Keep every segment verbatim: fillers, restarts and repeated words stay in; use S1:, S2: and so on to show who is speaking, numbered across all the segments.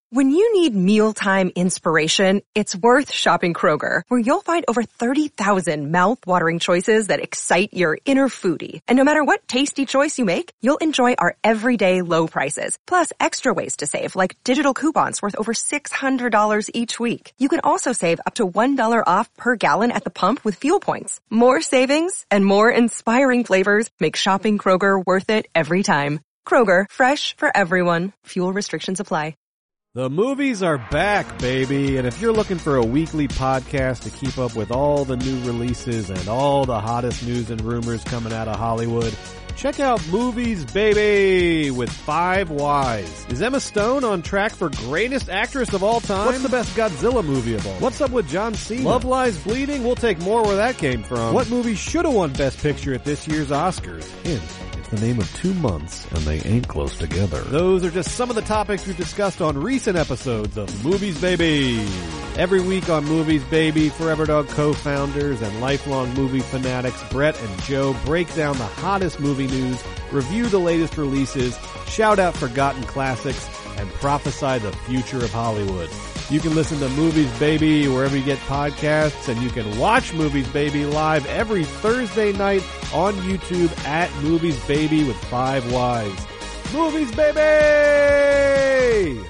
S1: When you need mealtime inspiration, it's worth shopping Kroger, where you'll find over thirty thousand mouth-watering choices that excite your inner foodie. And no matter what tasty choice you make, you'll enjoy our everyday low prices, plus extra ways to save, like digital coupons worth over six hundred dollars each week. You can also save up to one dollar off per gallon at the pump with fuel points. More savings and more inspiring flavors make shopping Kroger worth it every time. Kroger, fresh for everyone. Fuel restrictions apply.
S2: The movies are back, baby, and if you're looking for a weekly podcast to keep up with all the new releases and all the hottest news and rumors coming out of Hollywood, check out Movies Baby with Five Wise. Is Emma Stone on track for greatest actress of all time? What's the best Godzilla movie of all? What's up with John Cena? Love Lies Bleeding? We'll take more where that came from. What movie should have won Best Picture at this year's Oscars? Hint. The name of two months, and they ain't close together. Those are just some of the topics we've discussed on recent episodes of Movies Baby. Every week on Movies Baby, Forever Dog co-founders and lifelong movie fanatics Brett and Joe break down the hottest movie news, review the latest releases, shout out forgotten classics, and prophesy the future of Hollywood. You can listen to Movies Baby wherever you get podcasts, and you can watch Movies Baby live every Thursday night on YouTube at Movies Baby with Five Wise. Movies Baby!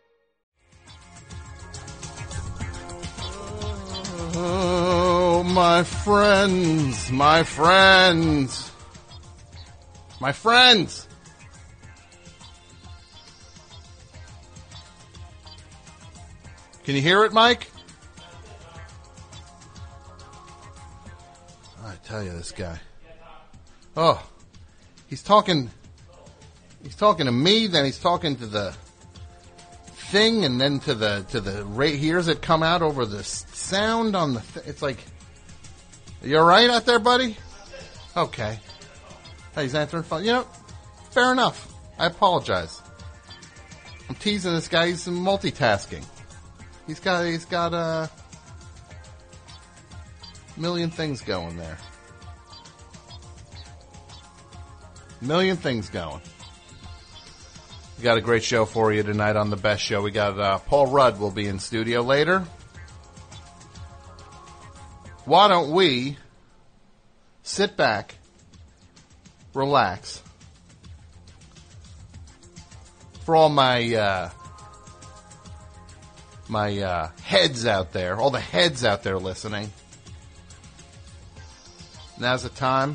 S3: Oh, my friends, my friends, my friends. Can you hear it, Mike? I tell you, this guy. Oh, he's talking, he's talking to me, then he's talking to the thing, and then to the, to the, right, he hears it come out over the sound on the, th- it's like, you alright out there, buddy? Okay. Hey, he's answering phone. You know, fair enough. I apologize. I'm teasing this guy. He's multitasking. He's got, he's got a million things going there. Million things going. We got a great show for you tonight on The Best Show. We got uh, Paul Rudd will be in studio later. Why don't we sit back, relax. For all my uh, my uh, heads out there, all the heads out there listening, now's the time.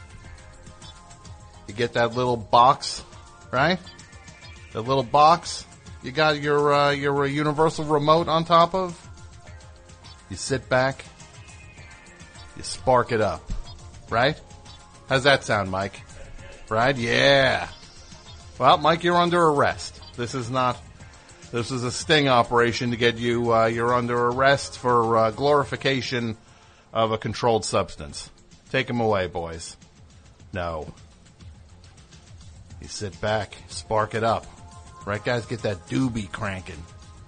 S3: You get that little box, right? The little box you got your uh, your universal remote on top of. You sit back, you spark it up, right? How's that sound, Mike? Right? Yeah. Well, Mike, you're under arrest. This is not. This is a sting operation to get you. Uh, you're under arrest for uh, glorification of a controlled substance. Take him away, boys. No. You sit back, spark it up. Right, guys? Get that doobie cranking.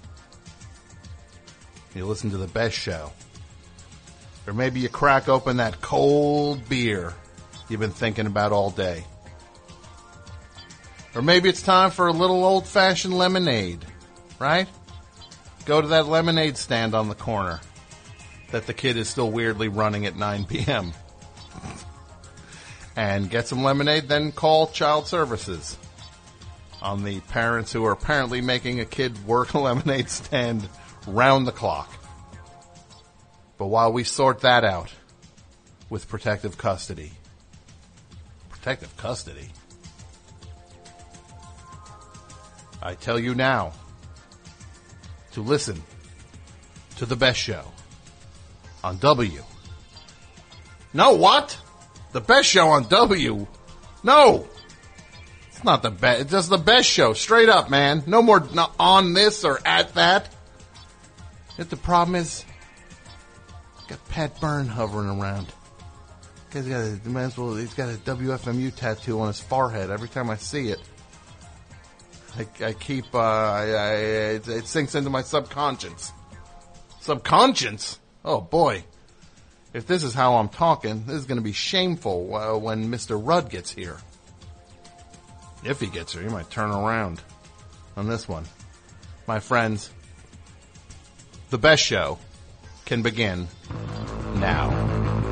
S3: You listen to The Best Show. Or maybe you crack open that cold beer you've been thinking about all day. Or maybe it's time for a little old-fashioned lemonade, right? Go to that lemonade stand on the corner that the kid is still weirdly running at nine p.m. and get some lemonade, then call child services on the parents who are apparently making a kid work a lemonade stand round the clock. But while we sort that out with protective custody. Protective custody? I tell you now to listen to The Best Show on W. No, what? The Best Show on W? No. It's not the best. It's just The Best Show. Straight up, man. No more no, on this or at that. Yet the problem is, got Pat Byrne hovering around. He's got a, might as well, he's got a W F M U tattoo on his forehead every time I see it. I, I keep, uh, I, I, it, it sinks into my subconscious. Subconscious? Oh boy. If this is how I'm talking, this is going to be shameful uh, when Mister Rudd gets here. If he gets here, he might turn around on this one. my friends, the best show can begin now.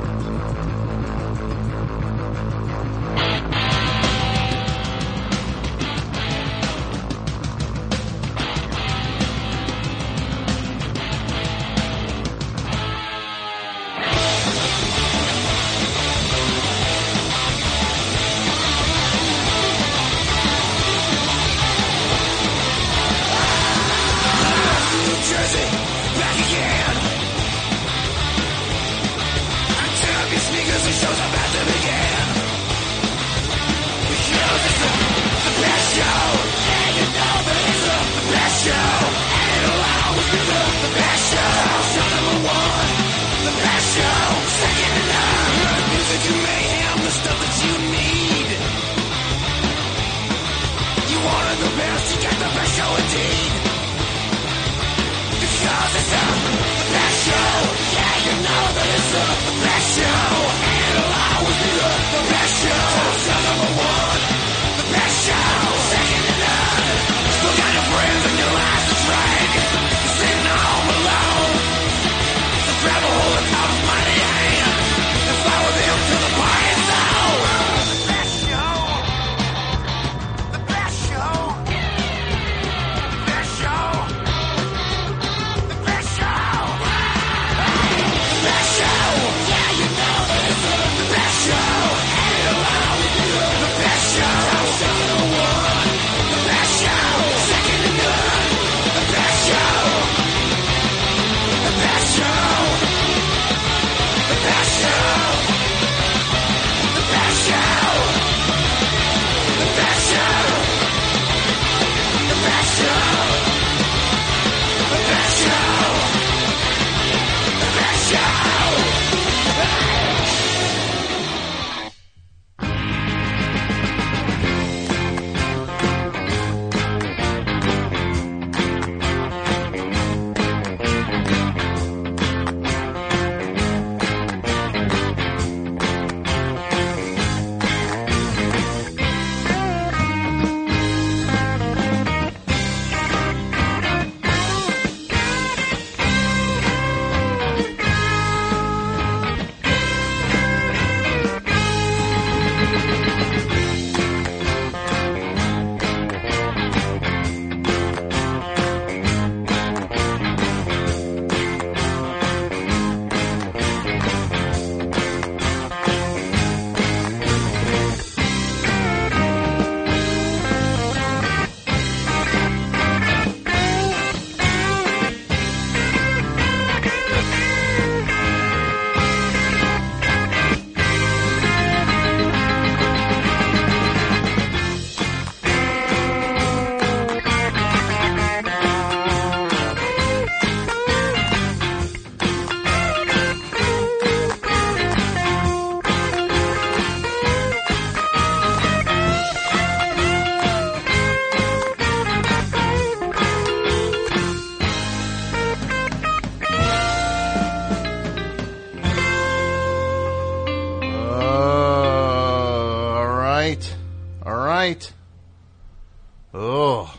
S3: Oh.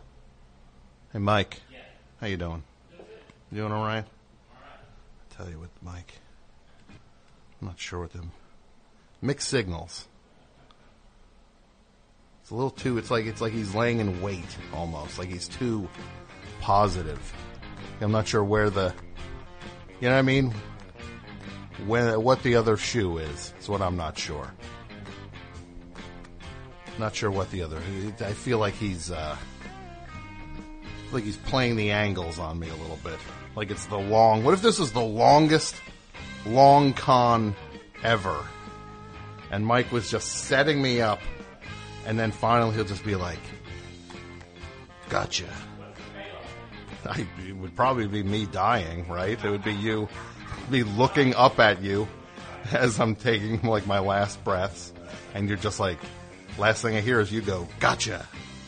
S3: Hey, Mike. How you doing? You doing all right? I tell you what, Mike. I'm not sure what them mixed signals. It's a little too. It's like it's like he's laying in wait almost. Like he's too positive. I'm not sure where the. You know what I mean? When what the other shoe is. It's what I'm not sure. Not sure what the other. I feel like he's. Uh, like he's playing the angles on me a little bit. Like it's the long. What if this is the longest long con ever? And Mike was just setting me up, and then finally he'll just be like, "Gotcha." I, it would probably be me dying, right? It would be you, me looking up at you as I'm taking like my last breaths, and you're just like, last thing I hear is you go, "Gotcha."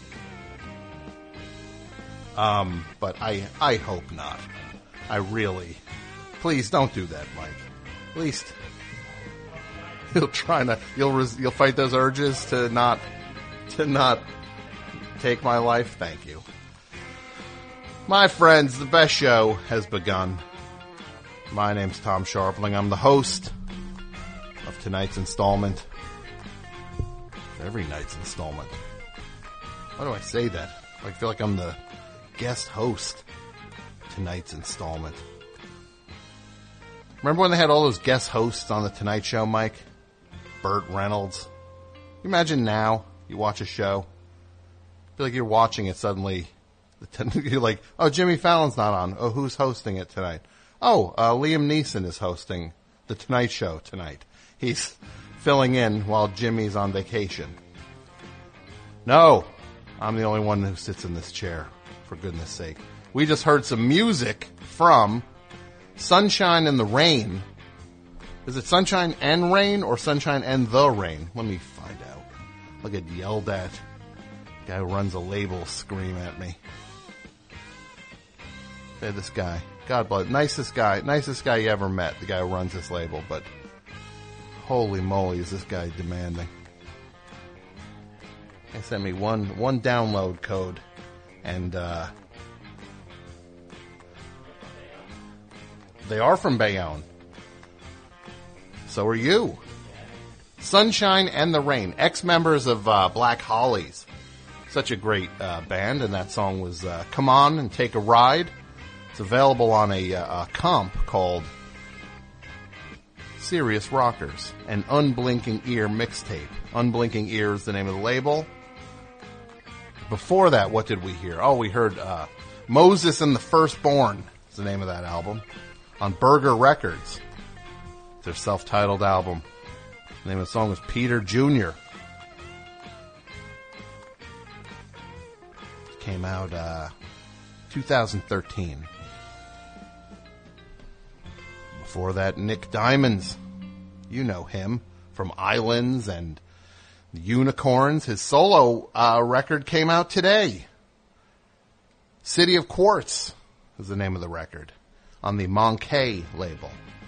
S3: Um, but I, I hope not. I really, please don't do that, Mike. At least you'll try not, you'll, res, you'll fight those urges to not, to not take my life. Thank you. My friends, the best show has begun. My name's Tom Sharpling. I'm the host of tonight's installment. Every night's installment. Why do I say that? I feel like I'm the guest host of tonight's installment. Remember when they had all those guest hosts on the Tonight Show, Mike? Burt Reynolds. You imagine now you watch a show, I feel like you're watching it suddenly. You're like, oh, Jimmy Fallon's not on. Oh, who's hosting it tonight? Oh, uh, Liam Neeson is hosting the Tonight Show tonight. He's filling in while Jimmy's on vacation. No, I'm the only one who sits in this chair, for goodness sake. We just heard some music from Sunshine and the Rain. Is it Sunshine and Rain or Sunshine and the Rain? Let me find out. I'll get yelled at. The guy who runs a label scream at me. Hey, this guy. God bless. Nicest guy. Nicest guy you ever met. The guy who runs this label. But holy moly, is this guy demanding. They sent me one, one download code. And, uh... they are from Bayonne. So are you. Sunshine and the Rain. Ex-members of uh, Black Hollies. Such a great uh, band. And that song was uh, Come On and Take a Ride. It's available on a, uh, a comp called Serious Rockers, an Unblinking Ear mixtape. Unblinking Ear is the name of the label. Before that, what did we hear? Oh, we heard uh, Moses and the Firstborn is the name of that album on Burger Records. It's their self-titled album. The name of the song was Peter Junior It came out uh, two thousand thirteen. Before that, Nick Diamonds. You know him from Islands and Unicorns. His solo uh, record came out today. City of Quartz is the name of the record on the Monkey label.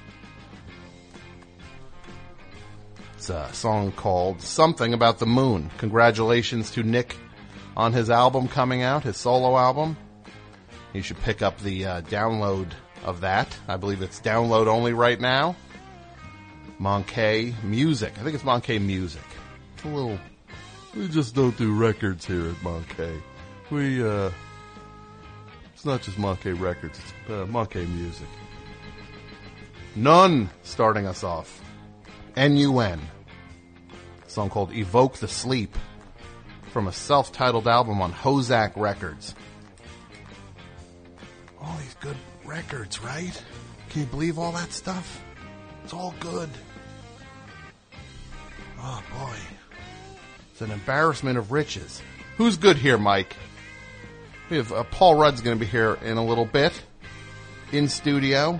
S3: It's a song called Something About the Moon. Congratulations to Nick on his album coming out, his solo album. You should pick up the uh, download of that. I believe it's download only right now. Monkey Music. I think it's Monkey Music. It's a little... We just don't do records here at Monkey. We, uh... It's not just Monkey Records. It's uh, Monkey Music. None starting us off. N U N. A song called Evoke the Sleep from a self-titled album on Hozak Records. All these good records, right? Can you believe all that stuff? It's all good. Oh, boy. It's an embarrassment of riches. Who's good here, Mike? We have uh, Paul Rudd's going to be here in a little bit. In studio.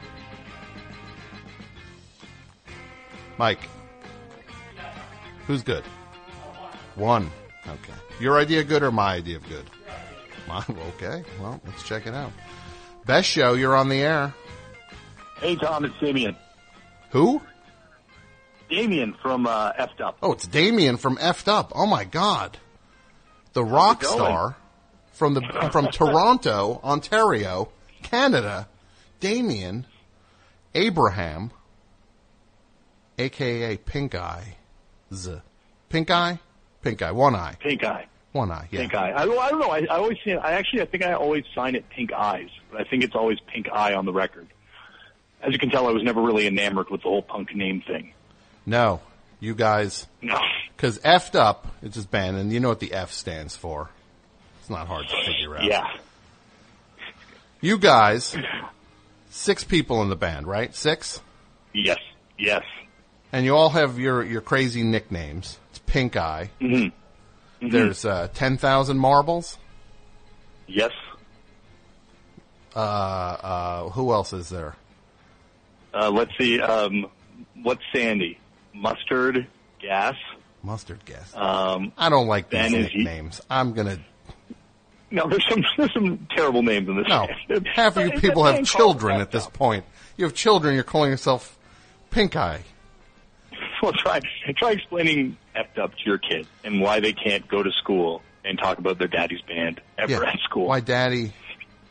S3: Mike. Who's good? One. Okay. Your idea good or my idea of good? Okay. Well, let's check it out. Best show, you're on the air.
S4: Hey, Tom, it's Damien.
S3: Who?
S4: Damien from uh, F'd Up.
S3: Oh, it's Damien from F'd Up. Oh, my God. The rock star from the from Toronto, Ontario, Canada, Damien Abraham, a k a. Pink Eye. Z. Pink Eye? Pink Eye. One eye.
S4: Pink Eye.
S3: One eye, yeah.
S4: Pink Eye. I, I don't know. I, I always say, I actually, I think I always sign it Pink Eyes, but I think it's always Pink Eye on the record. As you can tell, I was never really enamored with the whole punk name thing.
S3: No, you guys.
S4: No.
S3: Because F'd Up, it's just band, and you know what the F stands for. It's not hard to figure out.
S4: Yeah.
S3: You guys, six people in the band, right? Six?
S4: Yes. Yes.
S3: And you all have your, your crazy nicknames. It's Pink Eye.
S4: Mm-hmm. Mm-hmm.
S3: There's uh, ten thousand Marbles.
S4: Yes.
S3: Uh, uh, who else is there?
S4: Uh, let's see. Um, what's Sandy? Mustard Gas.
S3: Mustard Gas.
S4: Um,
S3: I don't like these
S4: Ben is
S3: nicknames. He- I'm gonna.
S4: No, there's some there's some terrible names in this.
S3: No,
S4: band.
S3: half of you
S4: It's
S3: people
S4: a
S3: have
S4: band
S3: children
S4: called
S3: at this
S4: F'd Up.
S3: point. You have children. You're calling yourself Pink Eye.
S4: Well, try try explaining F'd Up to your kid and why they can't go to school and talk about their daddy's band ever
S3: Yeah.
S4: at school.
S3: Why, Daddy?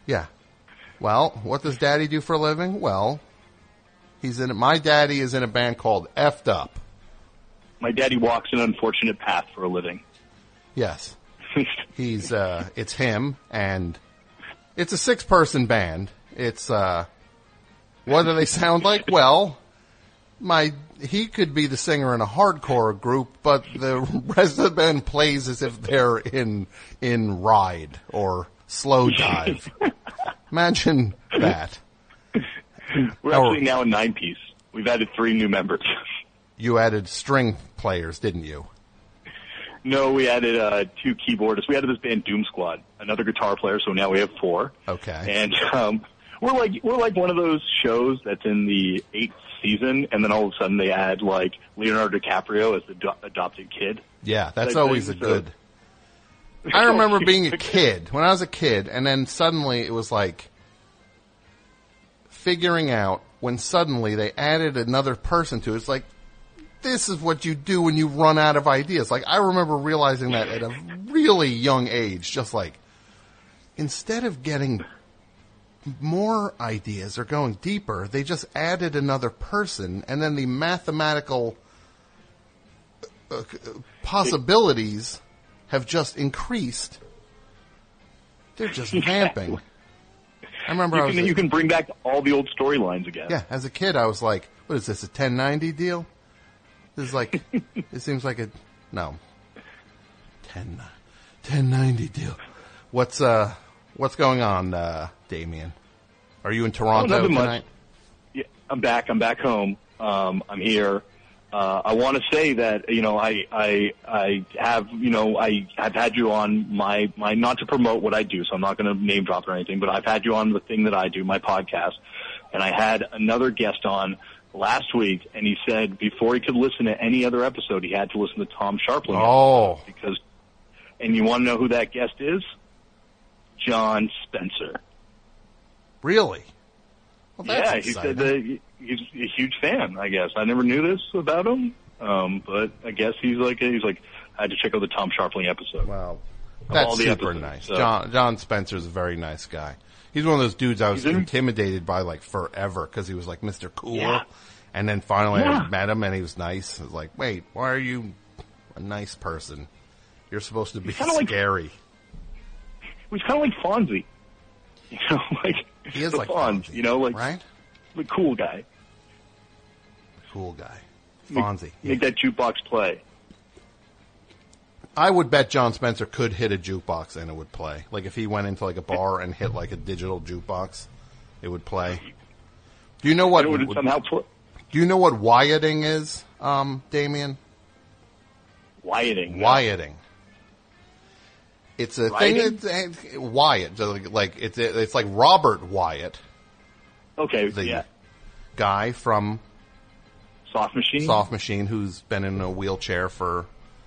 S3: Yeah. Well, what does Daddy do for a living? Well, he's in. My daddy is in a band called Effed Up.
S4: My daddy walks an unfortunate path for a living.
S3: Yes. He's. Uh, it's him, and it's a six-person band. It's. Uh, what do they sound like? Well, my he could be the singer in a hardcore group, but the rest of the band plays as if they're in in Ride or Slow Dive. Imagine that.
S4: We're
S3: Or-
S4: actually now a nine-piece. We've added three new members.
S3: You added string players, didn't you?
S4: No, we added uh, two keyboardists. We added this band Doom Squad, another guitar player, so now we have four.
S3: Okay.
S4: And um, we're like we're like one of those shows that's in the eighth season, and then all of a sudden they add like Leonardo DiCaprio as the do- adopted kid.
S3: Yeah, that's
S4: Like,
S3: always a
S4: so-
S3: good. I remember being a kid, when I was a kid, and then suddenly it was like figuring out when suddenly they added another person to it. It's like, this is what you do when you run out of ideas. Like, I remember realizing that at a really young age, just like, instead of getting more ideas or going deeper, they just added another person, and then the mathematical uh, possibilities have just increased. They're just vamping. I remember
S4: You
S3: I was...
S4: can, you can bring back all the old storylines again.
S3: Yeah, as a kid, I was like, what is this, a ten ninety deal? This is like, it seems like a, no. ten, ten ninety deal. What's, uh, what's going on, uh, Damien? Are you in Toronto
S4: Oh, nothing much.
S3: tonight?
S4: Yeah, I'm back. I'm back home. Um, I'm here. Uh, I want to say that, you know, I, I, I have, you know, I have had you on my, my, not to promote what I do, so I'm not going to name drop or anything, but I've had you on the thing that I do, my podcast. And I had another guest on last week, and he said before he could listen to any other episode, he had to listen to Tom Sharpling.
S3: Oh.
S4: Because, and you want to know who that guest is? John Spencer.
S3: Really? Well, that's
S4: Yeah, he
S3: exciting.
S4: said that he- he's a huge fan, I guess. I never knew this about him, um, but I guess he's like, he's like, I had to check out the Tom Sharpling episode.
S3: Wow.
S4: Of
S3: That's
S4: all the
S3: super
S4: episodes,
S3: nice.
S4: so-
S3: John, John Spencer's a very nice guy. He's one of those dudes I was
S4: He's in-
S3: intimidated by like forever because he was like Mister Cool.
S4: Yeah.
S3: And then finally
S4: Yeah.
S3: I met him and he was nice. I was like, wait, why are you a nice person? You're supposed to be
S4: kinda like-
S3: scary.
S4: He's kind of like Fonzie. You know, like,
S3: He is
S4: the
S3: like
S4: Fonz,
S3: Fonzie,
S4: you know, like
S3: right?
S4: the cool guy.
S3: Cool guy.
S4: Make-
S3: Fonzie.
S4: Make that jukebox play.
S3: I would bet John Spencer could hit a jukebox and it would play. Like if he went into like a bar and hit like a digital jukebox, it would play. Do you know what?
S4: And it would somehow pl-
S3: Do you know what wyating is, um, Damien?
S4: Wyating.
S3: Wyating. It's a
S4: Rioting?
S3: thing that Wyatt, so like, like it's it's like Robert Wyatt,
S4: Okay,
S3: the
S4: yeah.
S3: guy from
S4: Soft Machine.
S3: Soft Machine, who's been in a wheelchair for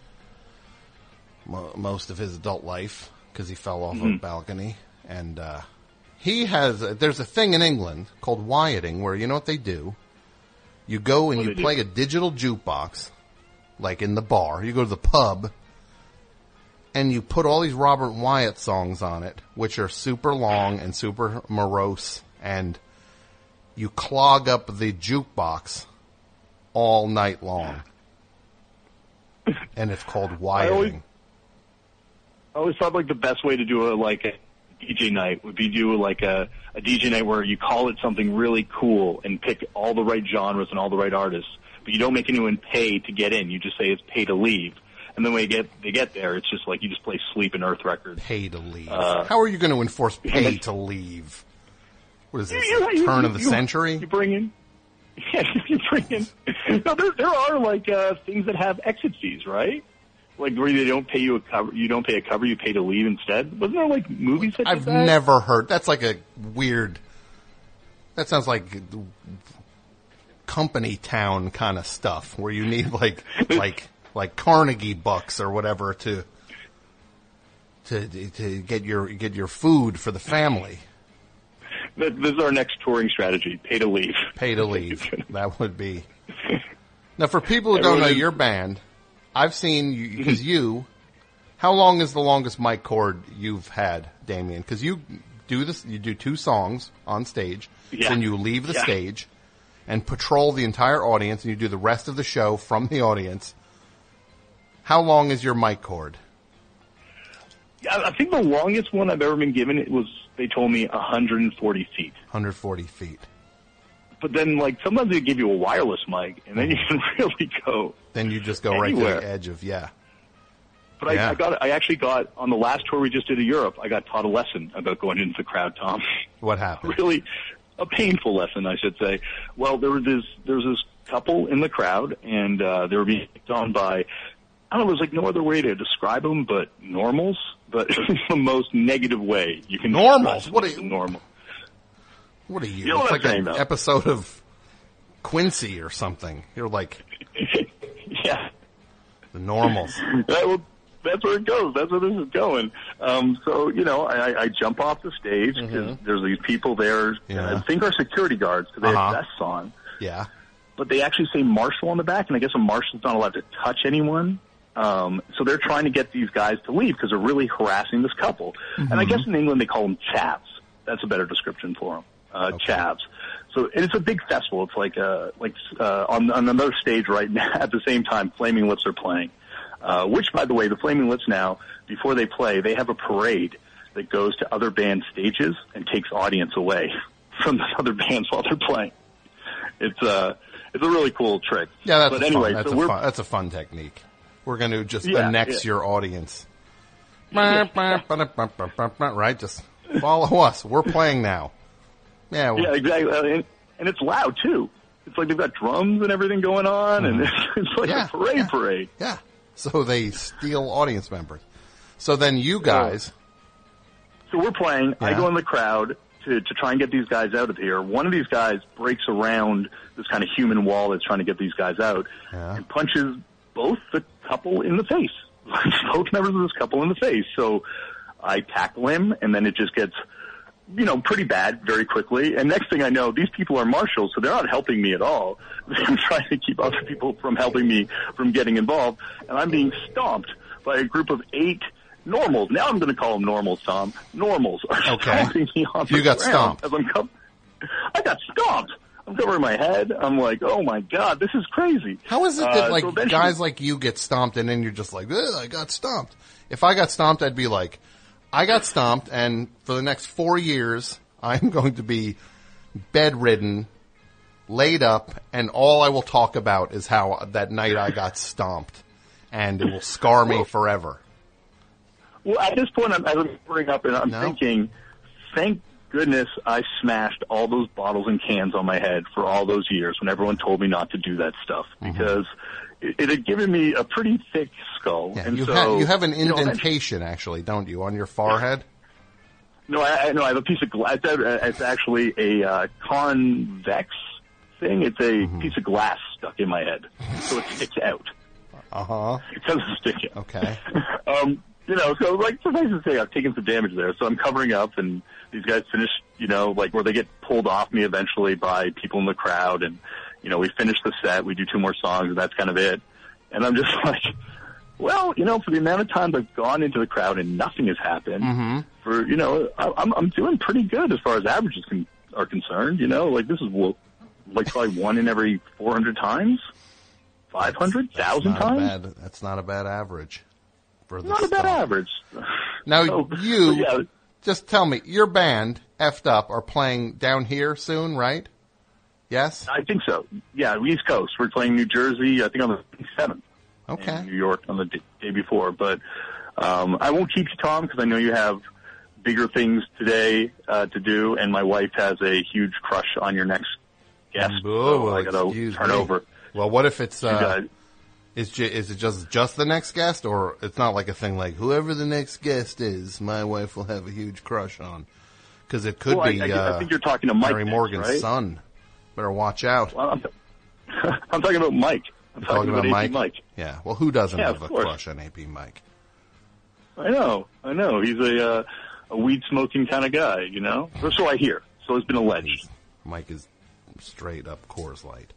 S3: mo- most of his adult life because he fell off
S4: Mm-hmm.
S3: a balcony, and uh, he has. There's a thing in England called wyating, where you know what they do. You go and
S4: What
S3: you
S4: do they
S3: play
S4: do?
S3: a digital jukebox, like in the bar. You go to the pub. And you put all these Robert Wyatt songs on it, which are super long and super morose, and you clog up the jukebox all night long. And it's called
S4: I always-
S3: wyating.
S4: I always thought like the best way to do a like a D J night would be do like a, a D J night where you call it something really cool and pick all the right genres and all the right artists, but you don't make anyone pay to get in. You just say it's pay to leave. And then when you get they get there, it's just like you just play Sleep and Earth Records.
S3: Pay to leave.
S4: Uh,
S3: How are you going to enforce pay
S4: that's-
S3: to leave? What is this,
S4: You-
S3: the
S4: you-
S3: turn
S4: you-
S3: of the
S4: you-
S3: century?
S4: You bring in, yeah, you bring in. No, there there are like uh, things that have exit fees, right? Like where they don't pay you a cover, you don't pay a cover, you pay to leave instead. Wasn't there like movies that did
S3: I've
S4: that?
S3: never heard. That's like a weird. That sounds like company town kind of stuff where you need like like like Carnegie bucks or whatever to to to get your get your food for the family.
S4: This this is our next touring strategy: pay to leave.
S3: Pay to leave. That would be. Now, for people who don't know
S4: Everyone is-
S3: your band, I've seen you because you. How long is the longest mic cord you've had, Damien? Because you do this. You do two songs on stage.
S4: Yeah.
S3: Then you leave the
S4: Yeah.
S3: stage and patrol the entire audience, and you do the rest of the show from the audience. How long is your mic cord?
S4: Yeah, I think the longest one I've ever been given, it was, they told me one hundred forty feet.
S3: one hundred forty feet.
S4: But then, like, sometimes they give you a wireless mic, and then you can really go.
S3: Then you just go
S4: anywhere.
S3: right to the edge of, yeah.
S4: But
S3: Yeah.
S4: I, I got, I actually got, on the last tour we just did in Europe, I got taught a lesson about going into the crowd, Tom.
S3: What happened?
S4: Really, a painful lesson, I should say. Well, there was this, there was this couple in the crowd, and uh, they were being picked on by, I don't know, there's like no other way to describe them but normals, but the most negative way you can
S3: Normals?
S4: describe
S3: What
S4: them
S3: are
S4: as
S3: you-
S4: normal.
S3: What are you?
S4: You know
S3: it's
S4: what
S3: like
S4: I'm saying,
S3: an
S4: though.
S3: episode of Quincy or something. You're like
S4: Yeah.
S3: the normals.
S4: That will, that's where it goes. That's where this is going. Um, so, you know, I, I jump off the stage because there's these people there,
S3: Yeah.
S4: I think are security guards because they
S3: Uh-huh.
S4: have vests on.
S3: Yeah.
S4: But they actually say marshal on the back, and I guess a marshal's not allowed to touch anyone. Um, so they're trying to get these guys to leave because they're really harassing this couple. And I guess in England they call them chavs. That's a better description for them. Uh,
S3: Okay.
S4: Chavs. So and it's a big festival. It's like uh, like uh, on, on another stage right now at the same time, Flaming Lips are playing. Uh, which, by the way, the Flaming Lips now, before they play, they have a parade that goes to other band stages and takes audience away from the other bands while they're playing. It's uh, it's a really cool trick.
S3: Yeah, that's
S4: but
S3: a
S4: anyway,
S3: fun, that's
S4: so
S3: a
S4: we're
S3: fun, that's a fun technique. We're going to just
S4: Yeah,
S3: annex
S4: yeah.
S3: your audience. Right? Just follow us. We're playing now. Yeah. well,
S4: yeah, exactly, uh, and, and it's loud too. It's like they've got drums and everything going on, and it's, it's like
S3: Yeah,
S4: a parade
S3: yeah.
S4: parade.
S3: Yeah. So they steal audience members. So then you guys,
S4: So we're playing. I
S3: Yeah.
S4: go in the crowd to, to try and get these guys out of here. One of these guys breaks around this kind of human wall that's trying to get these guys out
S3: Yeah.
S4: and punches both the couple in the face. Both members of this couple in the face. So I tackle him, and then it just gets, you know, pretty bad very quickly. And next thing I know, these people are marshals, so they're not helping me at all. They're trying to keep other people from helping me from getting involved. And I'm being stomped by a group of eight normals. Now I'm going to call them normals, Tom. Normals are
S3: Okay.
S4: stomping me on
S3: You
S4: the
S3: got
S4: ground
S3: stomped.
S4: as I'm co- I got stomped. I'm covering my head. I'm like, oh my God, this is crazy.
S3: how is it
S4: Uh,
S3: that like
S4: so eventually-
S3: guys like you get stomped and then you're just like, ugh, I got stomped. If I got stomped, I'd be like, I got stomped, and for the next four years, I'm going to be bedridden, laid up, and all I will talk about is how that night I got stomped, and it will scar me forever.
S4: Well, at this point, I'm, as I'm growing up, and I'm
S3: No.
S4: thinking, thank goodness I smashed all those bottles and cans on my head for all those years when everyone told me not to do that stuff,
S3: Mm-hmm.
S4: because it, it had given me a pretty thick skull.
S3: Yeah,
S4: and
S3: you,
S4: so,
S3: ha- you have an
S4: you know,
S3: indentation, actually, don't you, on your forehead?
S4: no, I, I, no, I have a piece of glass. It's, a- it's actually a uh, convex thing. It's a
S3: Mm-hmm.
S4: piece of glass stuck in my head, so it sticks out.
S3: Uh-huh.
S4: It doesn't stick out.
S3: Okay.
S4: um, you know, so like suffice to say, I've taken some damage there. So I'm covering up, and these guys finish, you know, like where they get pulled off me eventually by people in the crowd, and you know, we finish the set, we do two more songs, and that's kind of it. And I'm just like, well, you know, for the amount of times I've gone into the crowd and nothing has happened,
S3: Mm-hmm.
S4: for you know, I, I'm I'm doing pretty good as far as averages con- are concerned. You know, like this is well, like probably one in every four hundred times, five hundred, thousand
S3: Not a
S4: times.
S3: bad, that's not a bad average. For the
S4: Not a bad
S3: stomp.
S4: average.
S3: Now,
S4: So-
S3: you,
S4: so, yeah.
S3: just tell me, your band, Effed Up, are playing down here soon, right? Yes?
S4: I think so. Yeah, East Coast. We're playing New Jersey, I think on the twenty-seventh.
S3: Okay.
S4: And New York on the d- day before. But um, I won't keep you, Tom, because I know you have bigger things today uh, to do, and my wife has a huge crush on your next guest.
S3: Oh,
S4: so I got to
S3: excuse
S4: turn
S3: me.
S4: over.
S3: Well, what if it's,
S4: You
S3: uh,
S4: guys.
S3: is, ju- is it just, just the next guest, or it's not like a thing like, whoever the next guest is, my wife will have a huge crush on? Because it could
S4: Well, I-
S3: be,
S4: I, I
S3: uh,
S4: think you're talking to Mike
S3: Harry
S4: next,
S3: Morgan's
S4: right?
S3: son. Better watch out.
S4: Well, I'm, I'm talking about Mike. I'm talking,
S3: Talking about
S4: A P
S3: Mike?
S4: Mike.
S3: Yeah. Well, who doesn't
S4: Yeah,
S3: have
S4: of
S3: a
S4: course.
S3: crush on A P Mike?
S4: I know, I know. He's a uh, a weed smoking kind of guy, you know. Or so I hear. So it's been alleged.
S3: Mike is straight up Coors Light.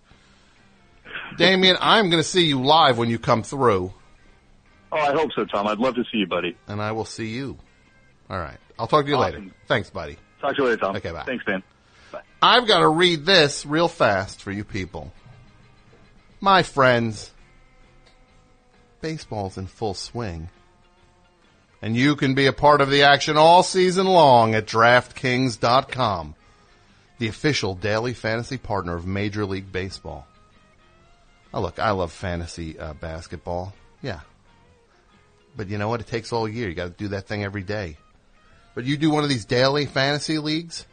S3: Damien, I'm going to see you live when you come through,
S4: Oh, I hope so, Tom. I'd love to see you, buddy.
S3: and I will see you. All right. I'll talk to you
S4: Awesome.
S3: later. Thanks, buddy.
S4: Talk to you later, Tom.
S3: Okay, bye.
S4: Thanks, man. Bye.
S3: I've got to read this real fast for you people. My friends, baseball's in full swing. And you can be a part of the action all season long at DraftKings dot com, the official daily fantasy partner of Major League Baseball. Oh, look, I love fantasy uh, basketball. Yeah. But you know what? It takes all year. You got to do that thing every day. But you do one of these daily fantasy leagues,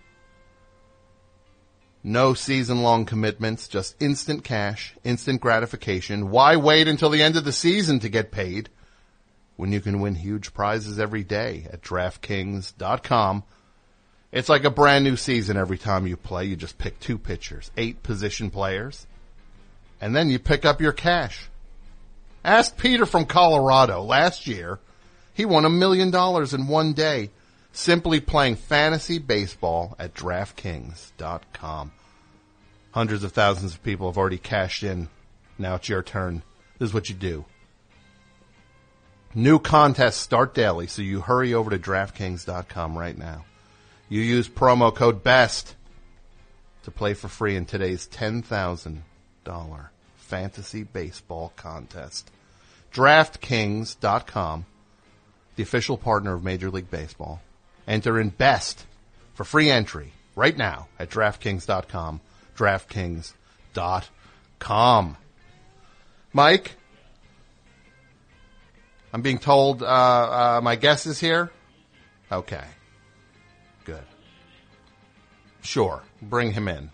S3: no season-long commitments, just instant cash, instant gratification. Why wait until the end of the season to get paid when you can win huge prizes every day at DraftKings dot com? It's like a brand new season every time you play. You just pick two pitchers, eight position players, and then you pick up your cash. Ask Peter from Colorado. Last year, he won a million dollars in one day simply playing fantasy baseball at DraftKings dot com. Hundreds of thousands of people have already cashed in. Now it's your turn. This is what you do. New contests start daily, so you hurry over to DraftKings dot com right now. You use promo code BEST to play for free in today's ten thousand dollars fantasy baseball contest. DraftKings dot com, the official partner of Major League Baseball. Enter in BEST for free entry right now at DraftKings dot com. DraftKings dot com. Mike, I'm being told uh, uh, my guest is here. Okay. Good. Sure. Bring him in.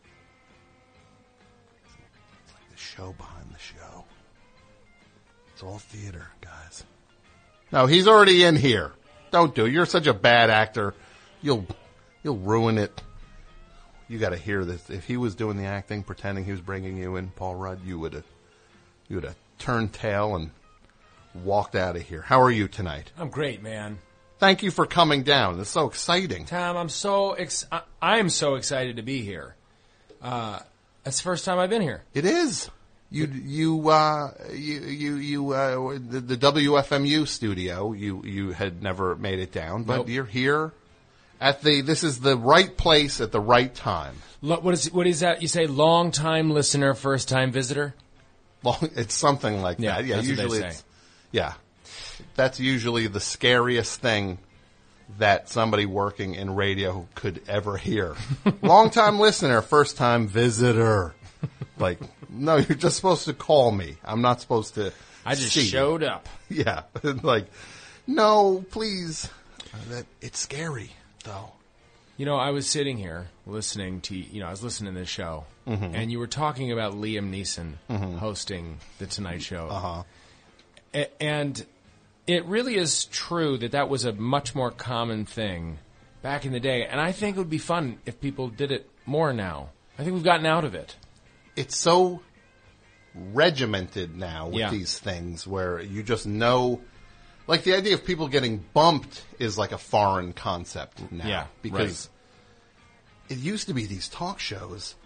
S3: It's like the show behind the show. It's all theater, guys. No, he's already in here. Don't do it. You're such a bad actor. You'll you'll ruin it. You got to hear this. If he was doing the acting, pretending he was bringing you in, Paul Rudd, you would have you would have turned tail and walked out of here. How are you tonight?
S5: I'm great, man.
S3: Thank you for coming down. It's so exciting.
S5: Tom, I'm so ex- I, I am so excited to be here. Uh, that's the first time I've been here.
S3: It is. You you uh you you you uh the, the W F M U studio. You you had never made it down, but
S5: Nope.
S3: you're here at the. This is the right place at the right time.
S5: Lo- what is what is that? You say long time listener, first time visitor?
S3: Well, it's something like
S5: Yeah,
S3: that. Yeah,
S5: that's what they
S3: usually
S5: say.
S3: it's yeah. That's usually the scariest thing that somebody working in radio could ever hear. Long time listener, first time visitor. Like, no, you're just supposed to call me. I'm not supposed to.
S5: I just
S3: see you.
S5: showed up.
S3: Yeah, like, no, please. Uh, that it's scary, though.
S5: You know, I was sitting here listening to, you know, I was listening to this show,
S3: Mm-hmm.
S5: and you were talking about Liam Neeson hosting The Tonight Show.
S3: Uh-huh.
S5: A- and it really is true that that was a much more common thing back in the day, and I think it would be fun if people did it more now. I think we've gotten out of it.
S3: It's so regimented now with
S5: Yeah.
S3: these things where you just know. Like, the idea of people getting bumped is like a foreign concept now.
S5: Yeah,
S3: because it used to be these talk shows.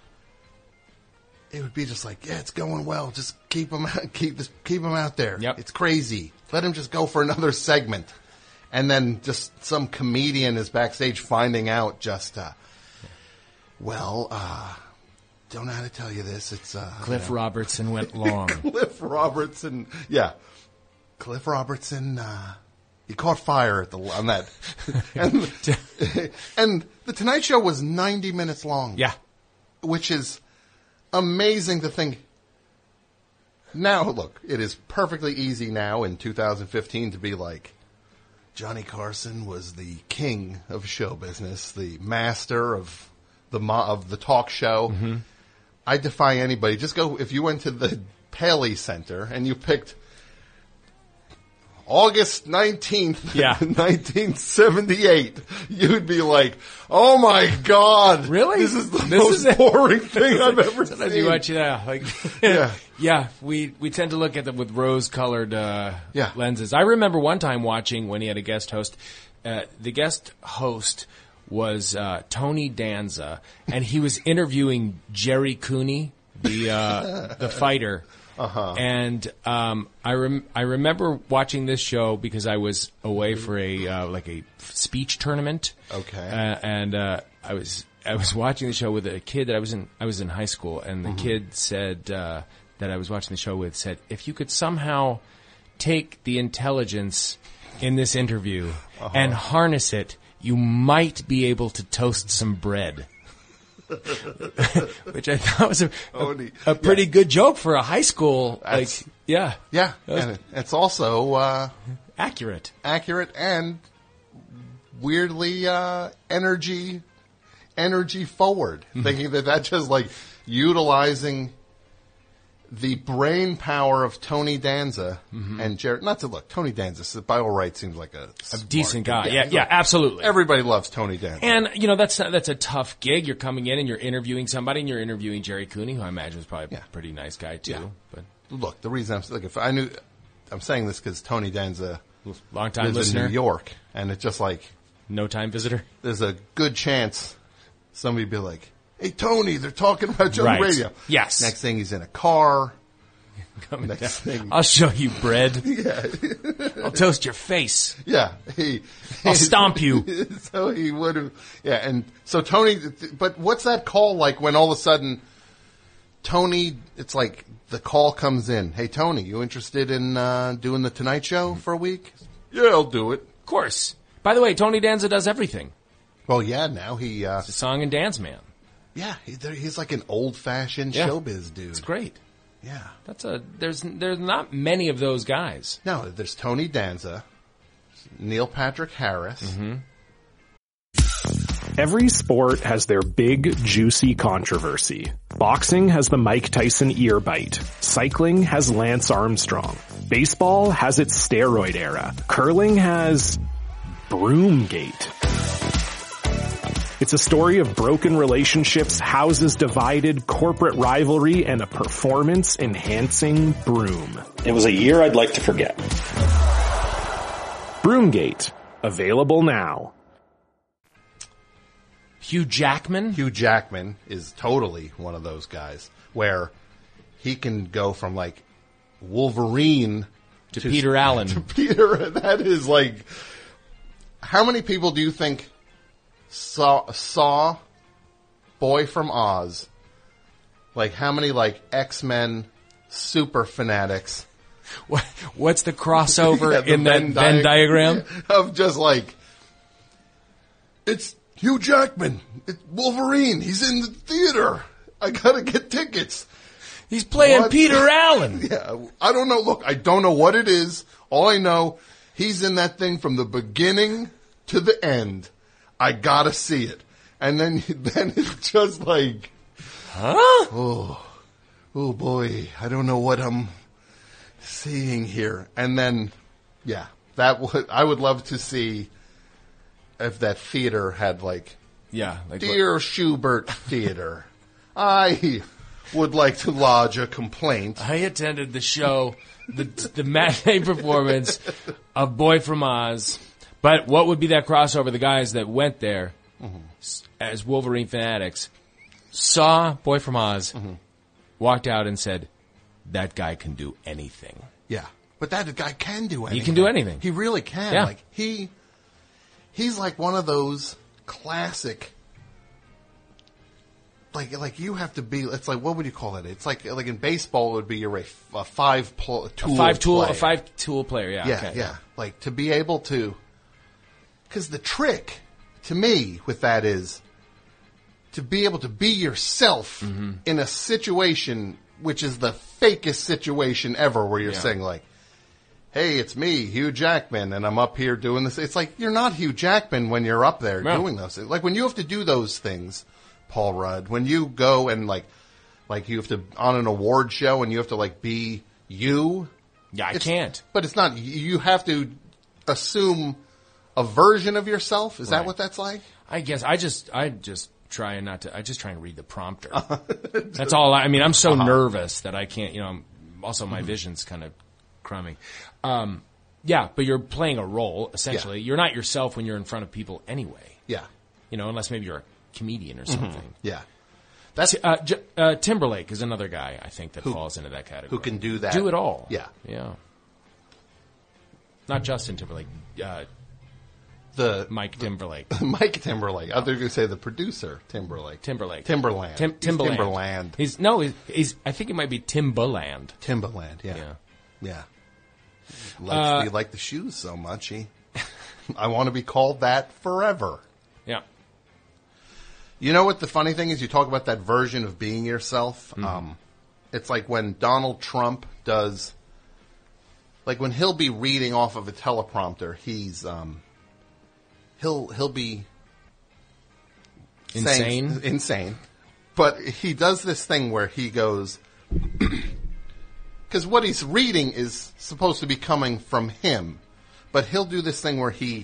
S3: It would be just like, yeah, it's going well. Just keep them out, keep just keep them out there.
S5: Yep.
S3: It's crazy. Let him just go for another segment, and then just some comedian is backstage finding out. Just, uh, well, uh, don't know how to tell you this. It's uh,
S5: Cliff
S3: you know.
S5: Robertson went long.
S3: Cliff Robertson, yeah, Cliff Robertson. Uh, he caught fire at the on that, and, and the Tonight Show was ninety minutes long.
S5: Yeah.
S3: Which is amazing to think. Now, look, it is perfectly easy now in two thousand fifteen to be like, Johnny Carson was the king of show business, the master of the mo- of the talk show.
S5: Mm-hmm.
S3: I defy anybody. Just go, if you went to the Paley Center and you picked August nineteenth,
S5: Yeah.
S3: nineteen seventy-eight, you'd be like, oh my God.
S5: Really?
S3: This is the
S5: This
S3: most
S5: is it?
S3: boring thing I've ever
S5: Sometimes
S3: seen.
S5: you watch it out. Like,
S3: Yeah.
S5: yeah, we, we tend to look at them with rose-colored uh,
S3: Yeah.
S5: lenses. I remember one time watching when he had a guest host. Uh, the guest host was uh, Tony Danza, and he was interviewing Jerry Cooney, the uh, the fighter. Uh-huh. And um, I rem- I remember watching this show because I was away for a uh, like a speech tournament.
S3: Okay.
S5: Uh, and uh, I was I was watching the show with a kid that I was in I was in high school, and the mm-hmm. kid said uh, that I was watching the show with said, if you could somehow take the intelligence in this interview uh-huh. and harness it, you might be able to toast some bread. Which I thought was a, a, a pretty yeah. good joke for a high school. That's, like, yeah.
S3: Yeah. And it's also, uh,
S5: accurate.
S3: Accurate and weirdly, uh, energy, energy forward. Mm-hmm. Thinking that that's just like utilizing the brain power of Tony Danza mm-hmm. and Jared. Not to look, Tony Danza, by all rights, seems like a,
S5: a decent guy. Yeah, yeah, yeah, absolutely.
S3: Everybody loves Tony Danza.
S5: And, you know, that's that's a tough gig. You're coming in and you're interviewing somebody, and you're interviewing Jerry Cooney, who I imagine was probably yeah. a pretty nice guy, too. Yeah. But
S3: look, the reason I'm, like, if I knew, I'm saying this because Tony Danza
S5: long-time
S3: lives
S5: listener.
S3: in New York, and it's just like,
S5: no-time visitor?
S3: There's a good chance somebody would be like, hey, Tony, they're talking about you on
S5: right.
S3: the radio.
S5: Yes.
S3: Next thing, he's in a car.
S5: Next thing. I'll show you bread.
S3: Yeah.
S5: I'll toast your face.
S3: Yeah. He,
S5: I'll stomp you.
S3: So he would have. Yeah. And so Tony, but what's that call like when all of a sudden Tony, it's like the call comes in. Hey, Tony, you interested in uh, doing the Tonight Show for a week? Yeah, I'll do it.
S5: Of course. By the way, Tony Danza does everything.
S3: Well, yeah, now he. Uh,
S5: He's a song and dance man.
S3: Yeah. He, he's like an old fashioned yeah. showbiz dude.
S5: It's great.
S3: Yeah,
S5: that's a there's there's not many of those guys.
S3: No, there's Tony Danza, Neil Patrick Harris.
S5: Mm-hmm.
S6: Every sport has their big, juicy controversy. Boxing has the Mike Tyson ear bite. Cycling has Lance Armstrong. Baseball has its steroid era. Curling has Broomgate. It's a story of broken relationships, houses divided, corporate rivalry, and a performance-enhancing broom.
S7: It was a year I'd like to forget.
S6: Broomgate. Available now.
S5: Hugh Jackman?
S3: Hugh Jackman is totally one of those guys where he can go from like Wolverine
S5: to, to Peter Allen.
S3: To Peter, that is like, how many people do you think Saw, saw Boy from Oz? Like, how many, like, X-Men super fanatics?
S5: What, what's the crossover yeah, the
S3: Venn
S5: in that
S3: diag-
S5: Venn diagram?
S3: Of just, like, it's Hugh Jackman. It's Wolverine. He's in the theater. I gotta get tickets.
S5: He's playing
S3: what?
S5: Peter Allen.
S3: Yeah, I don't know. Look, I don't know what it is. All I know, he's in that thing from the beginning to the end. I gotta see it. And then, then it's just like,
S5: huh?
S3: Oh, oh boy, I don't know what I'm seeing here. And then, yeah, that would, I would love to see if that theater had like,
S5: yeah, like
S3: Dear
S5: what?
S3: Schubert Theater, I would like to lodge a complaint.
S5: I attended the show, the, the matinee performance of Boy from Oz. But what would be that crossover? The guys that went there mm-hmm. as Wolverine fanatics saw Boy from Oz, mm-hmm. walked out and said, that guy can do anything.
S3: Yeah. But that guy can do anything.
S5: He can do anything.
S3: He really can.
S5: Yeah.
S3: Like he he's like one of those classic like like you have to be it's like what would you call it? It's like like in baseball it would be you're a, a five pl- tool
S5: a five tool
S3: player.
S5: a five tool player, yeah.
S3: Yeah,
S5: okay.
S3: yeah. Like to be able to. Because the trick, to me, with that is to be able to be yourself mm-hmm. in a situation which is the fakest situation ever where you're yeah. saying like, hey, it's me, Hugh Jackman, and I'm up here doing this. It's like you're not Hugh Jackman when you're up there no. doing those things. Like when you have to do those things, Paul Rudd, when you go and like, like you have to, on an award show and you have to like be you.
S5: Yeah, I can't.
S3: But it's not, you have to assume a version of yourself? Is right. that what that's like?
S5: I guess I just I just try not to. I just try and read the prompter. That's all. I, I mean, I'm so uh-huh. nervous that I can't. You know, I'm, also my mm-hmm. vision's kind of crummy. Um, yeah, but you're playing a role essentially. Yeah. You're not yourself when you're in front of people anyway.
S3: Yeah,
S5: you know, unless maybe you're a comedian or something.
S3: Mm-hmm. Yeah. That's
S5: Uh, J- uh, Timberlake is another guy I think that
S3: Who-
S5: falls into that category.
S3: who can do that.
S5: Do it all.
S3: Yeah.
S5: Yeah. Not Justin Timberlake. Uh,
S3: the
S5: Mike Timberlake.
S3: Mike Timberlake. I was going to say the producer Timberlake.
S5: Timberlake.
S3: Timberland.
S5: Tim-
S3: He's
S5: Timbaland.
S3: Timberland.
S5: He's no. He's, he's. I think it might be Timbaland.
S3: Timberland. Yeah.
S5: Yeah.
S3: Yeah. Likes,
S5: Uh,
S3: he liked the shoes so much. He. I want to be called that forever.
S5: Yeah.
S3: You know what the funny thing is? You talk about that version of being yourself.
S5: Mm-hmm.
S3: Um, it's like when Donald Trump does, like when he'll be reading off of a teleprompter, he's um, he'll he'll be saying-
S5: Insane.
S3: insane. But he does this thing where he goes, because what he's reading is supposed to be coming from him, but he'll do this thing where he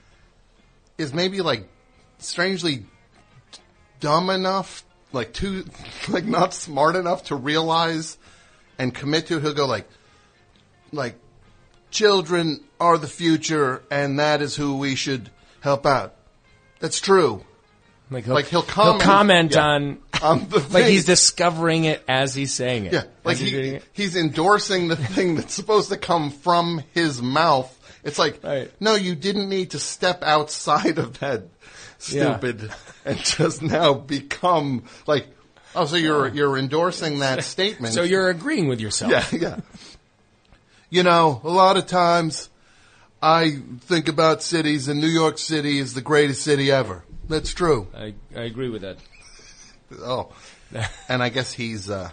S3: is maybe like strangely dumb enough, like too, like not smart enough to realize and commit to it. He'll go like, like, children are the future, and that is who we should help out. That's true.
S5: Like he'll,
S3: Like, he'll comment-
S5: comment
S3: yeah.
S5: on,
S3: On the
S5: like
S3: thing.
S5: he's discovering it as he's saying it.
S3: Yeah, like
S5: As he's reading
S3: he,
S5: it.
S3: he's endorsing the thing that's supposed to come from his mouth. It's like,
S5: Right.
S3: no, you didn't need to step outside of that stupid and just now become like, oh, so you're you're endorsing that statement.
S5: So you're agreeing with yourself.
S3: yeah, yeah. You know, a lot of times I think about cities, and New York City is the greatest city ever. That's true.
S5: I, I agree with that.
S3: Oh, and I guess he's. Uh,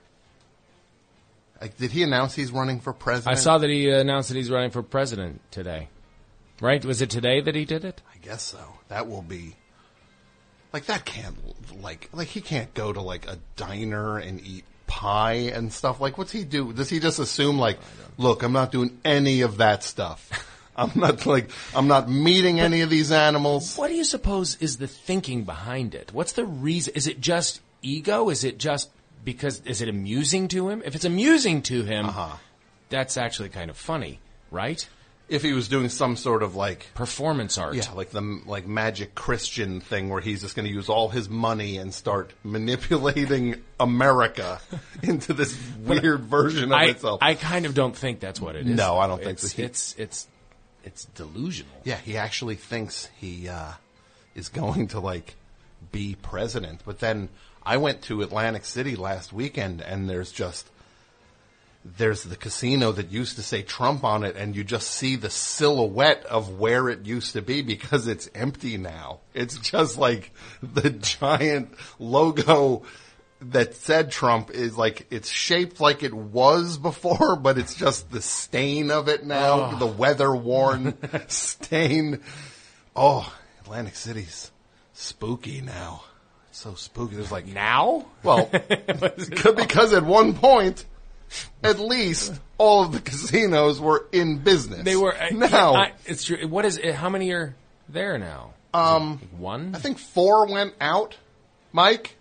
S3: like, did he announce he's running for president?
S5: I saw that he announced that he's running for president today. Right? Was it today that he did it?
S3: I guess so. That will be. Like, that can't. Like, like he can't go to like a diner and eat pie and stuff. Like, what's he do? Does he just assume like, look, I'm not doing any of that stuff. I'm not like I'm not meeting any of these animals.
S5: What do you suppose is the thinking behind it? What's the reason? Is it just ego? Is it just because, is it amusing to him? If it's amusing to him,
S3: Uh-huh.
S5: that's actually kind of funny, right?
S3: If he was doing some sort of like,
S5: Performance art.
S3: yeah, like the like magic Christian thing where he's just going to use all his money and start manipulating America into this weird version of
S5: I,
S3: itself.
S5: I kind of don't think that's what it is.
S3: No, I don't think
S5: it's,
S3: so. He-
S5: It's, it's, it's delusional.
S3: Yeah, he actually thinks he uh, is going to like be president. But then I went to Atlantic City last weekend, and there's just there's the casino that used to say Trump on it, and you just see the silhouette of where it used to be because it's empty now. It's just like the giant logo that said Trump is like, it's shaped like it was before, but it's just the stain of it now,
S5: Oh.
S3: the weather-worn stain. Oh, Atlantic City's spooky now. It's so spooky. There's like,
S5: Now?
S3: well, because at one point, at least, all of the casinos were in business.
S5: They were. I-
S3: Now,
S5: I, it's true. What is it? How many are there now?
S3: um,
S5: One?
S3: I think four went out. Mike?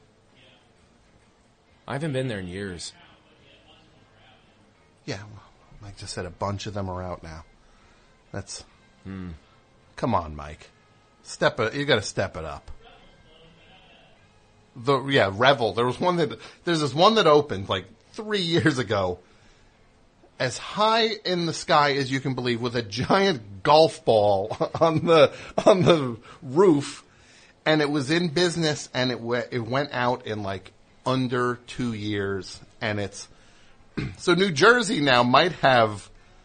S5: I haven't been there in years.
S3: Yeah, well, Mike just said a bunch of them are out now. That's, come on, Mike. Step it, you gotta step it up. The, yeah, Revel. There was one that, there's this one that opened like three years ago, as high in the sky as you can believe, with a giant golf ball on the, on the roof, and it was in business, and it went, it went out in like under two years, and it's, so New Jersey now might have,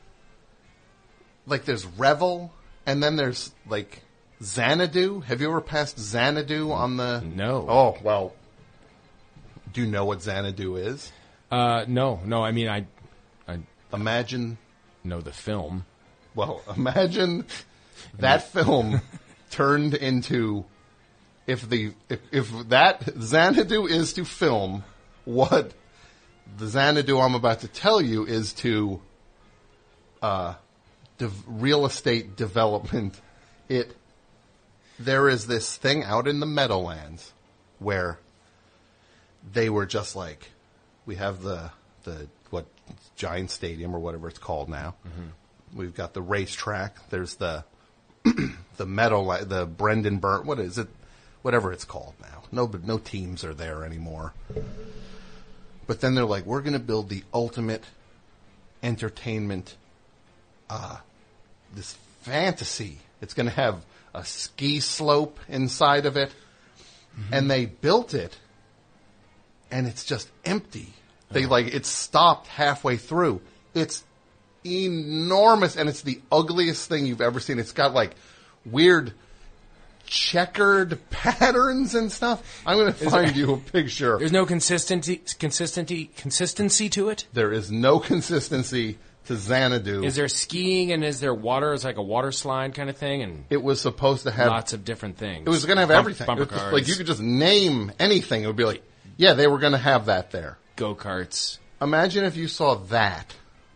S3: like, there's Revel, and then there's, like, Xanadu. Have you ever passed Xanadu on the...
S5: No.
S3: Oh, well, do you know what Xanadu is?
S5: Uh, no, no. I mean, I, I
S3: Imagine,
S5: know the film.
S3: well, imagine that film turned into, if the, if, if that Xanadu is to film, what the Xanadu I'm about to tell you is to, uh, de- real estate development. It, there is this thing out in the Meadowlands where they were just like, we have the, the, what, Giant Stadium or whatever it's called now. Mm-hmm. We've got the racetrack. There's the, the Meadowland, the Brendan Burn, what is it? whatever it's called now. No, but no teams are there anymore. But then they're like, we're going to build the ultimate entertainment, uh, this fantasy. It's going to have a ski slope inside of it. Mm-hmm. And they built it, and it's just empty. They, oh. like, it's stopped halfway through. It's enormous, and it's the ugliest thing you've ever seen. It's got, like, weird checkered patterns and stuff. I'm going to find there, you a picture.
S5: There's no consistency, consistency, consistency to it?
S3: There is no consistency to Xanadu.
S5: Is there skiing and is there water? It's like a water slide kind of thing? And
S3: it was supposed to have
S5: lots of different things.
S3: It was going to have
S5: Bump,
S3: everything.
S5: Bumper
S3: It was
S5: cars.
S3: Like, you could just name anything. It would be like, yeah, they were going to have that there.
S5: Go-karts.
S3: Imagine if you saw that.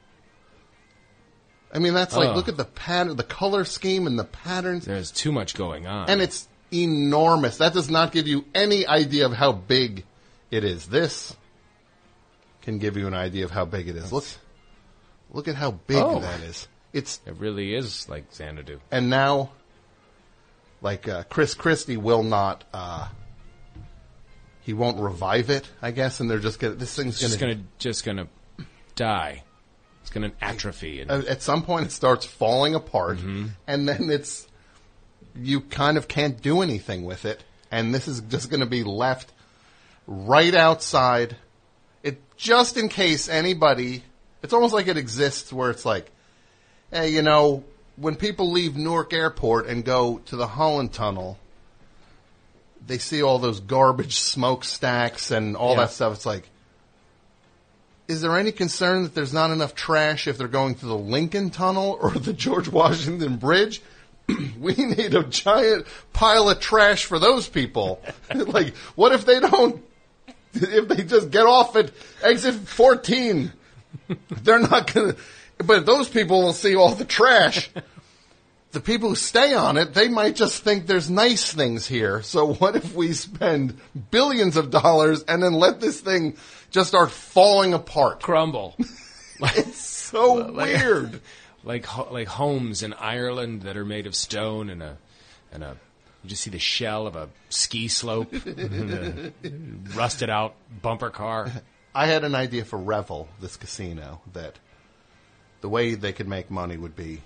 S3: I mean, that's like,
S5: oh.
S3: look at the pattern, the color scheme and the patterns.
S5: There's too much going on.
S3: And it's enormous. That does not give you any idea of how big it is. This can give you an idea of how big it is. Look, look at how big
S5: oh.
S3: that is. It's
S5: It really is like Xanadu.
S3: And now, like, uh, Chris Christie will not, uh, he won't revive it, I guess, and they're just gonna, this thing's
S5: It's
S3: gonna,
S5: gonna just gonna die. It's going to atrophy. And
S3: at some point, it starts falling apart,
S5: mm-hmm.
S3: and then it's you kind of can't do anything with it, and this is just going to be left right outside. It just in case anybody. It's almost like it exists where it's like, hey, you know, when people leave Newark Airport and go to the Holland Tunnel, they see all those garbage smokestacks and all
S5: yeah.
S3: that stuff. It's like, is there any concern that there's not enough trash if they're going to the Lincoln Tunnel or the George Washington Bridge? We need a giant pile of trash for those people. Like, what if they don't, if they just get off at exit fourteen? They're not going to, but those people will see all the trash. The people who stay on it, they might just think there's nice things here. So what if we spend billions of dollars and then let this thing just start falling apart?
S5: Crumble.
S3: It's so
S5: like,
S3: weird.
S5: Like like homes in Ireland that are made of stone and a and a you just see the shell of a ski slope and a rusted out bumper car.
S3: I had an idea for Revel, this casino, that the way they could make money would be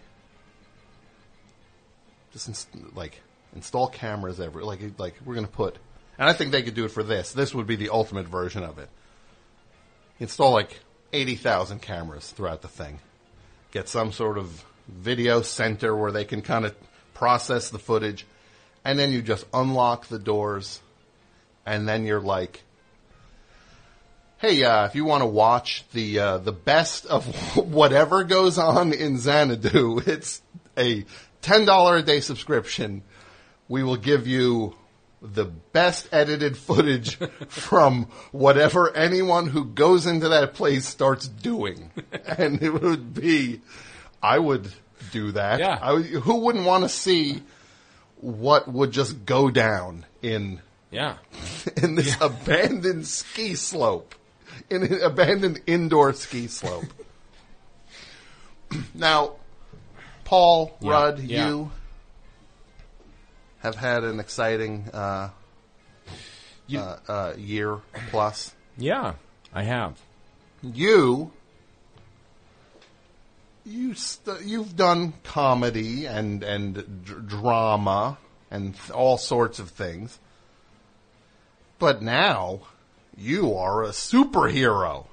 S3: just inst- like install cameras everywhere. Like like we're going to put, and I think they could do it for this. This would be the ultimate version of it. Install like eighty thousand cameras throughout the thing. Get some sort of video center where they can kind of process the footage, and then you just unlock the doors, and then you're like, hey, uh, if you want to watch the uh, the best of whatever goes on in Xanadu, it's a ten dollars a day subscription. We will give you the best edited footage from whatever anyone who goes into that place starts doing. And it would be, I would do that.
S5: Yeah.
S3: I would, who wouldn't want to see what would just go down in,
S5: yeah.
S3: in this yeah. abandoned ski slope, in an abandoned indoor ski slope? Now, Paul,
S5: yeah.
S3: Rudd,
S5: yeah.
S3: you have had an exciting uh,
S5: you,
S3: uh, uh, year plus.
S5: Yeah, I have.
S3: You, you st- you've done comedy and and d- drama and th- all sorts of things, but now you are a superhero.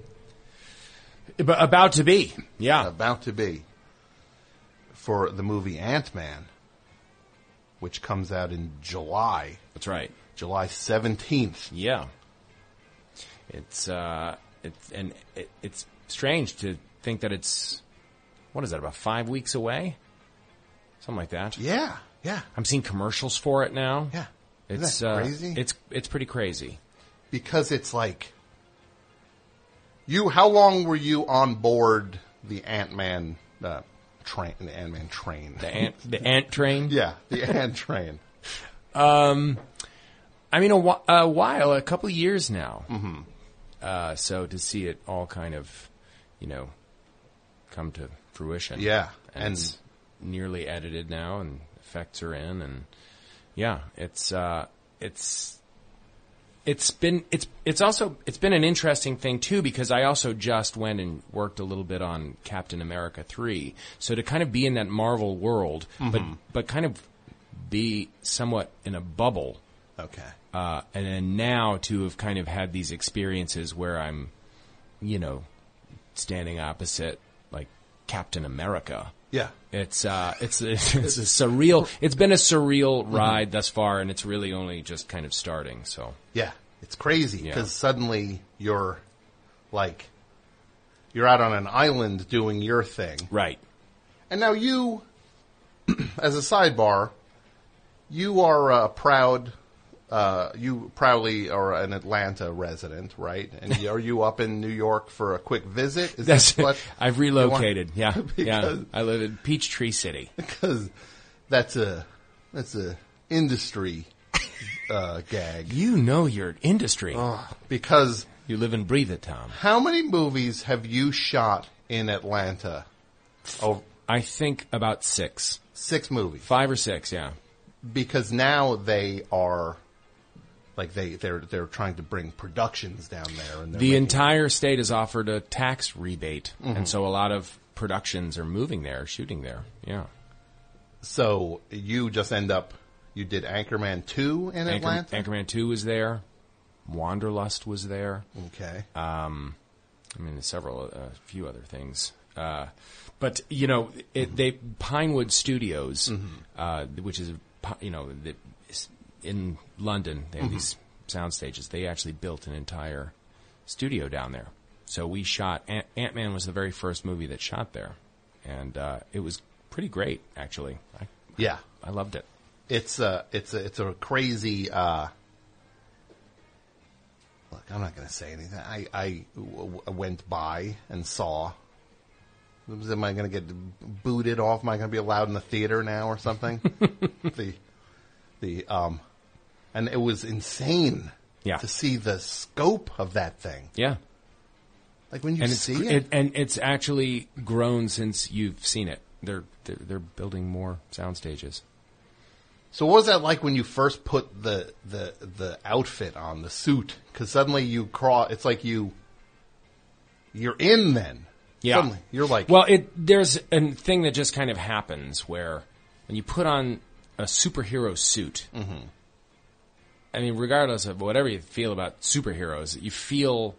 S5: About to be, yeah,
S3: about to be for the movie Ant-Man, which comes out in July.
S5: That's right.
S3: July seventeenth.
S5: Yeah. It's, uh, it's, and it, it's strange to think that it's, what is that, about five weeks away? Something like that.
S3: Yeah, yeah.
S5: I'm seeing commercials for it now.
S3: Yeah.
S5: It's,
S3: Isn't that crazy?
S5: Uh, it's, it's pretty crazy.
S3: Because it's like, you, how long were you on board the Ant-Man, uh, train, the Ant-Man train?
S5: The ant, the ant train?
S3: Yeah, the ant train.
S5: Um, I mean, a, wh- a while, a couple of years now.
S3: Mm-hmm.
S5: Uh, so to see it all kind of, you know, come to fruition.
S3: Yeah.
S5: And,
S3: And
S5: it's nearly edited now and effects are in and yeah, it's, uh, it's it's been it's it's also it's been an interesting thing too, because I also just went and worked a little bit on Captain America three. So to kind of be in that Marvel world, mm-hmm. but but kind of be somewhat in a bubble.
S3: Okay.
S5: Uh, and then now to have kind of had these experiences where I'm, you know, standing opposite like Captain America.
S3: Yeah.
S5: It's uh, it's it's, it's a surreal. It's been a surreal ride mm-hmm. thus far, and it's really only just kind of starting. So
S3: yeah, it's crazy because
S5: yeah.
S3: suddenly you're like you're out on an island doing your thing,
S5: right?
S3: And now you, as a sidebar, you are uh, proud. Uh, you proudly are an Atlanta resident, right? And are you up in New York for a quick visit? Is
S5: That's
S3: what
S5: I've relocated. Yeah,
S3: because,
S5: yeah. I live in Peachtree City
S3: because that's a that's a industry uh, gag.
S5: You know your industry
S3: uh, because
S5: you live and breathe it, Tom.
S3: How many movies have you shot in Atlanta? Oh,
S5: I think about six.
S3: Six movies,
S5: five or six, yeah.
S3: Because now they are. Like they, they're they're trying to bring productions down there. And
S5: the entire state has offered a tax rebate, mm-hmm. and so a lot of productions are moving there, shooting there. Yeah.
S3: So you just end up, you did Anchorman two in
S5: Anchor,
S3: Atlanta?
S5: Anchorman two was there. Wanderlust was there.
S3: Okay.
S5: Um, I mean, several, a uh, few other things. Uh, but, you know, it, mm-hmm. they Pinewood Studios, mm-hmm. uh, which is, you know, the, in London, they have mm-hmm. these sound stages. They actually built an entire studio down there. So we shot, Ant- Ant-Man was the very first movie that shot there. And uh, it was pretty great, actually. I,
S3: yeah.
S5: I, I loved it.
S3: It's a, it's a, it's a crazy, uh, look, I'm not going to say anything. I, I w- went by and saw, am I going to get booted off? Am I going to be allowed in the theater now or something? the, the, um, and it was insane
S5: yeah.
S3: to see the scope of that thing.
S5: Yeah.
S3: Like when you
S5: and
S3: see
S5: it's,
S3: it.
S5: it. And it's actually grown since you've seen it. They're, they're, they're building more sound stages.
S3: So what was that like when you first put the, the, the outfit on, the suit? Because suddenly you cross, it's like you, you're in then.
S5: Yeah.
S3: Suddenly you're like.
S5: Well, it, there's a thing that just kind of happens where when you put on a superhero suit,
S3: mm-hmm.
S5: I mean, regardless of whatever you feel about superheroes, you feel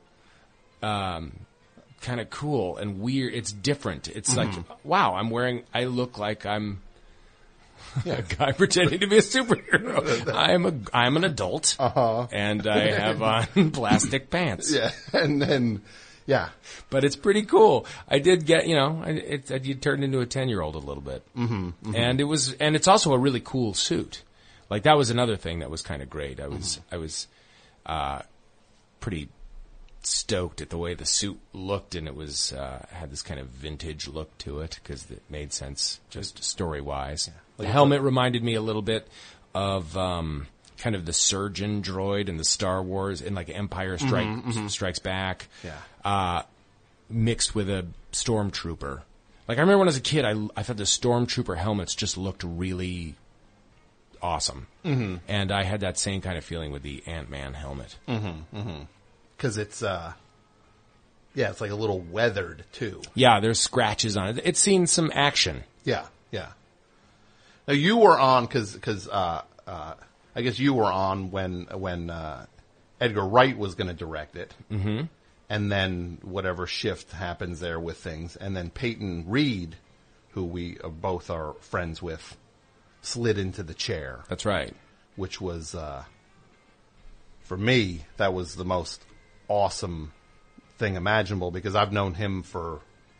S5: um, kind of cool and weird. It's different. It's mm-hmm. like, wow, I'm wearing, I look like I'm yeah. a guy pretending to be a superhero. I'm a, I'm an adult,
S3: uh-huh.
S5: and I have on plastic pants.
S3: Yeah, and then, yeah.
S5: But it's pretty cool. I did get, you know, it, it, you turned into a ten-year-old a little bit.
S3: Mm-hmm, mm-hmm.
S5: And it was, and it's also a really cool suit. Like, that was another thing that was kind of great. I was, mm-hmm. I was, uh, pretty stoked at the way the suit looked, and it was, uh, had this kind of vintage look to it, because it made sense, just story-wise. Yeah. Like the helmet reminded me a little bit of, um, kind of the surgeon droid in the Star Wars, in like Empire Strike, mm-hmm, mm-hmm. Strikes Back.
S3: Yeah.
S5: Uh, mixed with a stormtrooper. Like, I remember when I was a kid, I, I thought the stormtrooper helmets just looked really awesome.
S3: Mm-hmm.
S5: And I had that same kind of feeling with the Ant-Man helmet.
S3: Mm-hmm, mm-hmm. Because it's, uh, yeah, it's like a little weathered, too.
S5: Yeah, there's scratches on it. It's seen some action.
S3: Yeah, yeah. Now, you were on, because, because, uh, uh, I guess you were on when, when, uh, Edgar Wright was going to direct it.
S5: Mm-hmm.
S3: And then whatever shift happens there with things. And then Peyton Reed, who we are both are friends with, slid into the chair.
S5: That's right.
S3: Which was, uh, for me, that was the most awesome thing imaginable, because I've known him for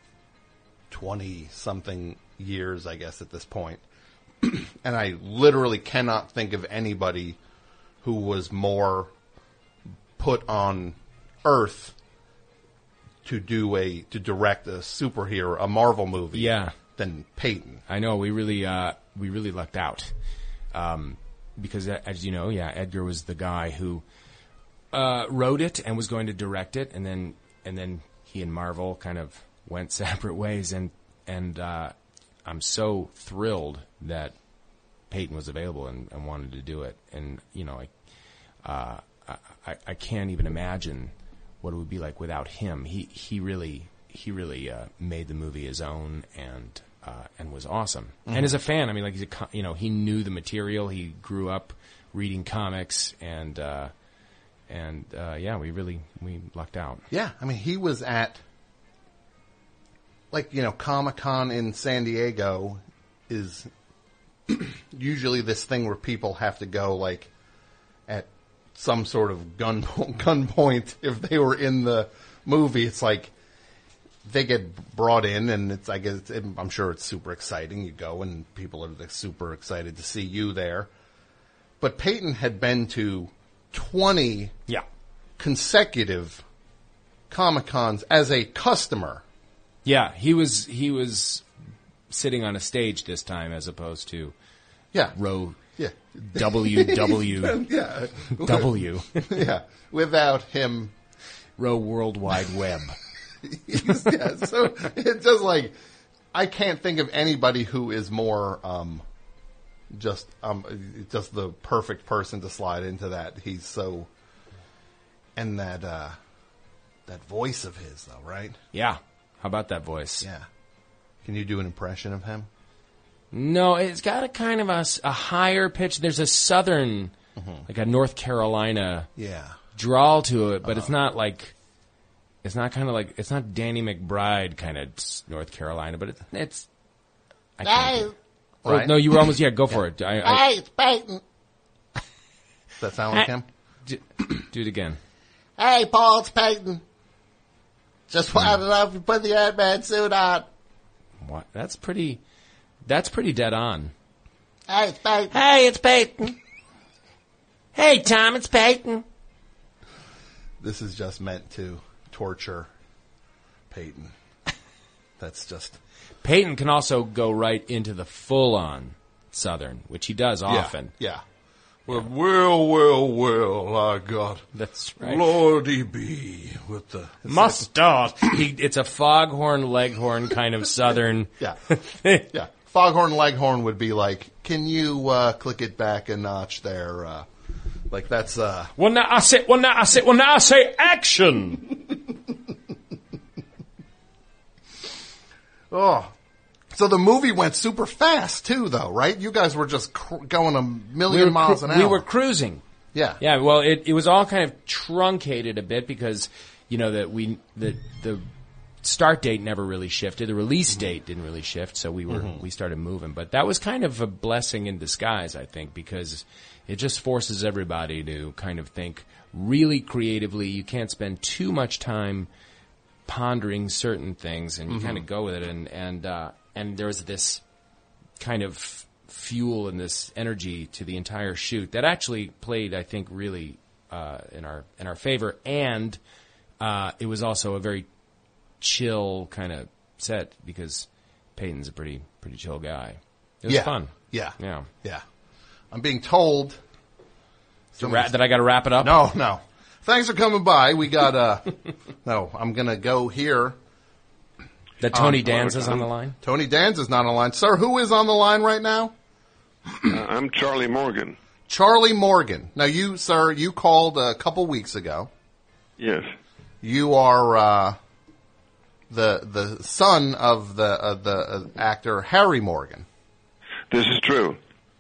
S3: twenty-something years, I guess, at this point. And I literally cannot think of anybody who was more put on earth to do a, to direct a superhero, a Marvel movie.
S5: Yeah.
S3: Than Peyton.
S5: I know, we really, uh, we really lucked out. Um, because as you know, yeah, Edgar was the guy who, uh, wrote it and was going to direct it, and then, and then he and Marvel kind of went separate ways, and, and, uh, I'm so thrilled that Peyton was available and, and wanted to do it. And, you know, I, uh, I, I can't even imagine what it would be like without him. He, he really, he really, uh, made the movie his own and, uh, and was awesome. Mm-hmm. And as a fan, I mean, like, he's a, you know, he knew the material. He grew up reading comics and, uh, and, uh, yeah, we really, we lucked out.
S3: Yeah. I mean, he was at, like, you know, Comic-Con in San Diego is usually this thing where people have to go, like, at some sort of gun gunpoint if they were in the movie. It's like they get brought in, and it's I guess it, I'm sure it's super exciting. You go, and people are super excited to see you there. But Peyton had been to twenty
S5: yeah.
S3: consecutive Comic-Cons as a customer.
S5: Yeah, he was he was sitting on a stage this time as opposed to
S3: yeah
S5: row
S3: yeah
S5: W W
S3: yeah
S5: W
S3: yeah without him
S5: row World Wide Web.
S3: Yeah, so it's just like I can't think of anybody who is more um just um just the perfect person to slide into that. He's so and that uh that voice of his though, right?
S5: Yeah. How about that voice?
S3: Yeah. Can you do an impression of him?
S5: No, it's got a kind of a, a higher pitch. There's a southern, mm-hmm. like a North Carolina
S3: yeah.
S5: drawl to it, but uh-huh. it's not like, it's not kind of like, it's not Danny McBride kind of North Carolina, but it's, it's I can't
S8: Hey.
S5: do, oh, right. No, you were almost, yeah, go for it. I, I,
S8: hey, it's Peyton.
S3: Does that sound like him?
S5: Do, do it again.
S8: Hey, Paul, it's Peyton. Just wanted to know if you put the Ant-Man suit on.
S5: What? That's pretty, that's pretty dead on.
S8: Hey, it's Peyton.
S5: Hey, it's Peyton. Hey, Tom, it's Peyton.
S3: This is just meant to torture Peyton. That's just...
S5: Peyton can also go right into the full-on Southern, which he does often.
S3: Yeah, yeah. Well, well, well, well, I got
S5: That's right.
S3: Lordy B with the
S5: mustard. he, it's a foghorn, leghorn kind of Southern.
S3: Yeah, yeah. Foghorn, leghorn would be like, can you uh, click it back a notch there? Uh, like that's. Uh...
S5: Well, now I say, well, now I say, well, now I say, action.
S3: Oh. So the movie went super fast too, though, right? You guys were just cr- going a million
S5: we
S3: miles
S5: cru-
S3: an hour.
S5: We were cruising.
S3: Yeah,
S5: yeah. Well, it it was all kind of truncated a bit because you know that we the the start date never really shifted. The release date didn't really shift, so we were mm-hmm. we started moving. But that was kind of a blessing in disguise, I think, because it just forces everybody to kind of think really creatively. You can't spend too much time pondering certain things, and you mm-hmm. kind of go with it. And and uh, and there was this kind of fuel and this energy to the entire shoot that actually played, I think, really uh, in our in our favor. And uh, it was also a very chill kind of set because Peyton's a pretty pretty chill guy. It was
S3: yeah.
S5: fun.
S3: Yeah,
S5: yeah,
S3: yeah. I'm being told
S5: ra- that I got to wrap it up.
S3: No, no. Thanks for coming by. We got uh no. I'm gonna go here.
S5: That Tony
S3: um,
S5: Danza's on the line?
S3: Tony Danza's not on the line. Sir, who is on the line right now?
S9: Uh, I'm Charlie Morgan.
S3: Charlie Morgan. Now, you, sir, you called a couple weeks ago.
S9: Yes.
S3: You are uh, the the son of the uh, the uh, actor Harry Morgan.
S9: This is true.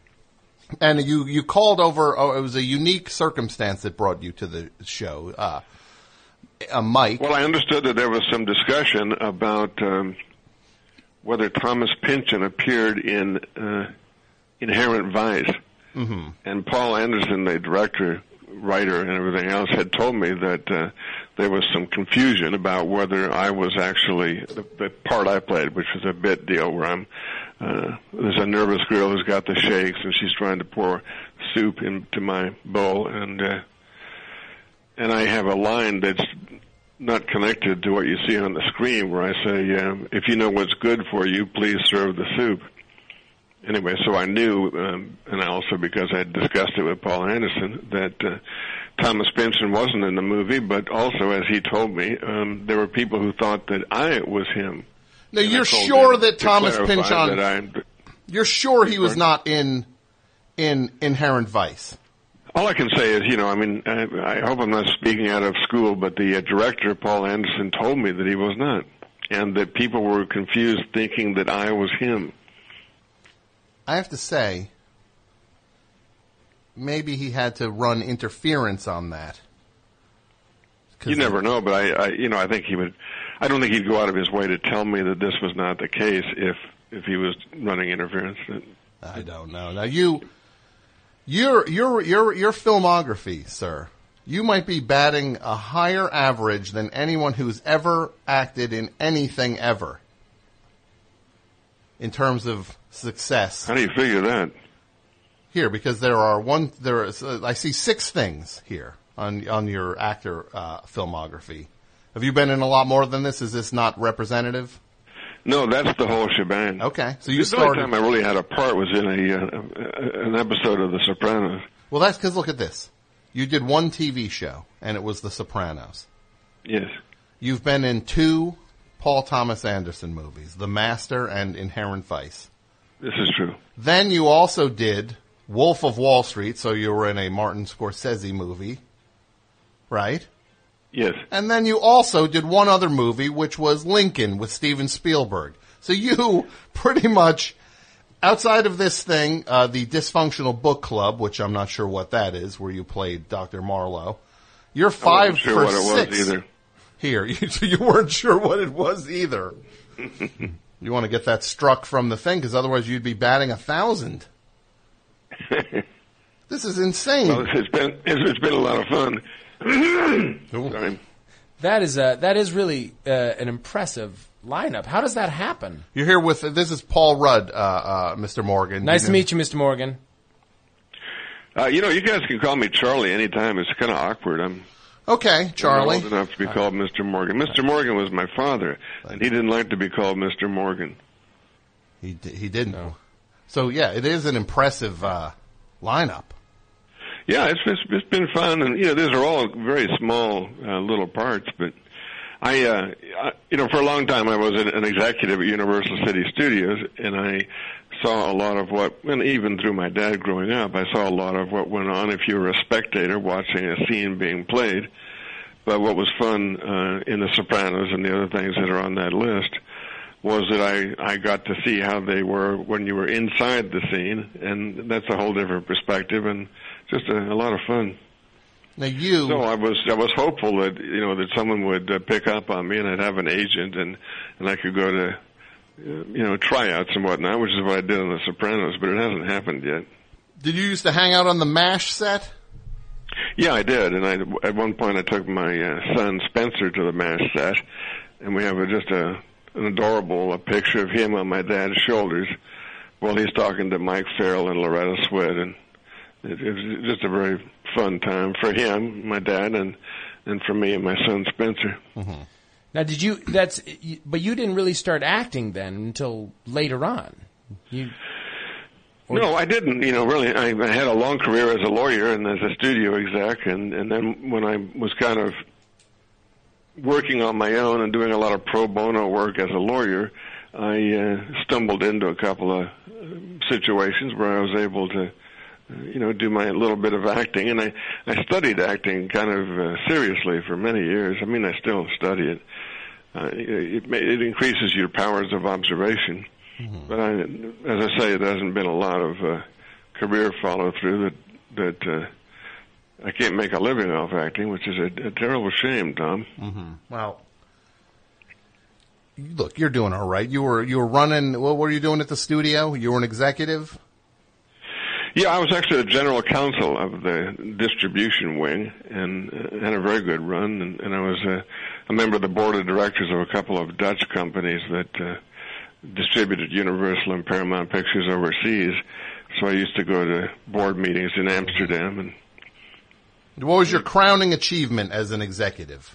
S3: And you, you called over, oh, it was a unique circumstance that brought you to the show. Uh, a Mike.
S9: Well, I understood that there was some discussion about um, whether Thomas Pynchon appeared in uh, Inherent Vice.
S3: Mm-hmm.
S9: And Paul Anderson, the director, writer, and everything else, had told me that uh, there was some confusion about whether I was actually the, the part I played, which was a bit deal where I'm uh, there's a nervous girl who's got the shakes, and she's trying to pour soup into my bowl, and uh, and I have a line that's not connected to what you see on the screen, where I say, um, "If you know what's good for you, please serve the soup." Anyway, so I knew, um, and also because I had discussed it with Paul Anderson, that uh, Thomas Pynchon wasn't in the movie, but also, as he told me, um, there were people who thought that I was him.
S3: Now, and you're sure that Thomas Pynchon, that I, you're sure he was not in in Inherent Vice?
S9: All I can say is, you know, I mean, I, I hope I'm not speaking out of school, but the uh, director, Paul Anderson, told me that he was not, and that people were confused thinking that I was him.
S3: I have to say, maybe he had to run interference on that.
S9: You never know, but I, I, you know, I think he would. I don't think he'd go out of his way to tell me that this was not the case if if he was running interference.
S3: I don't know. Now you, your your your your filmography, sir. You might be batting a higher average than anyone who's ever acted in anything ever. In terms of success.
S9: How do you figure that?
S3: Here, because there are one. There is. Uh, I see six things here on on your actor uh, filmography. Have you been in a lot more than this? Is this not representative?
S9: No, that's the whole shebang.
S3: Okay, so you
S9: the
S3: started.
S9: The only time I really had a part was in a uh, an episode of The Sopranos.
S3: Well, that's because look at this. You did one T V show, and it was The Sopranos.
S9: Yes.
S3: You've been in two Paul Thomas Anderson movies, The Master and Inherent Vice.
S9: This is true.
S3: Then you also did Wolf of Wall Street, so you were in a Martin Scorsese movie, right?
S9: Yes.
S3: And then you also did one other movie, which was Lincoln with Steven Spielberg. So you pretty much, outside of this thing, uh, the Dysfunctional Book Club, which I'm not sure what that is, where you played Doctor Marlowe, you're five
S9: I wasn't sure
S3: for
S9: what it
S3: six.
S9: was either.
S3: Here, you, you weren't sure what it was either. You want to get that struck from the thing, because otherwise you'd be batting a thousand. This is insane.
S9: Well, it's been it's been a lot of fun. Sorry.
S5: That is a, that is really uh, an impressive lineup. How does that happen?
S3: You're here with this is Paul Rudd, uh, uh, Mister Morgan.
S5: Nice
S3: you
S5: to
S3: know?
S5: meet you, Mister Morgan.
S9: Uh, you know, you guys can call me Charlie anytime. It's kind of awkward. I'm
S3: okay, Charlie.
S9: I'm old enough to be called Mister Morgan. Mister Morgan was my father, and he didn't like to be called Mister Morgan.
S3: He he didn't. No. So yeah, it is an impressive uh, lineup.
S9: Yeah, it's, it's it's been fun, and you know, these are all very small uh, little parts. But I, uh, I, you know, for a long time I was an, an executive at Universal City Studios, and I saw a lot of what, and even through my dad growing up, I saw a lot of what went on if you were a spectator watching a scene being played. But what was fun uh, in The Sopranos and the other things that are on that list was that I, I got to see how they were when you were inside the scene, and that's a whole different perspective, and just a, a lot of fun.
S3: Now you,
S9: so I was I was hopeful that you know that someone would uh, pick up on me, and I'd have an agent, and and I could go to uh, you know tryouts and whatnot, which is what I did on The Sopranos, but it hasn't happened yet.
S3: Did you used to hang out on the MASH set?
S9: Yeah, I did, and I at one point I took my uh, son Spencer to the MASH set, and we have a, just a an adorable a picture of him on my dad's shoulders while he's talking to Mike Farrell and Loretta Swit, and it, it was just a very fun time for him, my dad, and and for me and my son Spencer.
S5: Mm-hmm. Now, did you? That's but you didn't really start acting then until later on. You.
S9: No, I didn't. You know, really, I, I had a long career as a lawyer and as a studio exec, and and then when I was kind of working on my own and doing a lot of pro bono work as a lawyer, I uh, stumbled into a couple of situations where I was able to, uh, you know, do my little bit of acting, and I I studied acting kind of uh, seriously for many years. I mean, I still study it. Uh, it, it increases your powers of observation. Mm-hmm. But I, as I say, there hasn't been a lot of uh, career follow through that that uh, I can't make a living off acting, which is a, a terrible shame, Tom.
S3: Mm-hmm. Well, look, you're doing all right. You were you were running. What were you doing at the studio? You were an executive.
S9: Yeah, I was actually the general counsel of the distribution wing, and uh, had a very good run. And, and I was uh, a member of the board of directors of a couple of Dutch companies that uh, distributed Universal and Paramount Pictures overseas. So I used to go to board meetings in Amsterdam. And
S3: what was your crowning achievement as an executive?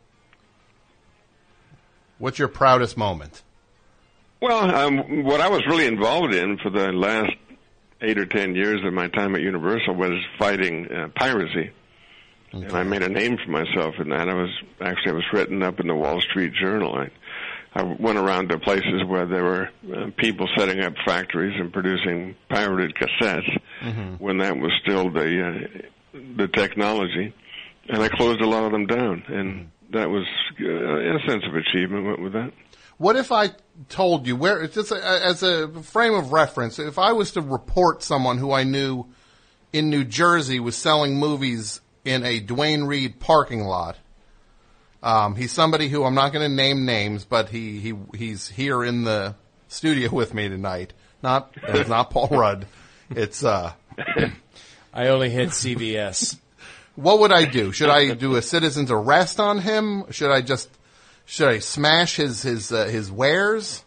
S3: What's your proudest moment?
S9: Well, um, what I was really involved in for the last eight or ten years of my time at Universal was fighting uh, piracy. Okay. And I made a name for myself in that. I was actually I was written up in the Wall Street Journal. I I went around to places where there were uh, people setting up factories and producing pirated cassettes mm-hmm. when that was still the uh, the technology, and I closed a lot of them down, and mm-hmm. that was uh, a sense of achievement went with that.
S3: What if I told you, where just a, as a frame of reference, if I was to report someone who I knew in New Jersey was selling movies in a Duane Reade parking lot? Um, he's somebody who I'm not going to name names, but he, he he's here in the studio with me tonight. Not it's not Paul Rudd. It's uh,
S5: I only hit C B S.
S3: What would I do? Should I do a citizen's arrest on him? Should I just should I smash his his uh, his wares?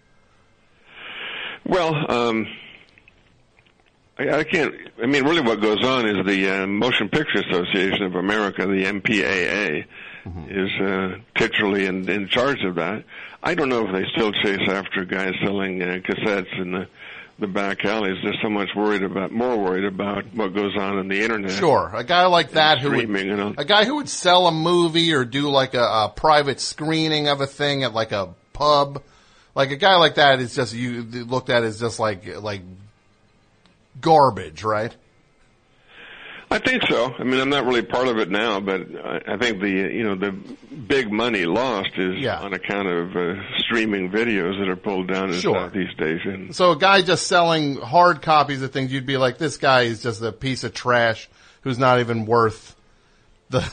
S9: Well, um, I, I can't. I mean, really, what goes on is the uh, Motion Picture Association of America, the M P A A. Mm-hmm. is uh, titularly in, in charge of that. I don't know if they still chase after guys selling uh, cassettes in the, the back alleys. They're so much worried about, more worried about what goes on in the internet.
S3: Sure, a guy like that who would,
S9: you know.
S3: a guy who would sell a movie or do like a, a private screening of a thing at like a pub, like a guy like that is just you looked at as just like like garbage, right?
S9: I think so. I mean, I'm not really part of it now, but I think the you know the big money lost is
S3: yeah.
S9: on account of uh, streaming videos that are pulled down in
S3: sure.
S9: Southeast Asia.
S3: So a guy just selling hard copies of things, you'd be like, this guy is just a piece of trash who's not even worth the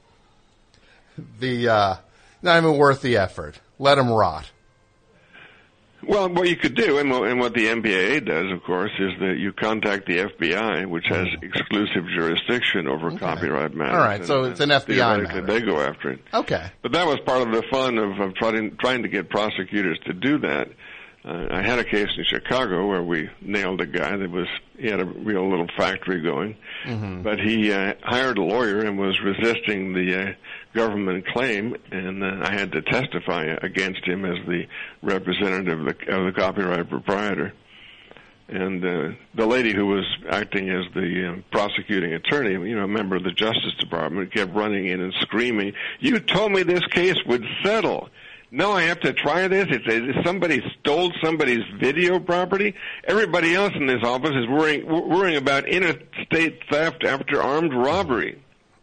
S3: the uh, not even worth the effort. Let him rot.
S9: Well, what you could do, and what, and what the M P A A does, of course, is that you contact the F B I, which has exclusive jurisdiction over okay. copyright matters.
S3: All right, and, so it's an F B I matter.
S9: They go after it.
S3: Okay.
S9: But that was part of the fun of, of trying, trying to get prosecutors to do that. Uh, I had a case in Chicago where we nailed a guy that was, he had a real little factory going, mm-hmm. but he uh, hired a lawyer and was resisting the uh, government claim, and uh, I had to testify against him as the representative of the, of the copyright proprietor. And uh, the lady who was acting as the uh, prosecuting attorney, you know, a member of the Justice Department, kept running in and screaming, "You told me this case would settle. No, I have to try this. It's a, somebody stole somebody's video property. Everybody else in this office is worrying worrying about interstate theft after armed robbery."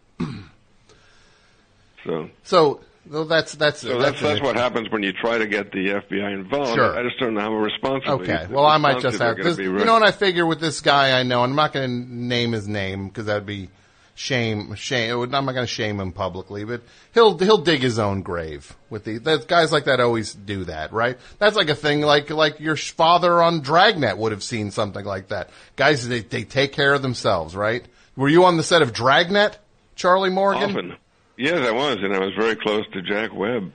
S9: so,
S3: so well, that's that's
S9: so that's that's, that's what happens when you try to get the F B I involved.
S3: Sure.
S9: I just don't know how responsible.
S3: Okay, well, I might just have this. You know what I figure with this guy I know, and I'm not going to name his name because that'd be. Shame, shame. I'm not going to shame him publicly, but he'll he'll dig his own grave with the that, guys like that always do that, right? That's like a thing like like your father on Dragnet would have seen something like that. Guys, they they take care of themselves, right? Were you on the set of Dragnet, Charlie Morgan?
S9: Often, yes, I was, and I was very close to Jack Webb.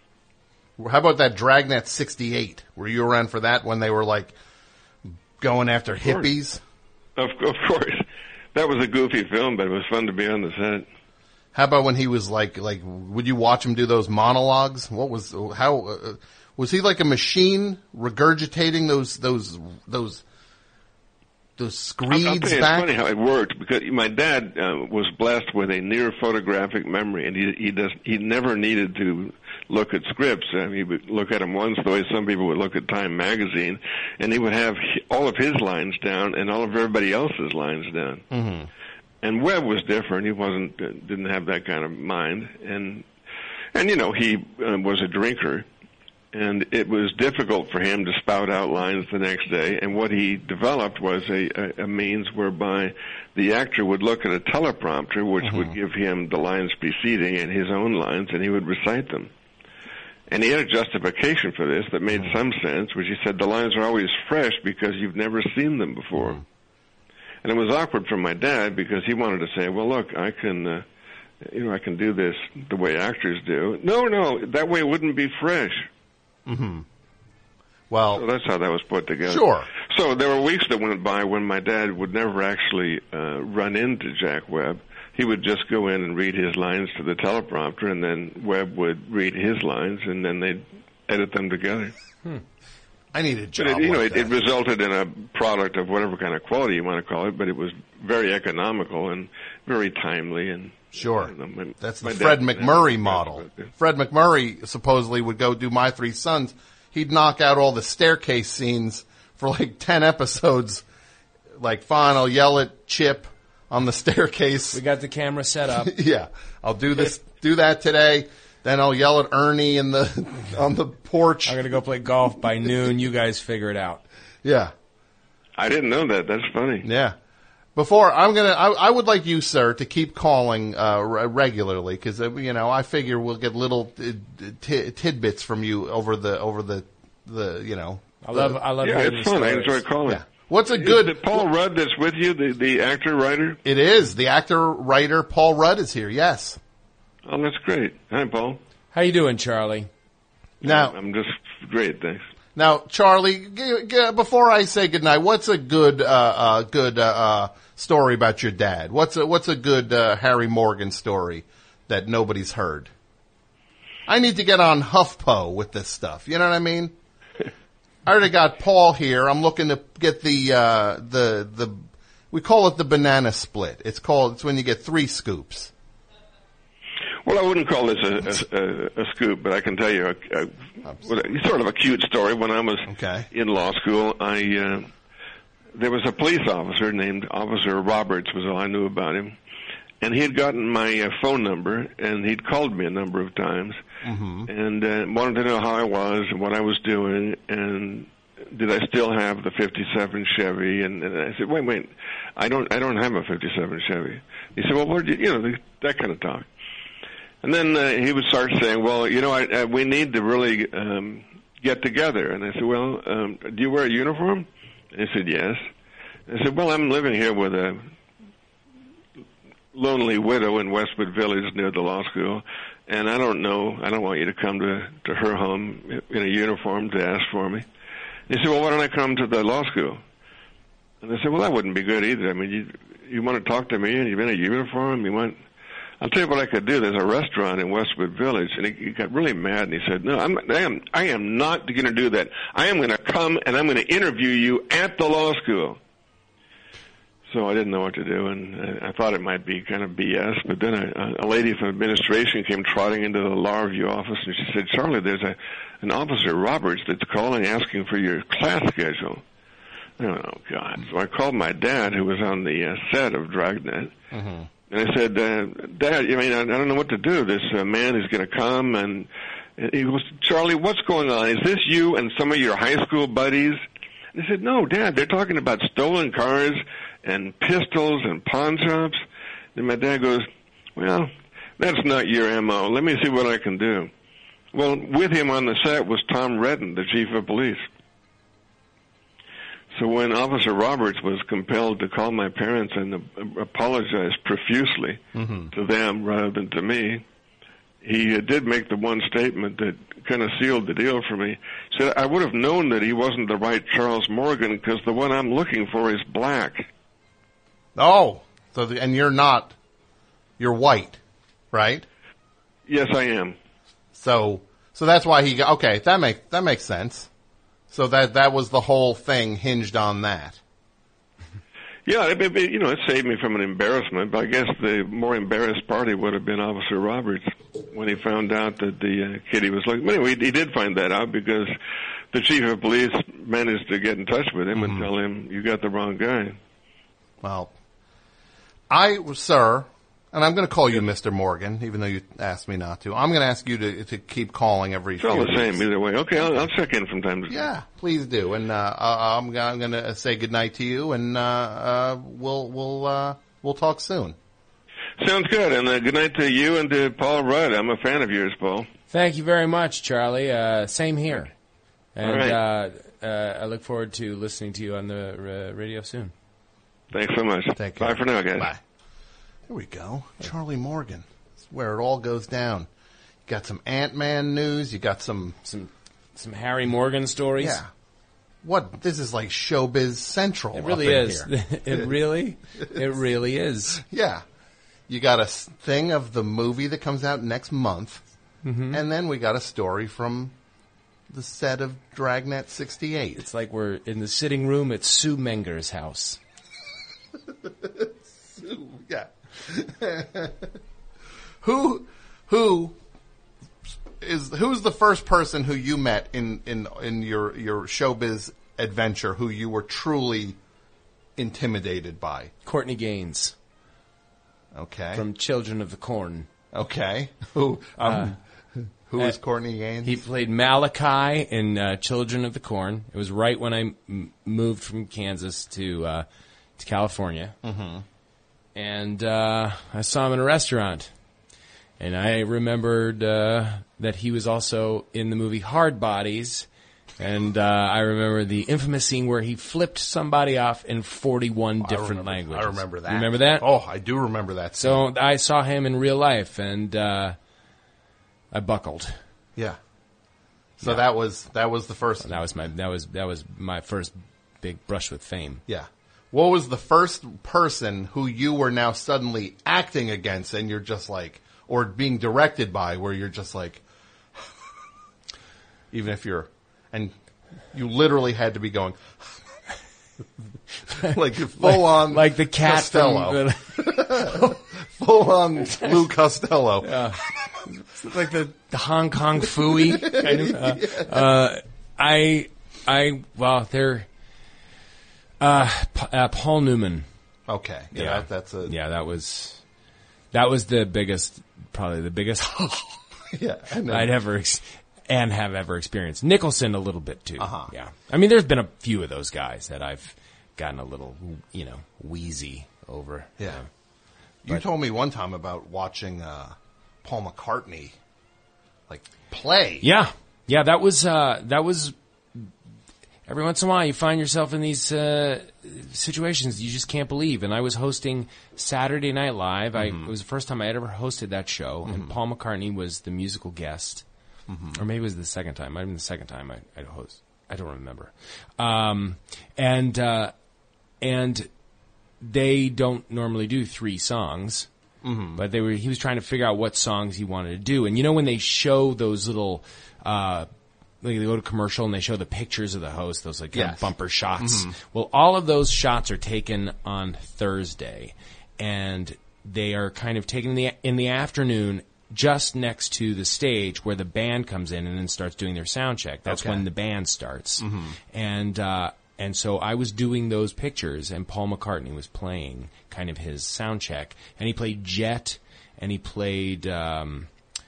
S3: How about that Dragnet sixty-eight? Were you around for that when they were like going after hippies?
S9: Of, of course. That was a goofy film, but it was fun to be on the set.
S3: How about when he was like, like, would you watch him do those monologues? What was, how, uh, was he like a machine regurgitating those, those, those, those screeds
S9: I'll, I'll tell you,
S3: back?
S9: It's funny how it worked, because my dad uh, was blessed with a near photographic memory, and he he does he never needed to look at scripts. I mean, he would look at them once, the way some people would look at Time magazine, and he would have all of his lines down and all of everybody else's lines down.
S3: Mm-hmm.
S9: And Webb was different. He wasn't uh, didn't have that kind of mind, and and you know he uh, was a drinker. And it was difficult for him to spout out lines the next day. And what he developed was a, a, a means whereby the actor would look at a teleprompter, which mm-hmm. would give him the lines preceding and his own lines, and he would recite them. And he had a justification for this that made mm-hmm. some sense, which he said the lines are always fresh because you've never seen them before. Mm-hmm. And it was awkward for my dad because he wanted to say, well, look, I can, uh, you know, I can do this the way actors do. No, no, that way it wouldn't be fresh.
S3: Mm-hmm. Well,
S9: so that's how that was put together.
S3: Sure.
S9: So there were weeks that went by when my dad would never actually uh, run into Jack Webb. He would just go in and read his lines to the teleprompter, and then Webb would read his lines, and then they'd edit them together.
S5: Hmm.
S3: I need a job.
S9: But it, you know,
S3: like
S9: it, it resulted in a product of whatever kind of quality you want to call it, but it was very economical and very timely. And
S3: Sure.
S9: You know, my,
S3: That's the
S9: my
S3: Fred
S9: dad-
S3: McMurray model. Fred McMurray supposedly would go do My Three Sons. He'd knock out all the staircase scenes for like ten episodes. Like, fine, I'll yell at Chip on the staircase.
S5: We got the camera set up.
S3: Yeah. I'll do this, do that today. Then I'll yell at Ernie in the, on the porch.
S5: I'm going to go play golf by noon. You guys figure it out.
S3: Yeah.
S9: I didn't know that. That's funny.
S3: Yeah. Before, I'm gonna, I, I would like you, sir, to keep calling, uh, r- regularly, cause, uh, you know, I figure we'll get little uh, t- tidbits from you over the, over the, the, you know.
S5: I
S3: the-
S5: love, I love
S9: Yeah,
S5: hearing
S9: it's
S5: the
S9: fun. I
S5: stories.
S9: enjoy calling.
S3: Yeah. What's a
S9: Is
S3: good,
S9: it Paul Rudd that's with you, the, the actor, writer?
S3: it is, the actor, writer, Paul Rudd is here, yes.
S9: Oh, that's great. Hi, Paul.
S5: How you doing, Charlie?
S3: Now,
S9: I'm just great, thanks.
S3: now, Charlie, g- g- before I say goodnight, what's a good, uh, uh, good, uh, uh, story about your dad? What's a, what's a good, uh, Harry Morgan story that nobody's heard? I need to get on HuffPo with this stuff. You know what I mean? I already got Paul here. I'm looking to get the, uh, the, the, we call it the banana split. It's called, it's when you get three scoops.
S9: Well, I wouldn't call this a, a, a scoop, but I can tell you a, a, a sort of a cute story. When I was
S3: Okay.
S9: in law school, I uh, there was a police officer named Officer Roberts, was all I knew about him, and he had gotten my uh, phone number, and he'd called me a number of times,
S3: Mm-hmm.
S9: and uh, wanted to know how I was and what I was doing, and did I still have the fifty-seven Chevy? And, and I said, wait, wait, I don't, I don't have a fifty-seven Chevy. He said, well, what did you, you know, that kind of talk. And then uh, he would start saying, well, you know, I, I, we need to really um, get together. And I said, well, um, do you wear a uniform? And he said, yes. I said, well, I'm living here with a lonely widow in Westwood Village near the law school, and I don't know, I don't want you to come to, to her home in a uniform to ask for me. And he said, well, why don't I come to the law school? And I said, well, that wouldn't be good either. I mean, you, you want to talk to me and you're in a uniform? You want... I'll tell you what I could do. There's a restaurant in Westwood Village, and he, he got really mad, and he said, no, I'm, I am, I am not going to do that. I am going to come, and I'm going to interview you at the law school. So I didn't know what to do, and I, I thought it might be kind of B S, but then a, a lady from administration came trotting into the law review office, and she said, Charlie, there's a an Officer Roberts that's calling asking for your class schedule. I went, oh, God. So I called my dad, who was on the uh, set of Dragnet,
S3: Mm-hmm.
S9: and I said, uh, Dad, I mean, I, I don't know what to do. This uh, man is going to come, and, and he goes, Charlie, what's going on? Is this you and some of your high school buddies? And I said, no, Dad, they're talking about stolen cars and pistols and pawn shops. And my dad goes, well, that's not your M O. Let me see what I can do. Well, with him on the set was Tom Redden, the chief of police. So when Officer Roberts was compelled to call my parents and uh, apologize profusely
S3: Mm-hmm.
S9: to them rather than to me, he uh, did make the one statement that kind of sealed the deal for me. He said, I would have known that he wasn't the right Charles Morgan because the one I'm looking for is black.
S3: Oh, so the, and you're not, you're white, right?
S9: Yes, I am.
S3: So, so that's why he got, okay, that makes, that makes sense. So that, that was the whole thing hinged on that.
S9: Yeah, it, it, you know, it saved me from an embarrassment, but I guess the more embarrassed party would have been Officer Roberts when he found out that the uh, kid he was looking. But anyway, he did find that out because the chief of police managed to get in touch with him
S3: Mm-hmm.
S9: and tell him, you got the wrong guy.
S3: Well, I, sir, and I'm going to call you Mister Morgan, even though you asked me not to. I'm going to ask you to to keep calling every
S9: It's all
S3: few
S9: the same
S3: weeks.
S9: either way. Okay, I'll, I'll check in from time to time.
S3: Yeah, please do. And uh, I- I'm, I'm going to say goodnight to you, and uh, uh, we'll we'll uh, we'll talk soon.
S9: Sounds good. And uh, good night to you and to Paul Rudd. I'm a fan of yours, Paul.
S5: Thank you very much, Charlie. Uh, same here. And
S9: All right.
S5: uh, uh, I look forward to listening to you on the uh, radio soon.
S9: Thanks so much.
S3: Take care.
S9: Bye for now, guys.
S3: Bye. Here we go. Charlie Morgan. That's where it all goes down. You got some Ant-Man news. You got some...
S5: Some some Harry Morgan stories.
S3: Yeah. What? This is like Showbiz Central.
S5: It really
S3: up in
S5: is.
S3: here.
S5: it really, it really is.
S3: Yeah. You got a s- thing of the movie that comes out next month.
S5: Mm-hmm.
S3: And then we got a story from the set of Dragnet sixty-eight.
S5: It's like we're in the sitting room at Sue Menger's house.
S3: Sue, yeah. who, who is who's the first person who you met in in in your your showbiz adventure who you were truly intimidated by?
S5: Courtney Gaines.
S3: Okay.
S5: From Children of the Corn.
S3: Okay. Who? Um, uh, who is Courtney Gaines?
S5: He played Malachi in uh, Children of the Corn. It was right when I m- moved from Kansas to uh, to California,
S3: mm-hmm.
S5: and uh, I saw him in a restaurant, and I remembered uh, that he was also in the movie Hard Bodies. And uh, I remember the infamous scene where he flipped somebody off in forty-one different
S3: I remember,
S5: languages.
S3: I remember that.
S5: You remember that?
S3: Oh, I do remember that scene.
S5: So I saw him in real life, and uh, I buckled.
S3: Yeah. So
S5: Yeah.
S3: that was that was the first.
S5: That was my that was that was my first big brush with fame.
S3: Yeah. What was the first person who you were now suddenly acting against, and you're just like, or being directed by, where you're just like, even if you're. And you literally had to be going like full on,
S5: like the cat
S3: Costello,
S5: from,
S3: full on Lou Costello.
S5: Yeah. Like the, the Hong Kong Phooey kind of. Uh,
S3: yeah.
S5: uh, I I well, they're uh, P- uh, Paul Newman.
S3: Okay, yeah,
S5: Yeah,
S3: that, that's a
S5: yeah. That was that was the biggest, probably the biggest
S3: yeah and then,
S5: I'd ever. Ex- And have ever experienced. Nicholson a little bit too.
S3: Uh-huh.
S5: Yeah. I mean, there's been a few of those guys that I've gotten a little, you know, wheezy over.
S3: Yeah.
S5: You know.
S3: You
S5: But-
S3: told me one time about watching uh, Paul McCartney like play.
S5: Yeah. Yeah, that was, uh, that was, every once in a while you find yourself in these, uh, situations you just can't believe. And I was hosting Saturday Night Live.
S3: Mm-hmm.
S5: I, it was the first time I had ever hosted that show.
S3: Mm-hmm.
S5: And Paul McCartney was the musical guest. Mm-hmm. Or maybe it was the second time. Might have been the second time I, I host. I don't remember. Um, and, uh, and they don't normally do three songs. Mm-hmm. But they were, he was trying to figure out what songs he wanted to do. And you know when they show those little, uh, like they go to commercial and they show the pictures of the host, those like kind of
S3: Yes.
S5: bumper shots.
S3: Mm-hmm.
S5: Well, all of those shots are taken on Thursday. And they are kind of taken in the, in the afternoon just next to the stage where the band comes in and then starts doing their sound check. That's
S3: Okay.
S5: when the band starts.
S3: Mm-hmm.
S5: And, uh, and so I was doing those pictures and Paul McCartney was playing kind of his sound check. And he played Jet and he played, um,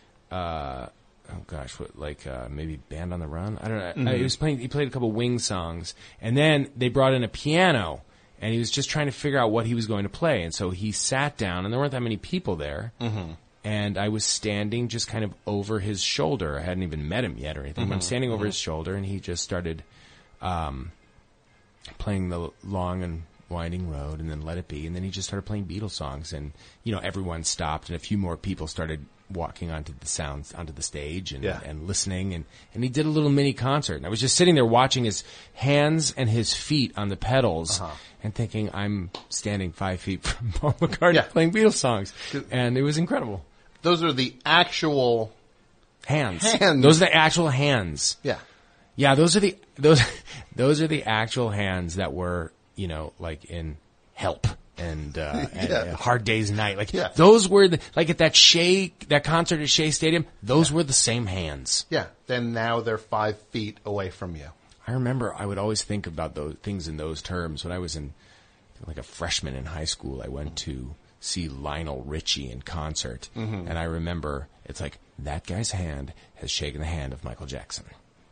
S5: uh, oh gosh, what, like, uh, maybe Band on the Run? I don't know.
S3: Mm-hmm.
S5: Uh, he was playing, he played a couple Wing songs. And then they brought in a piano and he was just trying to figure out what he was going to play. And so he sat down and there weren't that many people there.
S3: Mm-hmm.
S5: And I was standing just kind of over his shoulder. I hadn't even met him yet or anything.
S3: Mm-hmm.
S5: But I'm standing over
S3: Mm-hmm.
S5: his shoulder, and he just started um, playing the long and winding road, and then Let It Be. And then he just started playing Beatles songs. And, you know, everyone stopped, and a few more people started walking onto the sounds, onto the stage and,
S3: Yeah.
S5: and listening. And, and he did a little mini concert. And I was just sitting there watching his hands and his feet on the pedals.
S3: Uh-huh.
S5: And thinking, I'm standing five feet from Paul McCartney
S3: Yeah.
S5: playing Beatles songs. And it was incredible.
S3: Those are the actual
S5: Hands.
S3: Hands.
S5: Those are the actual hands.
S3: yeah.
S5: Yeah, those are the those those are the actual hands that were, you know, like in Help and uh and,
S3: Yeah.
S5: uh, Hard Day's Night. Like
S3: Yeah.
S5: those were the like at that Shea that concert at Shea Stadium, those were the same hands.
S3: Yeah. Then now they're five feet away from you.
S5: I remember I would always think about those things in those terms when I was in like a freshman in high school. I went to see Lionel Richie in concert.
S3: Mm-hmm.
S5: And I remember it's like that guy's hand has shaken the hand of Michael Jackson.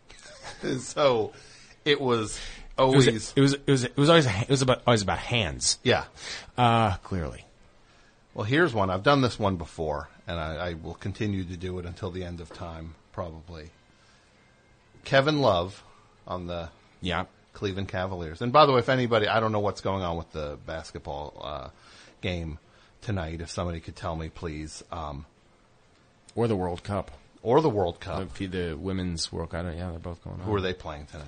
S3: So it was
S5: It
S3: always
S5: was, it was it was it was always it was about always about hands.
S3: yeah.
S5: Uh clearly.
S3: Well, here's one. I've done this one before, and I, I will continue to do it until the end of time, probably. Kevin Love on the
S5: Yeah.
S3: Cleveland Cavaliers. And by the way, if anybody, I don't know what's going on with the basketball uh, game tonight. If somebody could tell me, please. Um,
S5: Or the World Cup.
S3: or the World Cup.
S5: The, the women's World Cup. Yeah, they're both going on.
S3: Who are they playing tonight?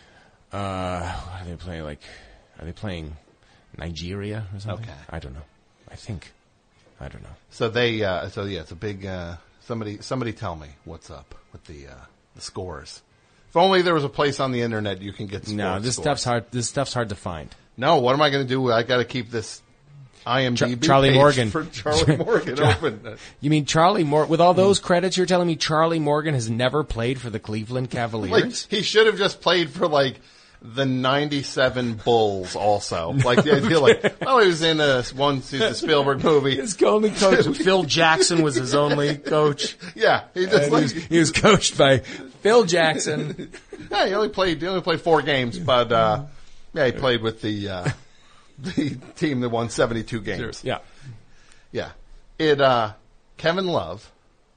S5: Uh, are they playing like? Are they playing Nigeria or something?
S3: Okay.
S5: I don't know. I think. I don't know.
S3: So they. Uh, so yeah, it's a big. Uh, somebody. Somebody tell me what's up with the uh, the scores If only there was a place on the internet you can get sports
S5: No, this
S3: scores.
S5: stuff's hard. This stuff's hard to find.
S3: No, what am I going to do? I got to keep this I M D B
S5: Char- Charlie
S3: page
S5: Morgan.
S3: for Charlie Morgan open.
S5: You mean Charlie Morgan? With all those credits, you're telling me Charlie Morgan has never played for the Cleveland Cavaliers?
S3: Like, he should have just played for, like, the ninety-seven Bulls also. Like, the idea, like, oh, he was in a, one the Spielberg movie.
S5: His only coach, Phil Jackson, was his only coach.
S3: Yeah, he just
S5: And
S3: like,
S5: he, was, he was coached by Phil Jackson.
S3: yeah, he only played, he only played four games, but, uh, yeah, he played with the, uh, the team that won seventy-two games.
S5: Yeah.
S3: Yeah. It, uh, Kevin Love,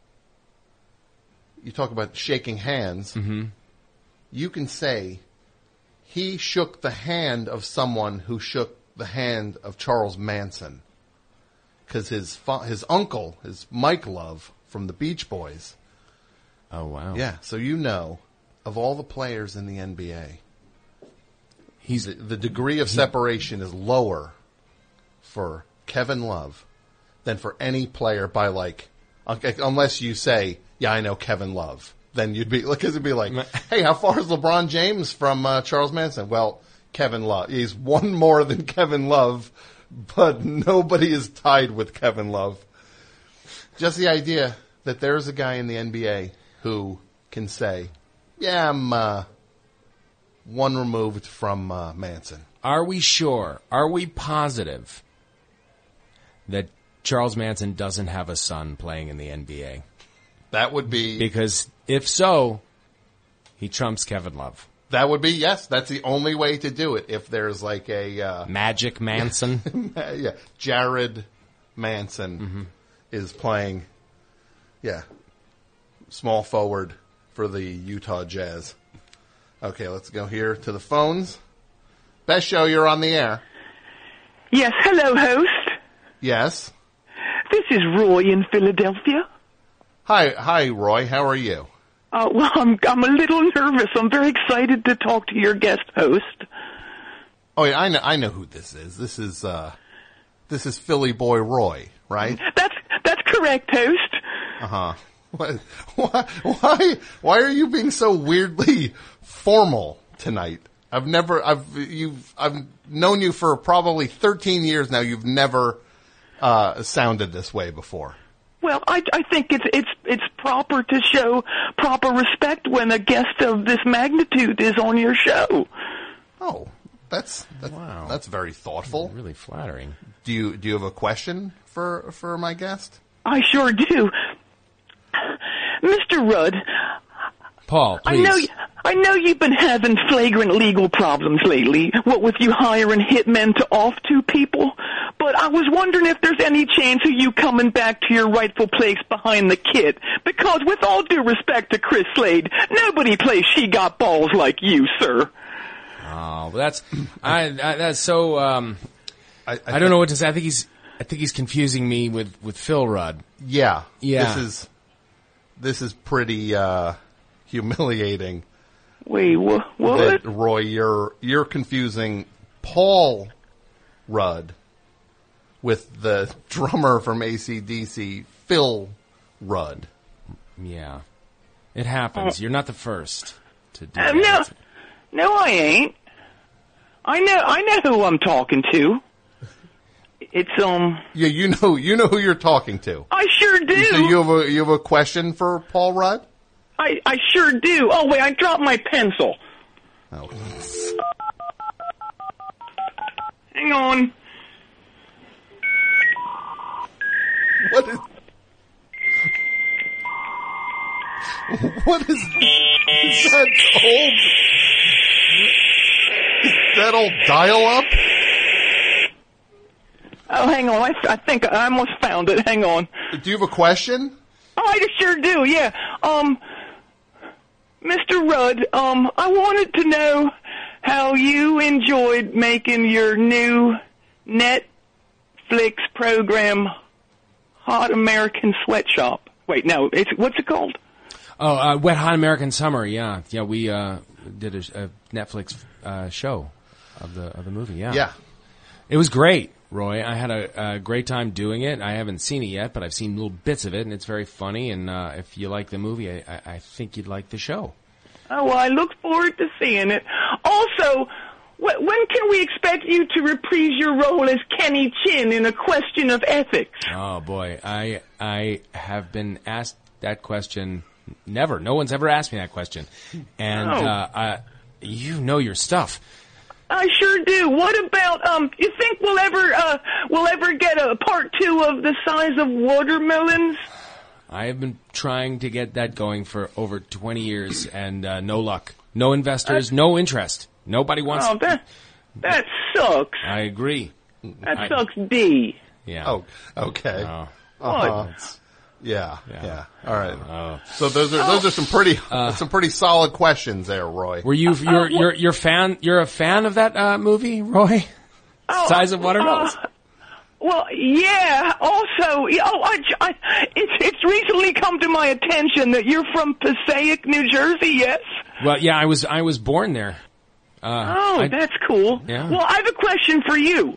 S3: you talk about shaking hands.
S5: Mm-hmm.
S3: You can say he shook the hand of someone who shook the hand of Charles Manson. Because his, fa- his uncle is Mike Love from the Beach Boys.
S5: Oh, wow.
S3: Yeah. So you know, of all the players in the N B A,
S5: He's
S3: the, the degree of separation is lower for Kevin Love than for any player by like, okay, unless you say, yeah, I know Kevin Love. Then you'd be, because it'd be like, hey, how far is LeBron James from uh, Charles Manson? Well, Kevin Love. He's one more than Kevin Love, but nobody is tied with Kevin Love. Just the idea that there's a guy in the N B A who can say, yeah, I'm uh, one removed from uh, Manson.
S5: Are we sure? Are we positive that Charles Manson doesn't have a son playing in the N B A?
S3: That would be...
S5: Because if so, he trumps Kevin Love.
S3: That would be, yes, that's the only way to do it. If there's like a... Uh,
S5: Magic Manson?
S3: yeah, Jared Manson mm-hmm. is playing, yeah, small forward for the Utah Jazz. Okay, let's go here to the phones. Best Show, you're on the air.
S10: Yes, hello, host.
S3: Yes.
S10: This is Roy in Philadelphia.
S3: Hi, hi, Roy. How are you?
S10: Uh, well, I'm I'm a little nervous. I'm very excited to talk to your guest host.
S3: Oh, yeah, I know, I know who this is. This is, uh, this is Philly boy Roy, right?
S10: That's that's correct, host.
S3: Uh huh. What, why, why, why are you being so weirdly formal tonight? I've never, I've, you've, I've known you for probably thirteen years now. You've never, uh, sounded this way before.
S10: Well, I, I think it's it's it's proper to show proper respect when a guest of this magnitude is on your show.
S3: Oh, that's that's, wow. that's very thoughtful.
S5: Really flattering.
S3: Do you do you have a question for for my guest?
S10: I sure do, Mister Rudd.
S5: Paul, please.
S10: I know, I know you've been having flagrant legal problems lately, what with you hiring hitmen to off two people, but I was wondering if there's any chance of you coming back to your rightful place behind the kit, because with all due respect to Chris Slade, nobody plays She Got Balls like you, sir.
S5: Oh, that's, I, I that's so, um, I, I, I don't
S3: th-
S5: know what to say. I think he's, I think he's confusing me with, with Phil Rudd.
S3: Yeah.
S5: Yeah.
S3: This is, this is pretty, uh, humiliating.
S10: Wait, wh- what?
S3: That, Roy, you're you're confusing Paul Rudd with the drummer from A C D C, Phil Rudd.
S5: Yeah, it happens.
S10: Oh.
S5: You're not the first to do
S10: Uh,
S5: that.
S10: no, no, I ain't. I know, I know who I'm talking to. It's um.
S3: Yeah, you know, you know who you're talking to.
S10: I sure do.
S3: So you have a you have a question for Paul Rudd?
S10: I, I sure do. Oh, wait, I dropped my pencil.
S3: Oh.
S10: Hang on.
S3: What is... What is... Is that old... Is that old dial-up?
S10: Oh, hang on. I, I think I almost found it. Hang on.
S3: Do you have a question?
S10: Oh, I sure do, yeah. Um... Mister Rudd, um, I wanted to know how you enjoyed making your new Netflix program, Hot American Sweatshop. Wait, no, it's, what's it called?
S5: Oh, uh, Wet Hot American Summer. Yeah, yeah. We uh, did a, a Netflix uh, show of the of the movie. Yeah,
S3: Yeah.
S5: It was great, Roy. I had a, a great time doing it. I haven't seen it yet, but I've seen little bits of it, and it's very funny. And uh, if you like the movie, I, I think you'd like the show.
S10: Oh, well, I look forward to seeing it. Also, wh- when can we expect you to reprise your role as Kenny Chin in A Question of Ethics?
S5: Oh, boy. I I have been asked that question. Never. No one's ever asked me that question. And
S10: Oh.
S5: uh, I, you know your stuff.
S10: I sure do. What about, um, you think we'll ever, uh, we'll ever get a part two of The Size of Watermelons?
S5: I have been trying to get that going for over twenty years, and uh, no luck. No investors, no interest. Nobody wants...
S10: Oh, that, that sucks.
S5: I agree.
S10: That
S5: I-
S10: sucks D.
S5: Yeah.
S3: Oh, okay.
S5: Oh.
S3: Uh-huh.
S10: What?
S3: Yeah,
S5: Yeah.
S3: yeah. All right.
S5: Oh.
S3: So those are those are some pretty some pretty solid questions there, Roy.
S5: Were you you're you're you're fan you're a fan of that uh, movie, Roy?
S10: Oh,
S5: Size of Watermelons?
S10: uh, Well, yeah. Also, yeah, oh, I, I, it's it's recently come to my attention that you're from Passaic, New Jersey. Yes.
S5: Well, yeah, I was I was born there. Uh,
S10: Oh,
S5: I-
S10: that's cool.
S5: Yeah.
S10: Well, I have a question for you.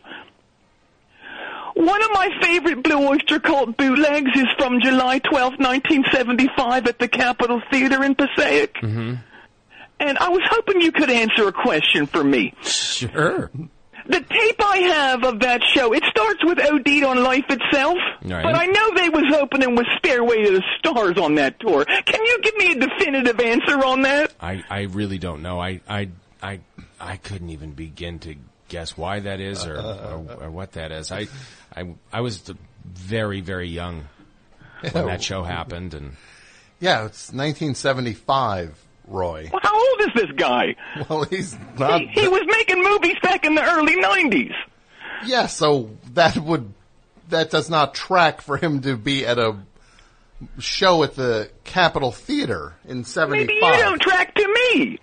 S10: One of my favorite Blue Oyster Cult bootlegs is from July twelfth, nineteen seventy-five at the Capitol Theater in Passaic.
S5: Mhm.
S10: And I was hoping you could answer a question for me.
S5: Sure.
S10: The tape I have of that show, it starts with O D'd on Life Itself,
S5: Right.
S10: but I know they was opening with Stairway to the Stars on that tour. Can you give me a definitive answer on that?
S5: I, I really don't know. I, I I I couldn't even begin to guess why that is or or, or what that is. I I I was very very young when that show happened, and
S3: Yeah, it's nineteen seventy-five, Roy.
S10: Well, how old is this guy?
S3: Well, he's not.
S10: He, he was making movies back in the early nineties.
S3: Yeah, so that would that does not track for him to be at a show at the Capitol Theater in seventy-five.
S10: Maybe you don't track to me.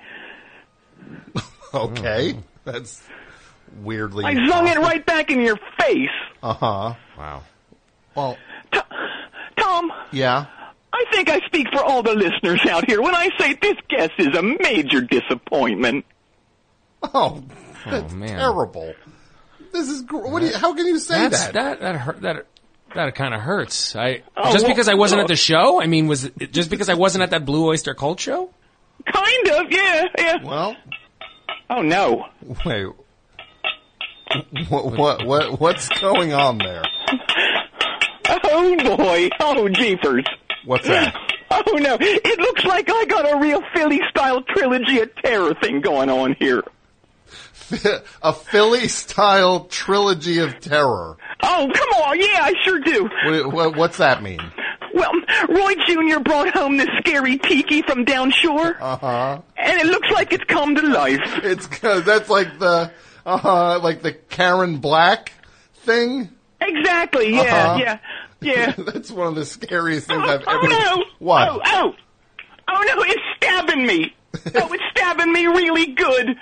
S3: Okay, that's weirdly.
S10: I zung it right back in your face.
S3: Uh huh.
S5: wow.
S3: Well,
S10: Tom,
S3: yeah.
S10: I think I speak for all the listeners out here when I say this guest is a major disappointment.
S3: Oh, that's
S5: man.
S3: terrible. This is gr- what? Do you, how can you say
S5: That's,
S3: that?
S5: that that hurt, that that kind of hurts. I
S10: Oh,
S5: just
S10: well,
S5: because I wasn't
S10: well.
S5: at the show. I mean, was it just because I wasn't at that Blue Oyster Cult show?
S10: Kind of, yeah, yeah.
S3: Well,
S10: Oh no.
S3: wait. What, what what what's going on there?
S10: Oh boy. Oh jeepers.
S3: What's that?
S10: Oh no. It looks like I got a real Philly style trilogy of terror thing going on here.
S3: A Philly style trilogy of terror.
S10: Oh, come on. Yeah, I sure do.
S3: What, what, what's that mean?
S10: Well, Roy Junior brought home this scary tiki from down shore,
S3: Uh huh.
S10: and it looks like it's come to life.
S3: It's cause that's like the uh huh like the Karen Black thing.
S10: Exactly. Yeah.
S3: Uh-huh.
S10: Yeah. Yeah.
S3: That's one of the scariest things
S10: Oh,
S3: I've
S10: oh
S3: ever.
S10: no!
S3: What?
S10: Oh, oh! Oh no, it's stabbing me! Oh, it's stabbing me really good!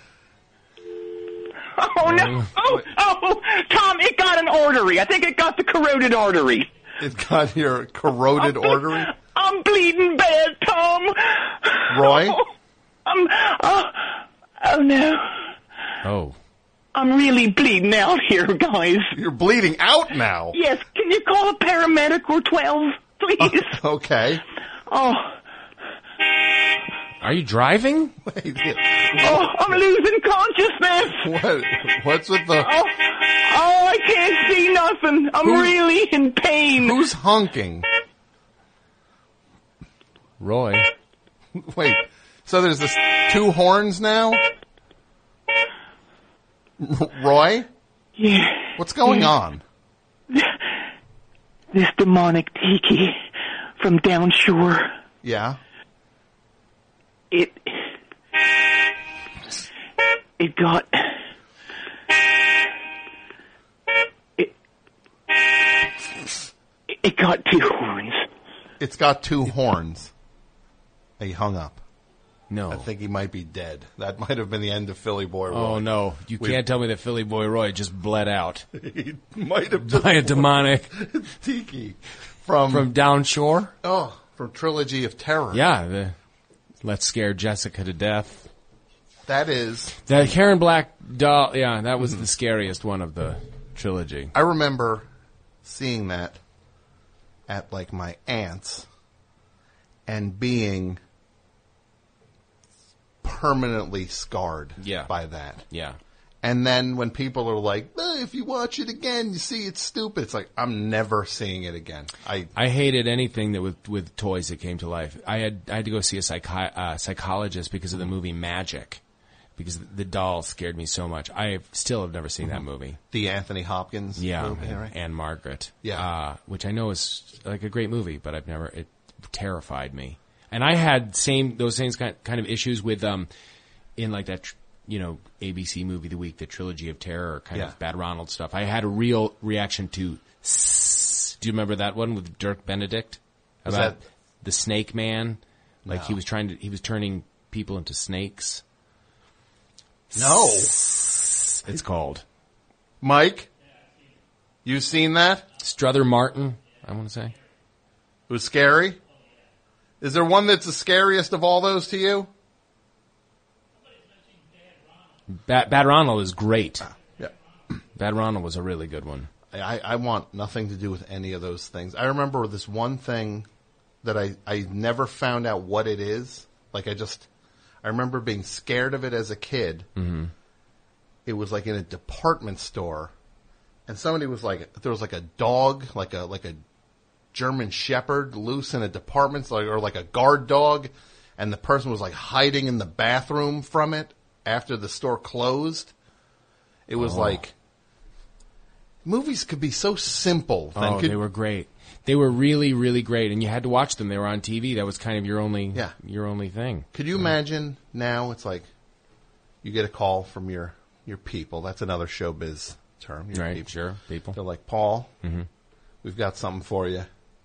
S10: Oh no! Oh, oh! Tom, it got an artery. I think it got the carotid artery.
S3: It got your corroded artery.
S10: I'm bleeding bad, Tom!
S3: Roy?
S10: Oh, I'm, oh, oh no.
S5: Oh.
S10: I'm really bleeding out here, guys.
S3: You're bleeding out now.
S10: Yes, can you call a paramedic or twelve, please?
S3: Okay.
S10: Oh.
S5: Are you driving?
S3: Wait,
S10: Oh, I'm losing consciousness.
S3: what? What's with the?
S10: Oh, oh, I can't see nothing. I'm
S3: Who's-
S10: really in pain.
S3: Who's honking?
S5: Roy.
S3: Wait. So there's this two horns now. Roy,
S10: Yeah.
S3: what's going
S10: Yeah.
S3: on?
S10: This demonic tiki from down shore.
S3: Yeah.
S10: It. It got. It. It got two horns.
S3: It's got two horns. He hung up.
S5: No.
S3: I think he might be dead. That might have been the end of Philly Boy Roy.
S5: Oh no! You
S3: We-
S5: can't tell me that Philly Boy Roy just bled out
S3: He might have just
S5: by a demonic
S3: tiki from
S5: from down shore.
S3: oh from Trilogy of Terror.
S5: Yeah, the Let's Scare Jessica to Death.
S3: That is.
S5: That Karen Black doll. Yeah, that was the scariest one of the trilogy.
S3: I remember seeing that at like my aunt's and being permanently scarred
S5: Yeah.
S3: by that.
S5: Yeah.
S3: And then when people are like, eh, if you watch it again, you see it's stupid. It's like, I'm never seeing it again. I
S5: I hated anything that with with toys that came to life. I had I had to go see a psychi- uh, psychologist because of the movie Magic, because the doll scared me so much. I still have never seen that movie.
S3: The Anthony Hopkins
S5: Yeah,
S3: movie, right?
S5: and Margaret.
S3: Yeah.
S5: uh, which I know is like a great movie, but I've never. It terrified me, and I had same those same kind kind of issues with um in like that. Tr- you know, A B C movie of the week, the Trilogy of Terror, kind
S3: Yeah.
S5: of Bad Ronald stuff. I had a real reaction to S- do you remember that one with Dirk Benedict?
S3: Was
S5: About
S3: that-
S5: the Snake Man? Like
S3: No.
S5: he was trying to, he was turning people into snakes.
S3: No.
S5: S- It's called.
S3: Mike, you seen that?
S5: Struther Martin, I want to say.
S3: It was scary? Is there one that's the scariest of all those to you?
S5: Bad, Bad Ronald is great.
S3: Yeah.
S5: Bad Ronald was a really good one.
S3: I, I want nothing to do with any of those things. I remember this one thing that I, I never found out what it is. Like I just, I remember being scared of it as a kid.
S5: Mm-hmm.
S3: It was like in a department store, and somebody was like, there was like a dog, like a like a German Shepherd loose in a department store, or like a guard dog, and the person was like hiding in the bathroom from it after the store closed. It was
S5: Oh.
S3: like, movies could be so simple. then
S5: Oh,
S3: could-
S5: they were great. They were really, really great, and you had to watch them. They were on T V. That was kind of your only,
S3: Yeah.
S5: your only thing.
S3: Could you imagine now? It's like you get a call from your your people. That's another showbiz term. Your
S5: Right,
S3: people.
S5: sure, people.
S3: They're like, Paul,
S5: Mm-hmm.
S3: we've got something for you.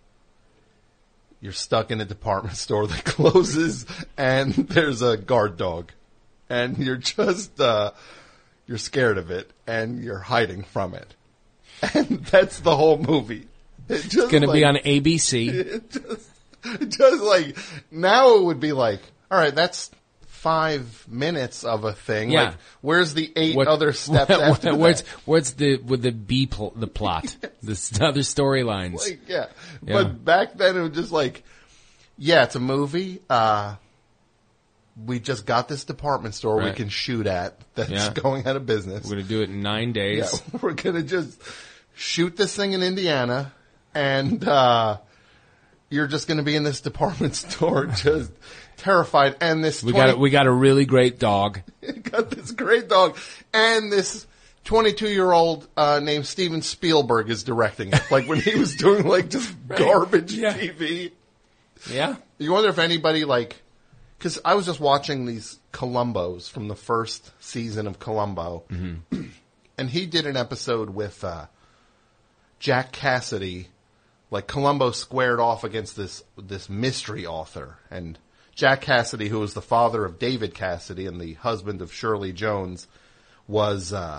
S3: You're stuck in a department store that closes, and there's a guard dog, and you're just uh, you're scared of it, and you're hiding from it, and that's the whole movie. It
S5: It's going to
S3: like-
S5: be on A B C.
S3: It just, just like now, it would be like, all right, that's five minutes of a thing.
S5: Yeah.
S3: Like, where's the eight
S5: What-
S3: other steps
S5: what-
S3: after
S5: what's,
S3: that?
S5: What's the with the B pl- the plot? The s- other storylines.
S3: Like, yeah.
S5: Yeah.
S3: But back then, it was just like, yeah, it's a movie. Uh, we just got this department store we
S5: Right.
S3: can shoot at that's
S5: Yeah.
S3: going out of business.
S5: We're going to do it in nine days.
S3: Yeah, we're going to just shoot this thing in Indiana, and uh, you're just going to be in this department store just terrified. And this
S5: We
S3: twenty
S5: got a, we got a really great dog.
S3: got this great dog, and this twenty-two-year-old uh, named Steven Spielberg is directing it. Like when he was doing like just garbage
S5: Yeah.
S3: T V.
S5: Yeah.
S3: You wonder if anybody like, because I was just watching these Columbos from the first season of Columbo,
S5: Mm-hmm.
S3: and he did an episode with uh, Jack Cassidy. Like Columbo squared off against this this mystery author, and Jack Cassidy, who was the father of David Cassidy and the husband of Shirley Jones, was uh,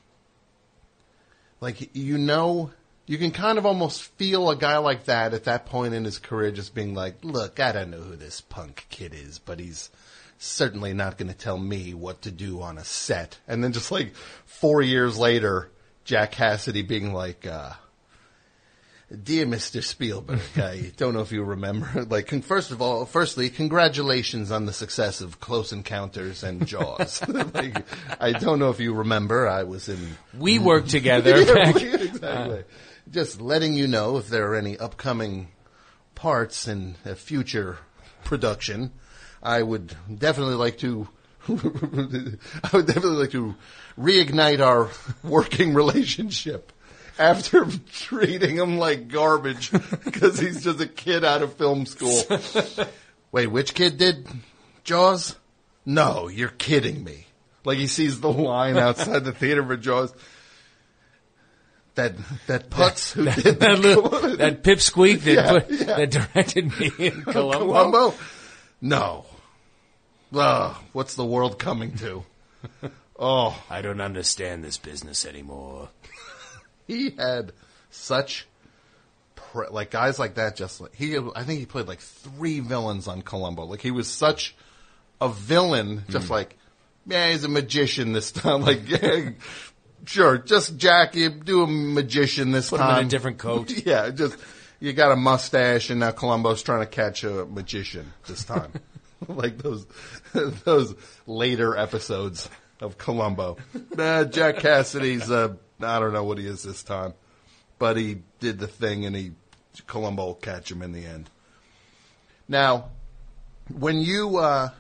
S3: like, you know, you can kind of almost feel a guy like that at that point in his career just being like, look, I don't know who this punk kid is, but he's certainly not going to tell me what to do on a set. And then just like four years later, Jack Cassidy being like, uh, dear Mister Spielberg, I don't know if you remember, like, con- first of all, firstly, congratulations on the success of Close Encounters and Jaws. Like, I don't know if you remember, I was in...
S5: We worked together.
S3: Yeah,
S5: back-
S3: exactly. Just letting you know if there are any upcoming parts in a future production. I would definitely like to, I would definitely like to reignite our working relationship after treating him like garbage because he's just a kid out of film school. Wait, which kid did Jaws? No, you're kidding me. Like he sees the line outside the theater for Jaws. That that Putz who
S5: that,
S3: did
S5: that,
S3: the,
S5: little, that pipsqueak that,
S3: Yeah,
S5: put,
S3: yeah.
S5: that directed me in Columbo.
S3: Columbo? No. Ugh, what's the world coming to? Oh,
S5: I don't understand this business anymore.
S3: he had such pre- like guys like that. Just like he, I think he played like three villains on Columbo. Like he was such a villain. Just
S5: Mm.
S3: like, yeah, he's a magician this time. Like, yeah, sure, just Jackie, do a magician this
S5: Put him
S3: time.
S5: in a different coat.
S3: Yeah, just you got a mustache, and now Columbo's trying to catch a magician this time. like those those later episodes of Columbo. Nah, Jack Cassidy's, uh, I don't know what he is this time, but he did the thing, and he Columbo will catch him in the end. Now, when you, uh,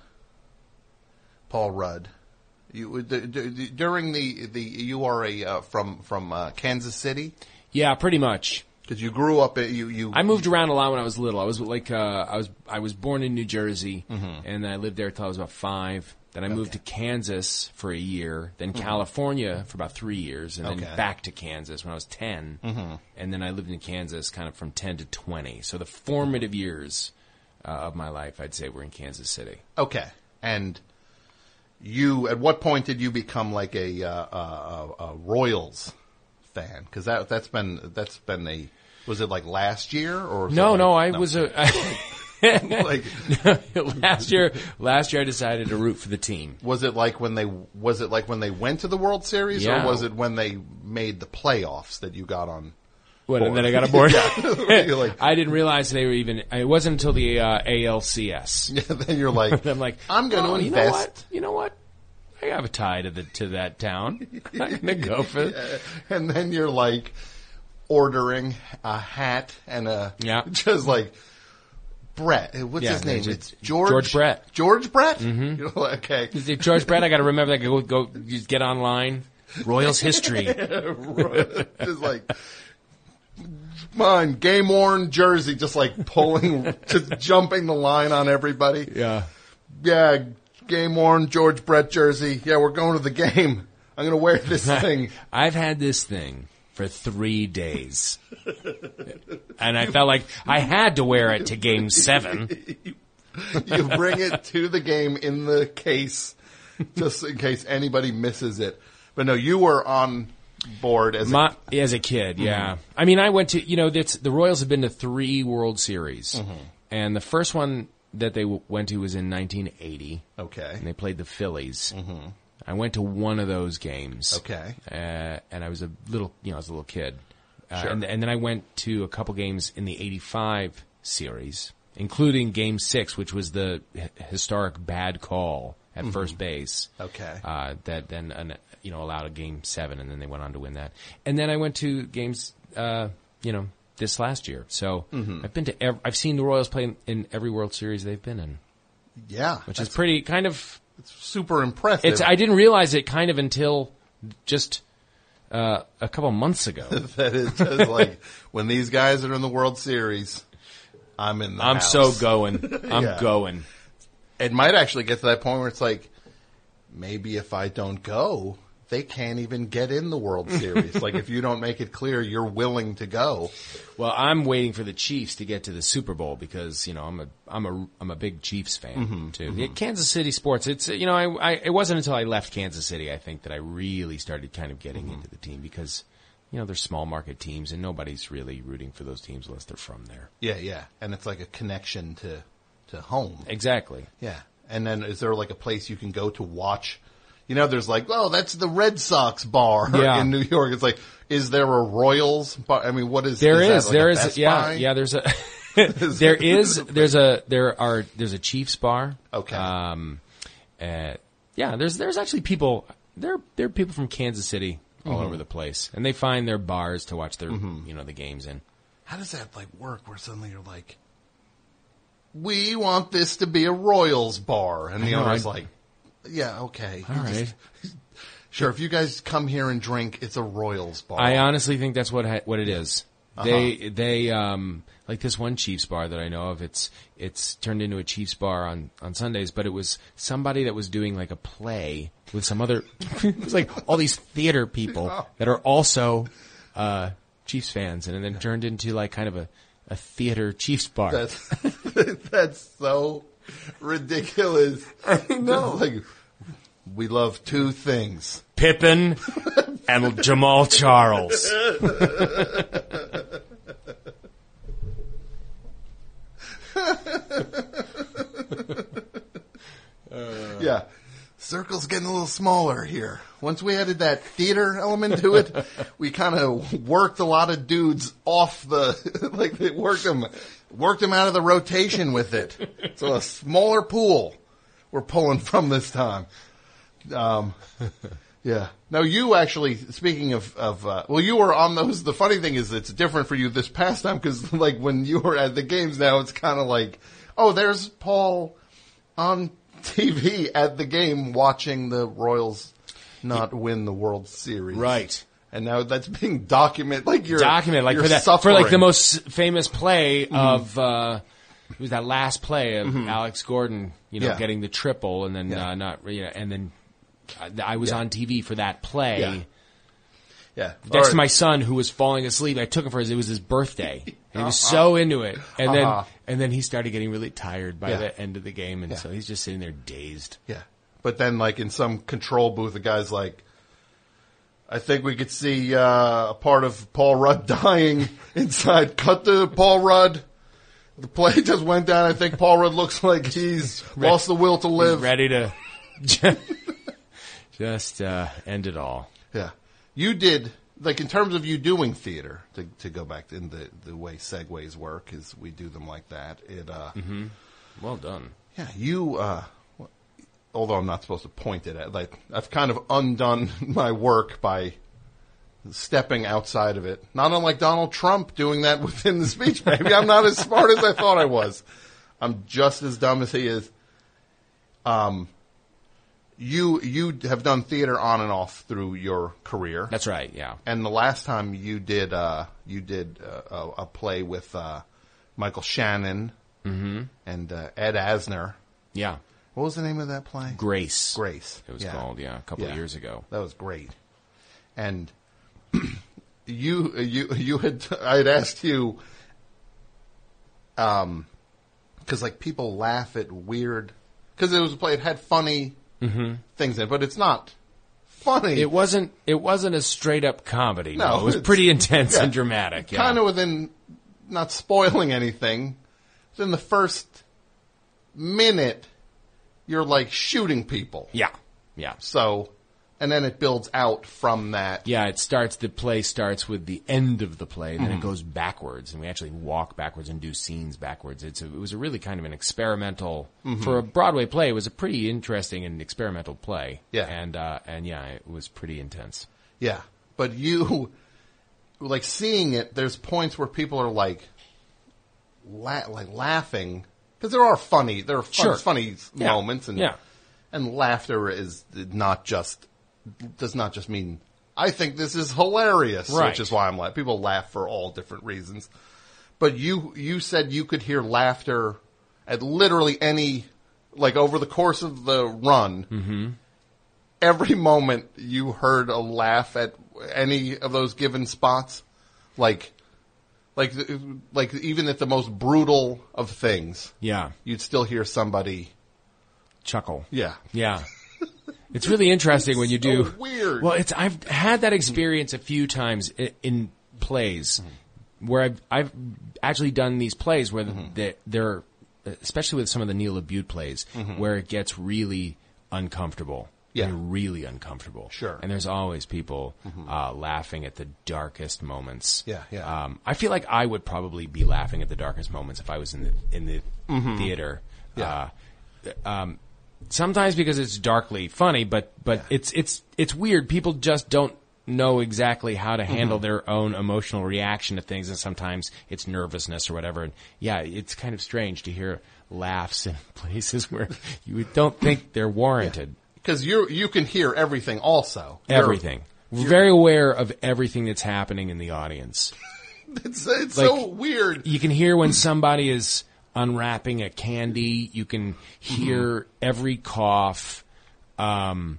S3: Paul Rudd, you d- d- during the the you are a uh, from from uh, Kansas City.
S5: Yeah, pretty much.
S3: Because you grew up, you you.
S5: I moved around a lot when I was little. I was like, uh, I was I was born in New Jersey,
S3: Mhm.
S5: and I lived there until I was about five. Then I
S3: Okay.
S5: moved to Kansas for a year, then
S3: Mhm.
S5: California for about three years, and
S3: Okay.
S5: then back to Kansas when I was ten.
S3: Mhm.
S5: And then I lived in Kansas kind of from ten to twenty. So the formative years uh, of my life, I'd say, were in Kansas City.
S3: Okay, and you, at what point did you become like a, uh, a, a Royals fan? Because that that's been that's been a was it like last year or was
S5: No,
S3: it like,
S5: no, I was a.
S3: like
S5: last year, last year I decided to root for the team.
S3: Was it like when they was it like when they went to the World Series,
S5: Yeah.
S3: or was it when they made the playoffs that you got on?
S5: What, and
S3: board?
S5: then I got aboard.
S3: Yeah. You're like,
S5: I didn't realize they were even. It wasn't until the uh, A L C S.
S3: Yeah, then you're like,
S5: I'm like,
S3: I'm going to
S5: oh,
S3: invest.
S5: You know what? You know what? I have a tie to the to that town. I'm gonna go for it.
S3: Yeah. And then you're like ordering a hat and a
S5: yeah,
S3: just like Brett. What's
S5: Yeah,
S3: his name?
S5: it's
S3: It's George
S5: George Brett.
S3: George Brett.
S5: Mhm.
S3: You're like, okay,
S5: Is it George Brett? I got to remember that. Go go. Just get online. Royals history.
S3: Just like mine, game worn jersey, just like pulling, just jumping the line on everybody.
S5: Yeah,
S3: yeah, game worn George Brett jersey. Yeah, we're going to the game. I'm going to wear this thing.
S5: I've had this thing for three days, and I felt like I had to wear it to Game Seven.
S3: You bring it to the game in the case, just in case anybody misses it. But no, you were on board as
S5: My, as a kid. Yeah,
S3: Mhm.
S5: I mean, I went to you know that's, the Royals have been to three World Series,
S3: Mhm.
S5: and the first one that they w- went to was in nineteen eighty.
S3: Okay,
S5: and they played the Phillies.
S3: Mhm.
S5: I went to one of those games.
S3: Okay.
S5: Uh, and I was a little, you know, I was a little kid. Uh,
S3: Sure.
S5: and, and then I went to a couple games in the eighty-five series, including Game Six, which was the h- historic bad call at
S3: Mhm.
S5: first base.
S3: Okay.
S5: Uh, that then, uh, you know, allowed a Game Seven, and then they went on to win that. And then I went to games, uh, you know, this last year. So
S3: Mhm.
S5: I've been to, ev- I've seen the Royals play in, in every World Series they've been in.
S3: Yeah,
S5: which is pretty kind of.
S3: It's super impressive.
S5: It's I didn't realize it kind of until just uh, a couple months ago.
S3: That is just like when these guys are in the World Series, I'm in the
S5: I'm
S3: house.
S5: so going. I'm
S3: Yeah.
S5: going.
S3: It might actually get to that point where it's like, maybe if I don't go, they can't even get in the World Series. Like if you don't make it clear you're willing to go.
S5: Well, I'm waiting for the Chiefs to get to the Super Bowl because you know I'm a I'm a I'm a big Chiefs fan
S3: Mhm,
S5: too.
S3: mhm.
S5: Yeah, Kansas City sports. It's you know I, I it wasn't until I left Kansas City I think that I really started kind of getting into the team because you know they're small market teams and nobody's really rooting for those teams unless they're from there.
S3: Yeah, yeah. And it's like a connection to, to home.
S5: Exactly.
S3: Yeah. And then is there like a place you can go to watch? You know, there's like, oh, that's the Red Sox bar
S5: Yeah.
S3: in New York. It's like, is there a Royals bar? I mean, what is
S5: There
S3: is
S5: is,
S3: that like
S5: there
S3: a
S5: is,
S3: Best
S5: yeah,
S3: Buy?
S5: yeah. There's a, there is, there's a, there are, there's a Chiefs bar.
S3: Okay.
S5: Um, uh, yeah, there's, there's actually people. There, there are people from Kansas City all
S3: Mhm.
S5: over the place, and they find their bars to watch their,
S3: Mhm.
S5: you know, the games in.
S3: How does that like work? Where suddenly you're like, we want this to be a Royals bar, and
S5: I
S3: the
S5: know,
S3: owner's
S5: I-
S3: like, yeah, okay,
S5: All
S3: You
S5: right.
S3: just- sure. If you guys come here and drink, it's a Royals bar.
S5: I honestly think that's what ha- what it is.
S3: Uh-huh.
S5: They they um like this one Chiefs bar that I know of. It's it's turned into a Chiefs bar on, on Sundays, but it was somebody that was doing like a play with some other. It was like all these theater people that are also uh, Chiefs fans, and then turned into like kind of a, a theater Chiefs bar.
S3: That's that's so ridiculous. I know. Like, we love two things.
S5: Pippen and Jamal Charles.
S3: Yeah. circle's getting a little smaller here. Once we added that theater element to it, we kind of worked a lot of dudes off the, like they worked them, worked them out of the rotation with it. So a smaller pool we're pulling from this time. Um, yeah. No, you actually, speaking of, of, uh, well, you were on those, the funny thing is it's different for you this past time because like when you were at the games now, it's kind of like, oh, there's Paul on T V at the game watching the Royals not win the World Series.
S5: Right.
S3: And now that's being documented, like you're
S5: documented, like
S3: you're
S5: for that,
S3: suffering.
S5: for like the most famous play
S3: Mm-hmm.
S5: of, uh, it was that last play of
S3: Mhm.
S5: Alex Gordon, you know,
S3: Yeah.
S5: getting the triple and then,
S3: Yeah.
S5: uh, not, you know, and then I was
S3: Yeah.
S5: on T V for that play.
S3: Yeah. Yeah.
S5: Next
S3: All
S5: to
S3: right.
S5: my son who was falling asleep. I took him for his, it was his birthday. And he was
S3: Uh-huh.
S5: so into it. And
S3: Uh-huh.
S5: then, and then he started getting really tired by
S3: Yeah.
S5: the end of the game. And
S3: Yeah.
S5: so he's just sitting there dazed.
S3: Yeah. But then, like, in some control booth, the guy's like, I think we could see uh, a part of Paul Rudd dying inside. Cut to Paul Rudd. The play just went down. I think Paul Rudd looks like he's lost the will to live.
S5: He's ready to just uh, end it all.
S3: Yeah. You did, like, in terms of you doing theater, to to go back in the, the way segues work, is we do them like that. It, uh,
S5: Mm-hmm. Well done.
S3: Yeah, you, uh, although I'm not supposed to point it at, like, I've kind of undone my work by stepping outside of it. Not unlike Donald Trump doing that within the speech. Maybe I'm not as smart as I thought I was. I'm just as dumb as he is. Um, you, you have done theater on and off through your career.
S5: That's right, yeah.
S3: And the last time you did, uh, you did uh, a, a play with, uh, Michael Shannon
S5: Mm-hmm.
S3: and, uh, Ed Asner.
S5: Yeah.
S3: What was the name of that play?
S5: Grace.
S3: Grace.
S5: It was
S3: Yeah.
S5: called, yeah, a couple
S3: Yeah.
S5: of years ago.
S3: That was great. And you, you, you had, I had asked you, um, cause like people laugh at weird, cause it was a play, it had funny
S5: Mm-hmm.
S3: things in it, but it's not funny.
S5: It wasn't, it wasn't a straight up comedy. No,
S3: No,
S5: it was
S3: it's-
S5: pretty intense
S3: yeah.
S5: and dramatic. Yeah.
S3: Kind of within, not spoiling anything, within the first minute, you're like shooting people.
S5: Yeah. Yeah.
S3: So, and then it builds out from that.
S5: Yeah, it starts, the play starts with the end of the play, then
S3: Mhm.
S5: it goes backwards, and we actually walk backwards and do scenes backwards. It's a, it was a really kind of an experimental,
S3: Mhm.
S5: for a Broadway play, it was a pretty interesting and experimental play.
S3: Yeah.
S5: And, uh, and yeah, it was pretty intense.
S3: Yeah. But you, like seeing it, there's points where people are like, la- like laughing, because there are funny, there are fun,
S5: Sure.
S3: funny
S5: Yeah.
S3: moments, and
S5: Yeah.
S3: and laughter is not just does not just mean I think this is hilarious,
S5: Right.
S3: which is why I'm laughing. People laugh for all different reasons, but you you said you could hear laughter at literally any, like over the course of the run.
S5: Mm-hmm.
S3: Every moment you heard a laugh at any of those given spots, like, like, like even at the most brutal of things,
S5: Yeah.
S3: you'd still hear somebody
S5: Chuckle.
S3: Yeah.
S5: Yeah. It's really interesting when you do.
S3: So weird.
S5: Well, it's I've had that experience a few times in, in plays where I've I've actually done these plays where
S3: Mm-hmm.
S5: the, they're, especially with some of the Neil LaBute plays,
S3: Mhm.
S5: where it gets really uncomfortable.
S3: Yeah.
S5: And really uncomfortable.
S3: Sure.
S5: And there's always people uh, laughing at the darkest moments.
S3: Yeah, yeah.
S5: Um, I feel like I would probably be laughing at the darkest moments if I was in the in the
S3: Mhm.
S5: theater.
S3: Yeah.
S5: Uh, um, sometimes because it's darkly funny, but but it's it's it's weird. People just don't know exactly how to handle
S3: Mhm.
S5: their own emotional reaction to things, and sometimes it's nervousness or whatever. And yeah, it's kind of strange to hear laughs in places where you don't think they're warranted.
S3: Because you you can hear everything also. You're-
S5: Everything. We're very aware of everything that's happening in the audience.
S3: It's, it's
S5: Like,
S3: so weird.
S5: You can hear when somebody is unwrapping a candy. You can hear every cough. Um,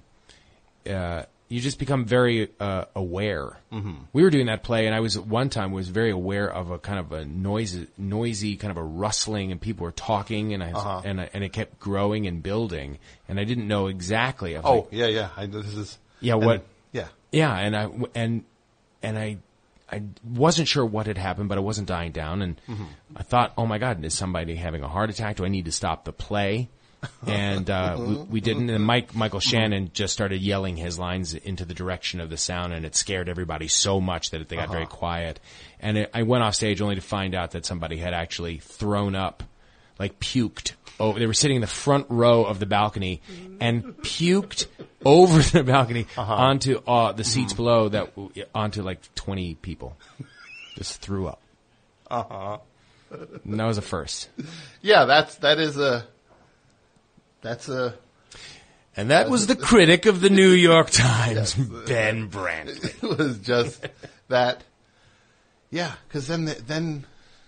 S5: uh, you just become very uh, aware.
S3: Mhm.
S5: We were doing that play, and I was at one time was very aware of a kind of a noisy, noisy kind of a rustling, and people were talking, and I was,
S3: Uh-huh.
S5: and I, and it kept growing and building, and I didn't know exactly. I was
S3: Oh
S5: like,
S3: yeah, yeah. I, this is
S5: yeah,
S3: and-
S5: what?
S3: Yeah.
S5: Yeah, and I and and I I wasn't sure what had happened, but I wasn't dying down, and
S3: Mhm.
S5: I thought, oh my God, is somebody having a heart attack? Do I need to stop the play? And uh, we, we didn't. And Mike Michael Shannon just started yelling his lines into the direction of the sound, and it scared everybody so much that they got uh-huh. very quiet. And it, I went off stage only to find out that somebody had actually thrown up, like puked. Oh, they were sitting in the front row of the balcony and puked over the balcony uh-huh. onto uh, the seats mm-hmm. below, that onto like twenty people. Just threw up.
S3: Uh huh.
S5: And that was a first.
S3: Yeah, that's that is a. That's a.
S5: And that was the critic of the New York Times, Ben Brantley.
S3: It was just that. Yeah, because then the, then.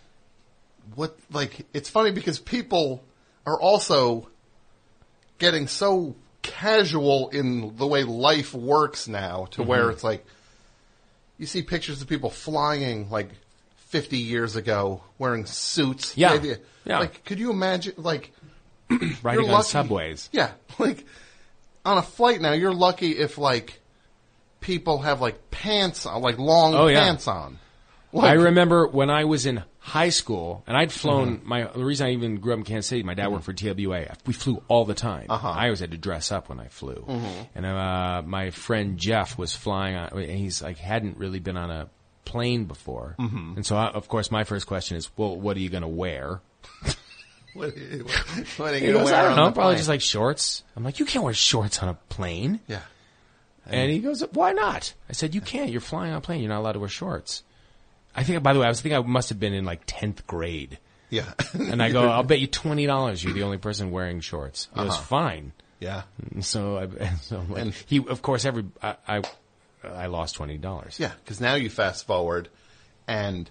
S3: What like it's funny because people are also getting so casual in the way life works now to mm-hmm. where it's like you see pictures of people flying like fifty years ago wearing suits.
S5: Yeah.
S3: Maybe,
S5: yeah.
S3: Like, could you imagine like
S5: riding on subways?
S3: Yeah. Like on a flight now, you're lucky if like people have like pants on, like long
S5: oh, yeah.
S3: pants on. Like,
S5: I remember when I was in high school, and I'd flown, mm-hmm. my the reason I even grew up in Kansas City, my dad mm-hmm. worked for T W A. We flew all the time.
S3: Uh-huh.
S5: I always had to dress up when I flew.
S3: Mm-hmm.
S5: And uh, my friend Jeff was flying on, and he's like, hadn't really been on a plane before.
S3: Mm-hmm.
S5: And so, I, of course, my first question is, well, what are you going to wear?
S3: what, what, what are you
S5: going to wear? I don't know, probably
S3: plane?
S5: just like shorts. I'm like, you can't wear shorts on a plane.
S3: Yeah.
S5: And he goes, why not? I said, you can't. You're flying on a plane. You're not allowed to wear shorts. I think, by the way, I was thinking I must have been in like tenth grade.
S3: Yeah.
S5: And I go, I'll bet you twenty dollars you're the only person wearing shorts. It uh-huh. was fine.
S3: Yeah.
S5: And so, I, so like,
S3: and
S5: he, of course, every, I, I, I lost twenty dollars.
S3: Yeah. Cause now you fast forward and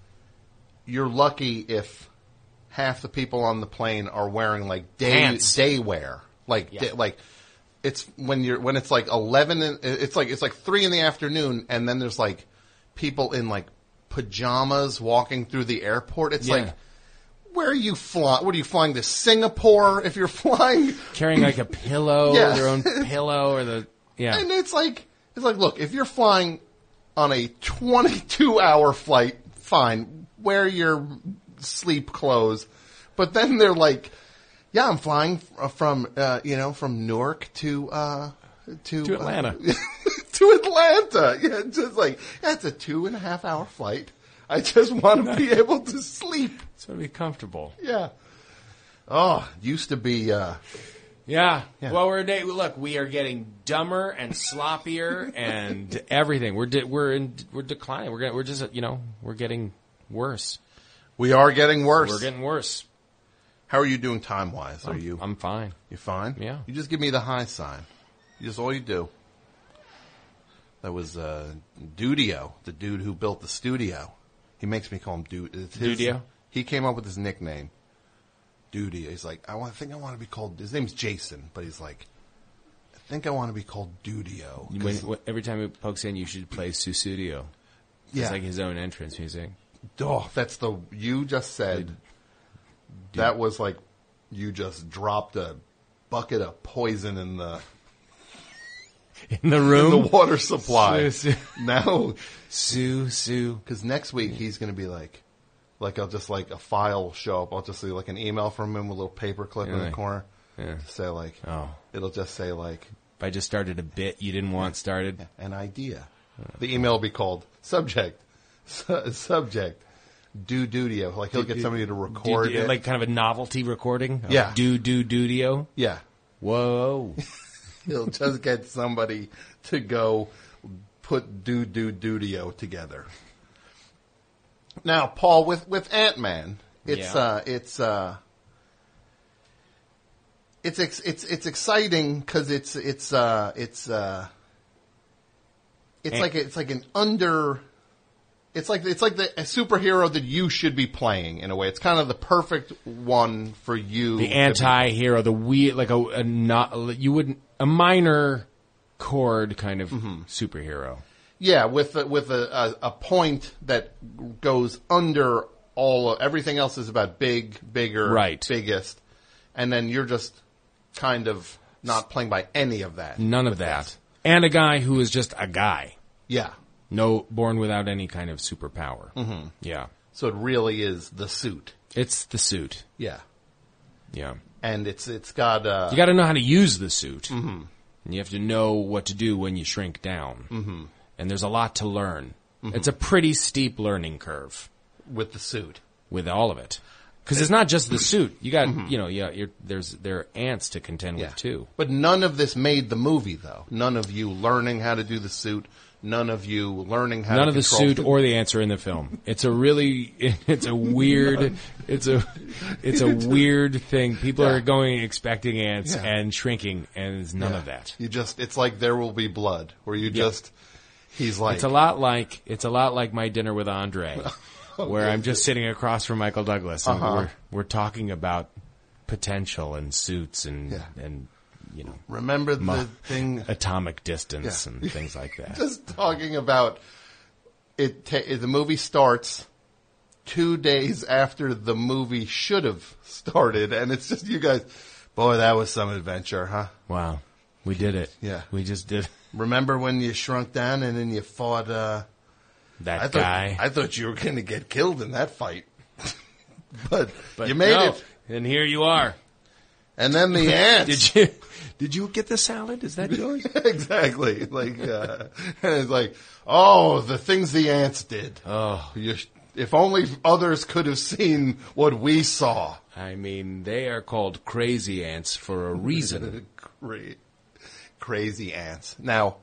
S3: you're lucky if half the people on the plane are wearing like day,
S5: Pants.
S3: day wear. Like,
S5: yeah.
S3: day, like, it's when you're, when it's like eleven, in, it's like, it's like three in the afternoon and then there's like, people in like pajamas walking through the airport. It's
S5: yeah.
S3: like, where are you flying? What are you flying to Singapore? If you're flying,
S5: carrying like a pillow,
S3: yeah.
S5: their own pillow, or the yeah.
S3: And it's like, it's like, look, if you're flying on a twenty-two hour flight, fine, wear your sleep clothes. But then they're like, yeah, I'm flying from, uh, you know, from Newark to, uh, to,
S5: to Atlanta.
S3: Uh, to Atlanta. Yeah, just like, that's a two and a half hour flight. I just want to be able to sleep.
S5: Just want to be comfortable.
S3: Yeah. Oh, used to be, uh,
S5: yeah.
S3: yeah.
S5: Well, we're, day, look, we are getting dumber and sloppier and everything. We're, de- we're in, we're declining. We're getting, we're just, you know, we're getting worse.
S3: We are getting worse.
S5: We're getting worse.
S3: How are you doing time wise? Are
S5: I'm,
S3: you?
S5: I'm fine.
S3: You're fine?
S5: Yeah.
S3: You just give me the high sign. Just all you do. That was uh, Dudio, the dude who built the studio. He makes me call him Dude. It's his,
S5: Dudio?
S3: He came up with his nickname, Dudio. He's like, I want. I think I want to be called. His name's Jason, but he's like, I think I want to be called Dudio.
S5: When, when, every time he pokes in, you should play Susudio.
S3: Yeah.
S5: It's like his own entrance music.
S3: Oh, that's the you just said. Dude. That was like you just dropped a bucket of poison in the.
S5: In the room?
S3: In the water supply.
S5: Sue, Sue.
S3: Now.
S5: Sue, Sue.
S3: Because next week he's going to be like, like I'll just like a file will show up. I'll just see like an email from him with a little paper clip
S5: yeah,
S3: in the
S5: like,
S3: corner.
S5: Yeah.
S3: To say like,
S5: oh.
S3: It'll just say like.
S5: If I just started a bit you didn't want started.
S3: An idea. Uh, the email will be called subject. Su- subject. Do Dudio. Like he'll get somebody to record
S5: do, do,
S3: it.
S5: Like kind of a novelty recording?
S3: Yeah.
S5: Do, do, Dudio?
S3: Yeah.
S5: Whoa.
S3: He'll just get somebody to go put Do Do Dudio together. Now, Paul, with with Ant-Man, it's
S5: yeah.
S3: uh, it's uh, it's ex- it's it's exciting because it's it's uh, it's uh, it's Ant- like a, it's like an under. It's like it's like the a superhero that you should be playing in a way. It's kind of the perfect one for you.
S5: The anti-hero, the weird, like a, a not you wouldn't a minor chord kind of mm-hmm. superhero.
S3: Yeah, with a, with a, a a point that goes under all of, everything else is about big, bigger,
S5: right.
S3: biggest, and then you're just kind of not playing by any of that.
S5: None of that, and a guy who is just a guy.
S3: Yeah.
S5: No, born without any kind of superpower.
S3: Mm-hmm.
S5: Yeah.
S3: So it really is the suit.
S5: It's the suit.
S3: Yeah.
S5: Yeah.
S3: and it's it's got uh,
S5: you got to know how to use the suit,
S3: mm-hmm.
S5: and you have to know what to do when you shrink down.
S3: Mm-hmm.
S5: And there's a lot to learn.
S3: Mm-hmm.
S5: It's a pretty steep learning curve
S3: with the suit,
S5: with all of it. Because it's not just the suit. You got,
S3: mm-hmm.
S5: you know, yeah, you're, there's there are ants to contend
S3: yeah.
S5: with too.
S3: But none of this made the movie, though. None of you learning how to do the suit. None of you learning how.
S5: None
S3: to
S5: of the suit or the ants are in the film. It's a really, it's a weird, it's a, it's a weird thing. People
S3: Yeah.
S5: are going expecting ants
S3: Yeah.
S5: and shrinking, and it's none
S3: Yeah.
S5: of that.
S3: You just, it's like There Will Be Blood, where you
S5: Yeah.
S3: just, he's like,
S5: It's a lot like it's a lot like My Dinner with Andre,
S3: Okay.
S5: where I'm just sitting across from Michael Douglas, and
S3: Uh-huh.
S5: we're we're talking about potential and suits and
S3: Yeah.
S5: and you know,
S3: remember the
S5: mo-
S3: thing,
S5: atomic distance
S3: Yeah.
S5: and things like that.
S3: just talking about it. Ta- the movie starts two days after the movie should have started, and it's just you guys. Boy, that was some adventure, huh?
S5: Wow, we did it.
S3: Yeah.
S5: we just did
S3: Remember when you shrunk down and then you fought uh,
S5: that
S3: I thought,
S5: guy.
S3: I thought you were going to get killed in that fight, but,
S5: But
S3: you made
S5: no,
S3: it.
S5: and here you are.
S3: And then the ants.
S5: Did you did you get the salad? Is that yours?
S3: Exactly. Like, uh, and it's like, oh, the things the ants did.
S5: Oh,
S3: You, if only others could have seen what we saw.
S5: I mean, they are called crazy ants for a reason.
S3: Cra- Crazy ants. Now,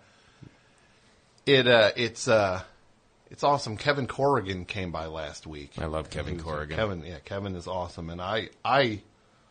S3: it uh, it's uh, it's awesome. Kevin Corrigan came by last week.
S5: I love Kevin Corrigan.
S3: Kevin, yeah, Kevin is awesome, and I, I,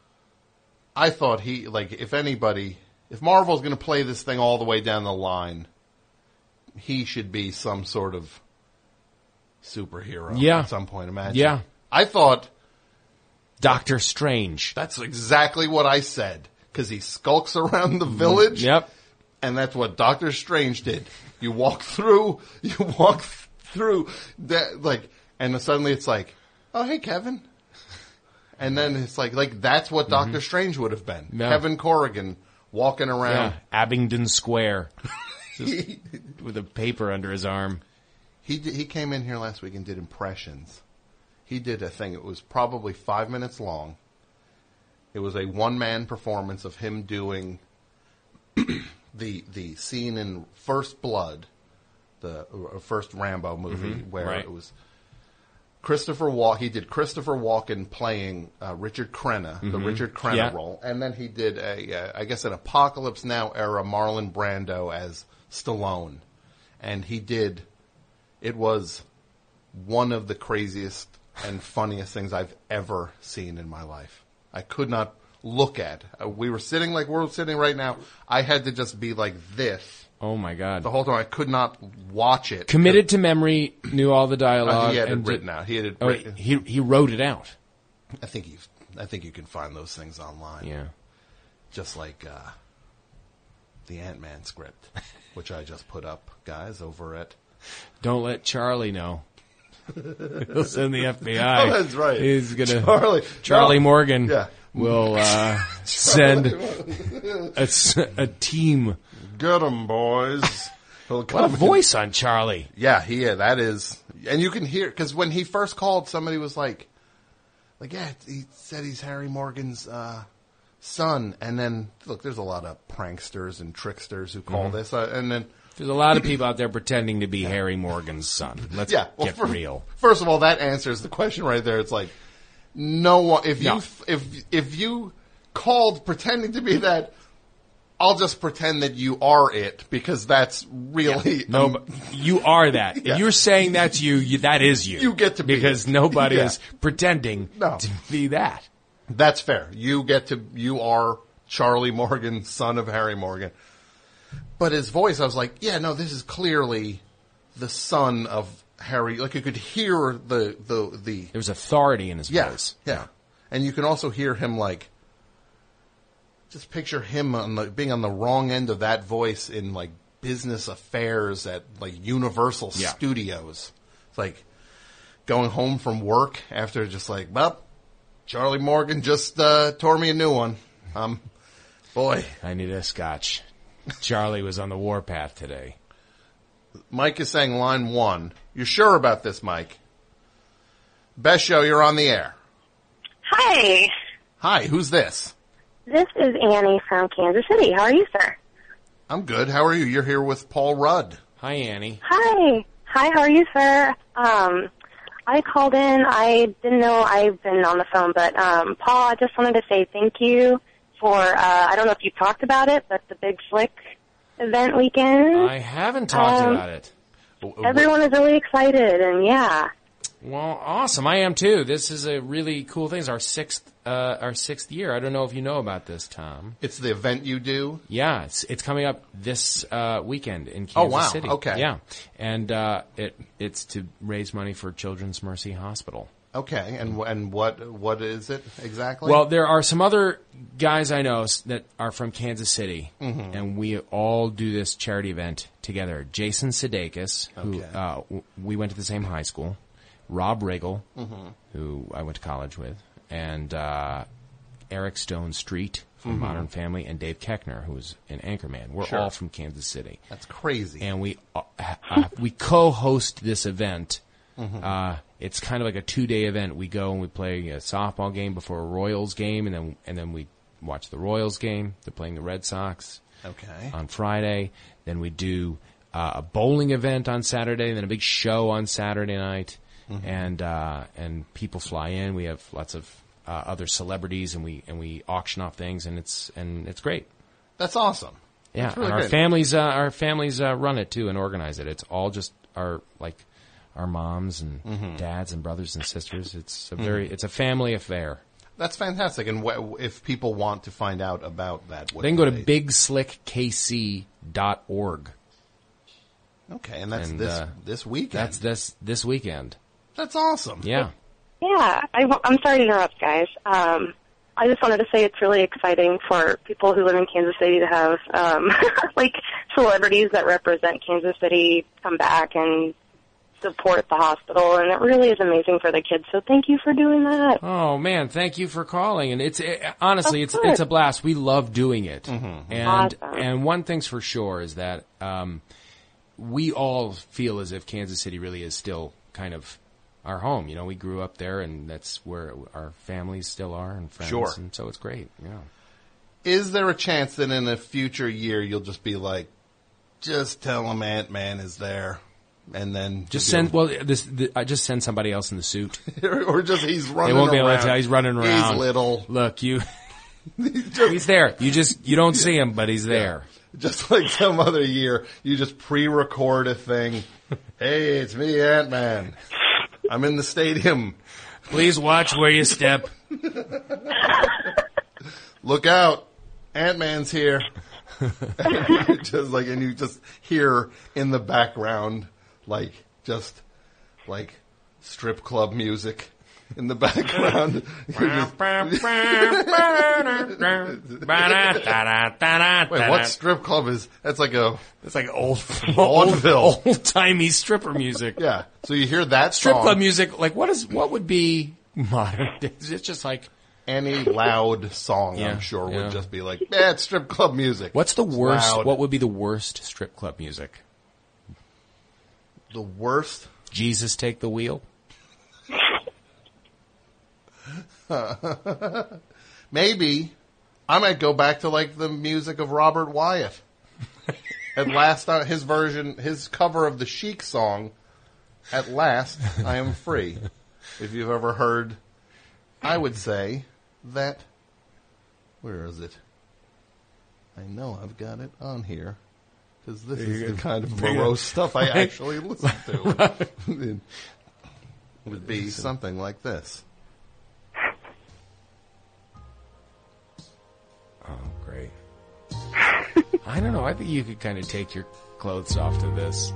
S3: I thought he like if anybody, if Marvel's going to play this thing all the way down the line, he should be some sort of superhero.
S5: Yeah.
S3: At some point, imagine.
S5: Yeah.
S3: I thought
S5: Doctor Strange.
S3: that's exactly what I said because he skulks around the village.
S5: Yep.
S3: And that's what Doctor Strange did. You walk through, you walk through that, like, and then suddenly it's like, oh, hey, Kevin. And then it's like, like, that's what Doctor
S5: Mm-hmm.
S3: Strange would have been.
S5: Yeah.
S3: Kevin Corrigan walking around.
S5: Yeah, Abingdon Square. Just with a paper under his arm.
S3: He, did, he came in here last week and did impressions. He did a thing. It was probably five minutes long. It was a one-man performance of him doing the the scene in First Blood, the uh, first Rambo movie,
S5: Mhm,
S3: where
S5: right.
S3: it was Christopher Walken. He did Christopher Walken playing uh, Richard Crenna, the
S5: Mhm.
S3: Richard Crenna
S5: Yeah.
S3: role, and then he did a, uh, I guess, an Apocalypse Now era Marlon Brando as Stallone, and he did. It was one of the craziest and funniest things I've ever seen in my life. I could not look at. Uh, we were sitting like we're sitting right now. I had to just be like this
S5: Oh my God!
S3: the whole time. I could not watch it.
S5: Committed to memory, knew all the dialogue.
S3: Uh, he had it
S5: and
S3: written
S5: did-
S3: out. He had it
S5: Oh,
S3: written.
S5: he he wrote it out.
S3: I think you. I think you can find those things online.
S5: Yeah.
S3: Just like uh, the Ant-Man script, which I just put up, guys, over at.
S5: Don't let Charlie know. He'll send the F B I.
S3: Oh, that's right.
S5: He's gonna
S3: Charlie
S5: Charlie
S3: no.
S5: Morgan.
S3: Yeah.
S5: Will uh, send a, s- a team.
S3: Get 'em, boys. He'll
S5: What a
S3: come in.
S5: voice on Charlie.
S3: Yeah, he. Yeah, that is, and you can hear because when he first called, somebody was like, "Like, yeah, he said he's Harry Morgan's uh, son." And then, look, there's a lot of pranksters and tricksters who call
S5: Mhm.
S3: this, uh, and then
S5: There's a lot of people out there pretending to be Harry Morgan's son. Let's
S3: yeah, well,
S5: get
S3: fir-
S5: real.
S3: First of all, that answers the question right there. It's like, no one. If you
S5: No.
S3: if if you called pretending to be that, I'll just pretend that you are it because that's really
S5: No,
S3: um,
S5: but you are that.
S3: Yeah.
S5: If you're saying that's you, you, that is you.
S3: You get to be
S5: because
S3: it.
S5: nobody
S3: Yeah.
S5: is pretending
S3: No.
S5: to be that.
S3: That's fair. You get to, you are Charlie Morgan, son of Harry Morgan. But his voice, I was like, yeah, no, this is clearly the son of Harry. Like you could hear the, the, the.
S5: There was authority in his
S3: yeah,
S5: voice.
S3: Yeah. And you can also hear him like, just picture him on the, being on the wrong end of that voice in like business affairs at like Universal
S5: Yeah.
S3: Studios. It's like going home from work after just like, well, Charlie Morgan just uh, tore me a new one. Um, boy,
S5: I need a scotch. Charlie was on the warpath today.
S3: Mike is saying line one. You're sure about this, Mike? Best show, you're on the air.
S11: Hi.
S3: Hi, who's this?
S11: This is Annie from Kansas City. How are you, sir?
S3: I'm good. How are you? You're here with Paul Rudd.
S5: Hi, Annie.
S11: Hi. Hi, how are you, sir? Um, I called in. I didn't know I've been on the phone, but um, Paul, I just wanted to say thank you for, uh, I don't know if you talked about it, but the Big Flick event weekend.
S5: I haven't talked
S11: um,
S5: about it.
S11: Everyone is really excited, and yeah.
S5: Well, awesome. I am too. This is a really cool thing. It's our sixth, uh, our sixth year. I don't know if you know about this, Tom.
S3: It's the event you do?
S5: Yeah, it's it's coming up this uh, weekend in Kansas
S3: oh, wow.
S5: City.
S3: Okay.
S5: Yeah, and uh, it it's to raise money for Children's Mercy Hospital.
S3: Okay, and and what what is it exactly?
S5: Well, there are some other guys I know that are from Kansas City,
S3: mm-hmm.
S5: and we all do this charity event together. Jason Sudeikis, who
S3: okay.
S5: uh, w- we went to the same high school. Rob Riggle,
S3: mm-hmm.
S5: who I went to college with, and uh, Eric Stone Street from
S3: mm-hmm.
S5: Modern Family, and Dave Keckner, who's in Anchorman. We're
S3: sure.
S5: all from Kansas City.
S3: That's crazy.
S5: And we uh, uh, we co-host this event.
S3: Mm-hmm.
S5: Uh, it's kind of like a two-day event. We go and we play a softball game before a Royals game, and then and then we watch the Royals game. They're playing the Red Sox.
S3: Okay.
S5: On Friday. Then we do uh, a bowling event on Saturday, and then a big show on Saturday night. Mm-hmm. And uh, and people fly in. We have lots of uh, other celebrities, and we and we auction off things, and it's and it's great.
S3: That's awesome.
S5: Yeah,
S3: That's really
S5: and our
S3: good.
S5: families uh, our families uh, run it too and organize it. It's all just our like our moms and
S3: mm-hmm.
S5: dads and brothers and sisters. It's a very mm-hmm. it's a family affair.
S3: That's fantastic. And wh- if people want to find out about that, what
S5: they can go to
S3: they...
S5: big slick k c dot org.
S3: Okay, and that's
S5: and,
S3: this
S5: uh,
S3: this weekend.
S5: That's this this weekend.
S3: That's awesome.
S5: Yeah.
S11: Yeah, I, I'm sorry to interrupt, guys. Um, I just wanted to say it's really exciting for people who live in Kansas City to have, um, like, celebrities that represent Kansas City come back and support the hospital, and it really is amazing for the kids. So thank you for doing that.
S5: Oh man, thank you for calling. And it's it, honestly, it's it's a blast. We love doing it.
S3: Mm-hmm.
S5: And
S11: awesome.
S5: and one thing's for sure is that um, we all feel as if Kansas City really is still kind of our home. You know, we grew up there, and that's where our families still are and friends.
S3: Sure.
S5: And so it's great. Yeah.
S3: Is there a chance that in a future year you'll just be like, just tell them Ant-Man is there, and then
S5: just send well this the, I just send somebody else in the suit,
S3: or just he's running.
S5: They won't be
S3: around.
S5: able to tell he's running around.
S3: He's little.
S5: Look, you. He's there. You just you don't see him, but he's there.
S3: Yeah. Just like some other year, you just pre-record a thing. Hey, it's me, Ant-Man. I'm in the stadium.
S5: Please watch where you step.
S3: Look out. Ant-Man's here. Just like, and you just hear in the background, like, just like strip club music in the background. Wait, what strip club is, that's like a,
S5: it's like old,
S3: vaudeville.
S5: Old timey stripper music.
S3: Yeah. So you hear that
S5: strip
S3: song.
S5: club music, like what is, what would be modern? It's just like,
S3: any loud song,
S5: yeah,
S3: I'm sure,
S5: yeah.
S3: would just be like, yeah, it's strip club music.
S5: What's the
S3: it's
S5: worst,
S3: loud.
S5: what would be the worst strip club music?
S3: The worst?
S5: Jesus Take the Wheel?
S3: Maybe. I might go back to like the music of Robert Wyatt. At last, uh, his version, his cover of the Chic song, At Last, I Am Free. If you've ever heard, I would say that, where is it? I know I've got it on here, because this is the kind of morose stuff I actually listen to. It would be something like this.
S5: Oh, great. I don't know. I think you could kind of take your clothes off to this.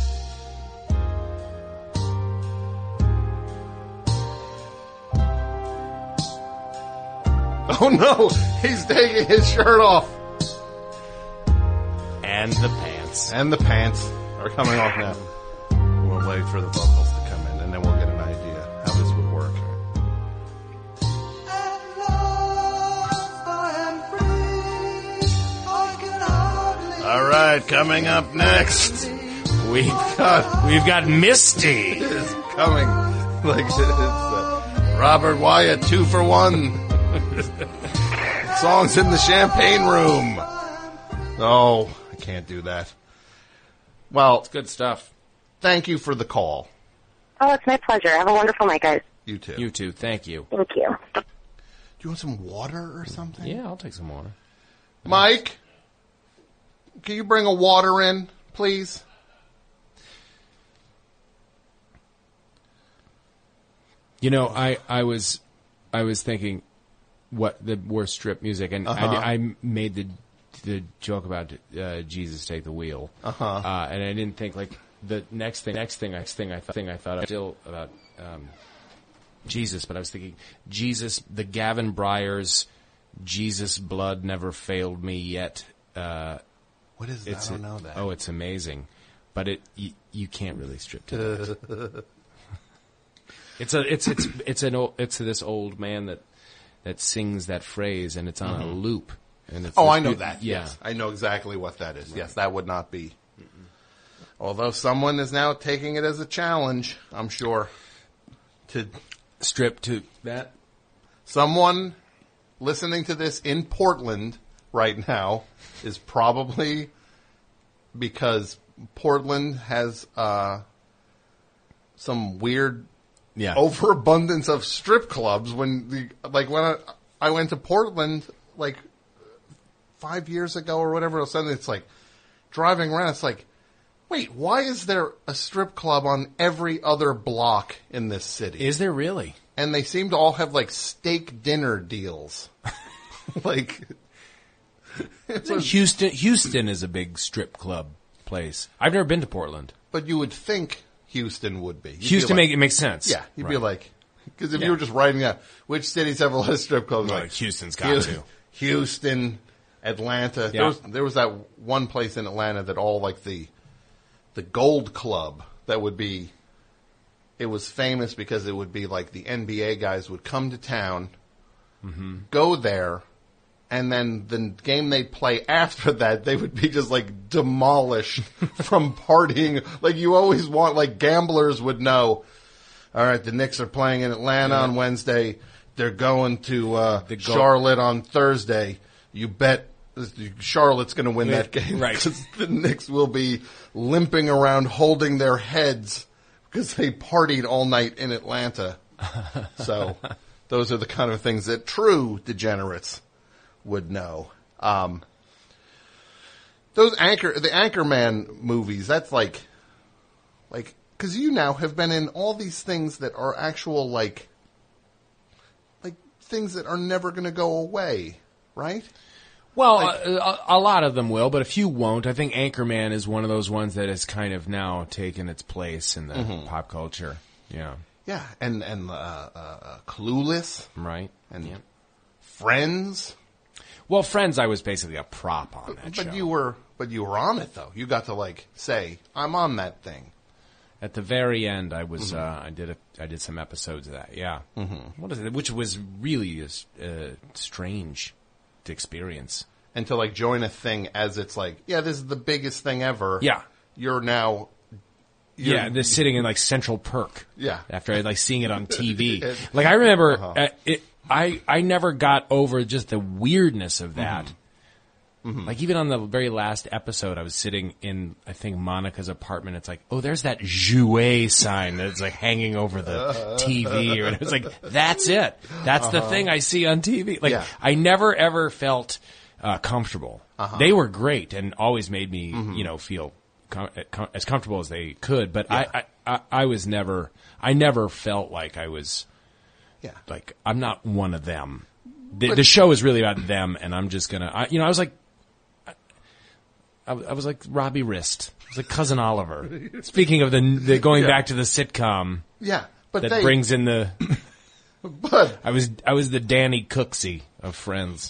S3: Oh no! He's taking his shirt off!
S5: And the pants.
S3: And the pants are coming off now. We'll wait for the vocals to come in, and then we'll get an idea how this would work. All right, coming up next,
S5: we've got we've got Misty
S3: is coming. Like it's uh, Robert Wyatt, two for one. Songs in the Champagne Room. Oh, I can't do that. Well,
S5: it's good stuff.
S3: Thank you for the call.
S11: Oh, it's my pleasure. Have a wonderful night, guys.
S3: You too.
S5: You too. Thank you.
S11: Thank you.
S3: Do you want some water or something?
S5: Yeah, I'll take some water.
S3: Mike, can you bring a water in, please?
S5: You know, I, I was I was thinking what the worst strip music, and
S3: Uh-huh.
S5: I, I made the the joke about uh, Jesus Take the Wheel,
S3: Uh-huh.
S5: uh, and I didn't think like the next thing, next thing, next thing I th- thing I thought of still about um, Jesus, but I was thinking Jesus, the Gavin Bryars, Jesus Blood Never Failed Me Yet. Uh,
S3: what is that?
S5: It's
S3: I don't
S5: a-
S3: know that.
S5: Oh, it's amazing, but it you, you can't really strip to that. It's a it's it's it's an old, it's this old man that that sings that phrase, and it's on a
S3: Mhm.
S5: loop. And it's
S3: Oh,
S5: this
S3: I know
S5: beau-
S3: that.
S5: Yeah,
S3: Yes, I know exactly what that is. Yes, that would not be. Although someone is now taking it as a challenge, I'm sure, to
S5: strip to that.
S3: Someone listening to this in Portland right now is probably because Portland has uh, some weird
S5: yeah.
S3: overabundance of strip clubs. When the like when I, I went to Portland like five years ago or whatever, all of a sudden it's like driving around. It's like, wait, why is there a strip club on every other block in this city?
S5: Is there really?
S3: And they seem to all have like steak dinner deals. like
S5: It's like Houston. Houston is a big strip club place. I've never been to Portland.
S3: But you would think Houston would be. You'd
S5: Houston
S3: be like,
S5: make it makes sense.
S3: Yeah, you'd be
S5: Right.
S3: like, because if
S5: Yeah.
S3: you were just writing out which cities have a lot of strip clubs,
S5: Right,
S3: like
S5: Houston's got to.
S3: Houston, Atlanta.
S5: Yeah.
S3: There was there was that one place in Atlanta that all like the the Gold Club that would be. It was famous because it would be like the N B A guys would come to town,
S5: Mm-hmm.
S3: go there, and then the game they'd play after that, they would be just like demolished from partying. Like you always want, like gamblers would know, all right, the Knicks are playing in Atlanta
S5: Yeah.
S3: on Wednesday. They're going to uh,
S5: The go-
S3: Charlotte on Thursday. You bet Charlotte's going to win
S5: Yeah,
S3: that game.
S5: right.
S3: Because the Knicks will be limping around holding their heads because they partied all night in Atlanta. So those are the kind of things that true degenerates would know. Um, those anchor, the Anchorman movies, that's like, like, cause you now have been in all these things that are actual, like, like things that are never going to go away, right?
S5: Well,
S3: Like-
S5: a, a, a lot of them will, but a few won't. I think Anchorman is one of those ones that has kind of now taken its place in the
S3: Mhm.
S5: pop culture. Yeah.
S3: Yeah. And, and, uh, uh, uh Clueless.
S5: Right.
S3: And
S5: Yeah.
S3: Friends.
S5: Well, Friends, I was basically a prop on that
S3: But
S5: show.
S3: you were, but you were on it though. You got to like say, I'm on that thing.
S5: At the very end, I was
S3: Mhm.
S5: uh, I did a I did some episodes of that. Yeah.
S3: Mhm.
S5: What is it? Which was really a s- uh, strange to experience.
S3: And to like join a thing as it's like, yeah, this is the biggest thing ever.
S5: Yeah.
S3: You're now. You're,
S5: Yeah, they're sitting in like Central Perk.
S3: Yeah.
S5: After like seeing it on T V,
S3: It-
S5: like I remember,
S3: Uh-huh.
S5: uh, it, I I never got over just the weirdness of that.
S3: Mhm.
S5: Like even on the very last episode, I was sitting in I think Monica's apartment. It's like, oh, there's that jouet sign that's like hanging over the T V, or it's like that's it. That's the
S3: Uh-huh.
S5: thing I see on T V. Like
S3: Yeah.
S5: I never ever felt uh, comfortable.
S3: Uh-huh.
S5: They were great and always made me,
S3: Mhm.
S5: you know, feel com- com- as comfortable as they could. But
S3: Yeah.
S5: I, I, I, I was never, I never felt like I was,
S3: yeah,
S5: like I'm not one of them. The,
S3: But-
S5: the show is really about them, and I'm just gonna, I, you know, I was like, I, I was like Robbie Wrist. I was like Cousin Oliver. Speaking of the, the going
S3: Yeah.
S5: back to the sitcom,
S3: Yeah, but
S5: that
S3: they
S5: brings in the.
S3: But
S5: I was I was the Danny Cooksey of Friends.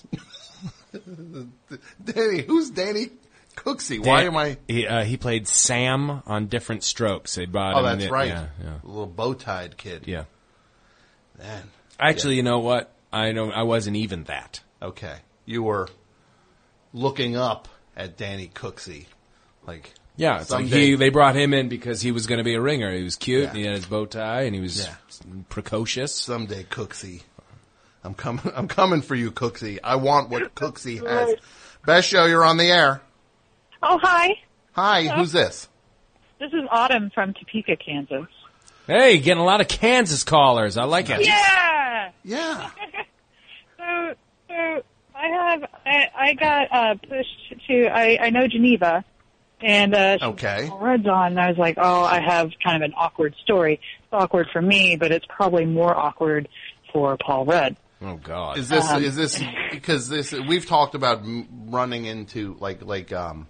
S3: Danny, who's Danny Cooksey? Why
S5: Dan-
S3: am I?
S5: He, uh, he played Sam on Different Strokes. They brought
S3: Oh,
S5: him
S3: that's
S5: in-
S3: right.
S5: Yeah, yeah.
S3: The little bow-tied kid.
S5: Yeah.
S3: Man.
S5: Actually, you know what? I don't. I wasn't even that.
S3: Okay. You were looking up at Danny Cooksey. Like,
S5: Yeah, it's like
S3: someday-
S5: he, they brought him in because he was going to be a ringer. He was cute,
S3: Yeah.
S5: and he had his bow tie, and he was
S3: Yeah.
S5: precocious.
S3: Someday Cooksey. I'm coming. I'm coming for you, Cooksey. I want what Cooksey has. Best show. You're on the air.
S12: Oh, hi.
S3: Hi.
S12: Hello.
S3: Who's this?
S12: This is Autumn from Topeka, Kansas.
S5: Hey, getting a lot of Kansas callers. I like it.
S12: Yeah.
S3: Yeah.
S12: so, so I have. I, I got uh, pushed to. I, I know Geneva, and uh,
S3: okay.
S12: Red's on. And I was like, oh, I have kind of an awkward story. It's awkward for me, but it's probably more awkward for Paul Rudd.
S5: Oh God.
S3: Is this
S12: Um,
S3: is this because this we've talked about m- running into like like um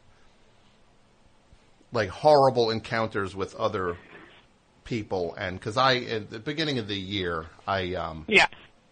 S3: like horrible encounters with other people, and because I at the beginning of the year I um
S12: yeah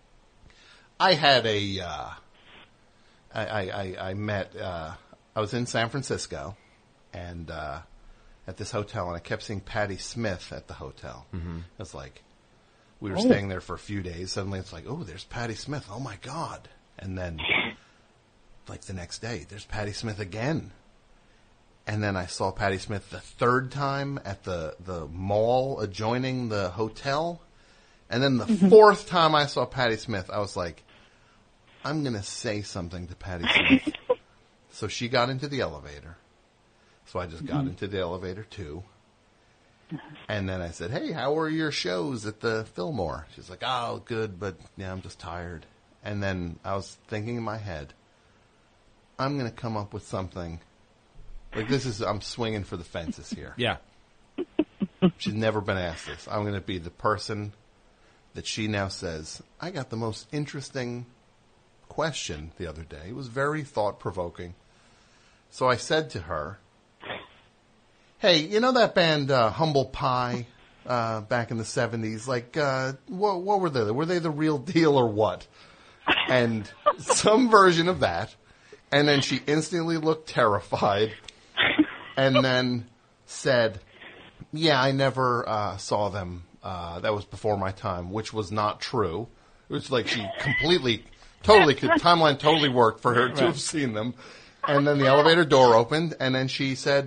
S3: I had a uh, I, I I I met uh, I was in San Francisco and uh, at this hotel, and I kept seeing Patti Smith at the hotel.
S5: Mm-hmm.
S3: It's like. We were
S5: Oh.
S3: staying there for a few days. Suddenly it's like, oh, there's Patti Smith. Oh, my God. And then, like the next day, there's Patti Smith again. And then I saw Patti Smith the third time at the, the mall adjoining the hotel. And then the
S12: Mm-hmm.
S3: fourth time I saw Patti Smith, I was like, I'm going to say something to Patti Smith. So she got into the elevator. So I just got
S12: Mm-hmm.
S3: into the elevator, too. And then I said, hey, how are your shows at the Fillmore? She's like, oh, good, but yeah, I'm just tired. And then I was thinking in my head, I'm going to come up with something. Like this is, I'm swinging for the fences here.
S5: Yeah.
S3: She's never been asked this. I'm going to be the person that she now says, I got the most interesting question the other day. It was very thought-provoking. So I said to her, hey, you know that band uh, Humble Pie uh, back in the seventies? Like, uh, what, what were they? Were they the real deal or what? And some version of that. And then she instantly looked terrified and then said, yeah, I never uh, saw them. Uh, that was before my time, which was not true. It was like she completely, totally, could, timeline totally worked for her to have seen them. And then the elevator door opened, and then she said,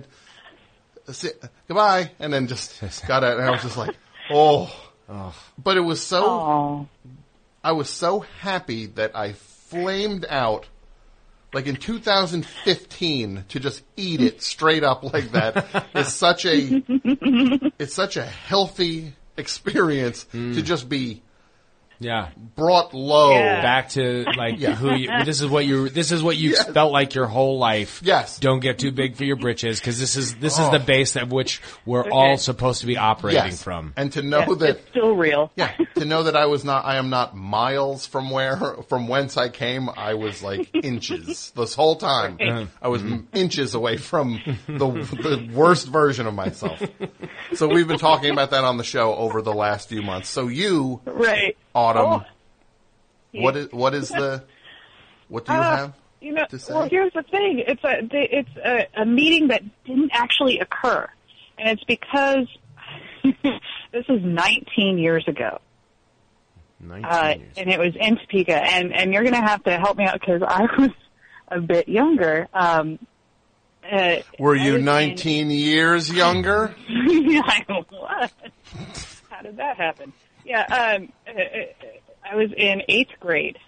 S3: goodbye, and then just got out, and I was just like, oh. oh. But it was so,
S12: Aww.
S3: I was so happy that I flamed out, like in two thousand fifteen, to just eat it straight up like that. It's such a, it's such a healthy experience mm. to just be
S5: Yeah.
S3: brought low.
S5: Yeah. Back to like
S3: Yeah.
S5: who you, this is what you this is what you
S3: Yes.
S5: felt like your whole life.
S3: Yes.
S5: Don't get too big for your britches because this is this
S3: Oh.
S5: is the base at which we're
S12: Okay.
S5: all supposed to be operating
S3: Yes.
S5: from.
S3: And to know
S12: Yeah,
S3: that
S12: it's still real.
S3: Yeah, to know that I was not, I am not miles from where, from whence I came. I was like inches this whole time. I was inches away from the the worst version of myself. So we've been talking about that on the show over the last few months. So you,
S12: Right.
S3: Autumn,
S12: Oh.
S3: what is what is the what do you
S12: Uh,
S3: have?
S12: You know,
S3: to say?
S12: well, here's the thing. It's a it's a, a meeting that didn't actually occur, and it's because this is nineteen years ago.
S5: nineteen
S12: Uh,
S5: years.
S12: and it was in Topeka, and, and you're going to have to help me out because I was a bit younger. Um, uh,
S3: Were
S12: I
S3: you
S12: was in-
S3: nineteen years younger?
S12: Yeah, I was. How did that happen? Yeah, um, uh, I was in eighth grade,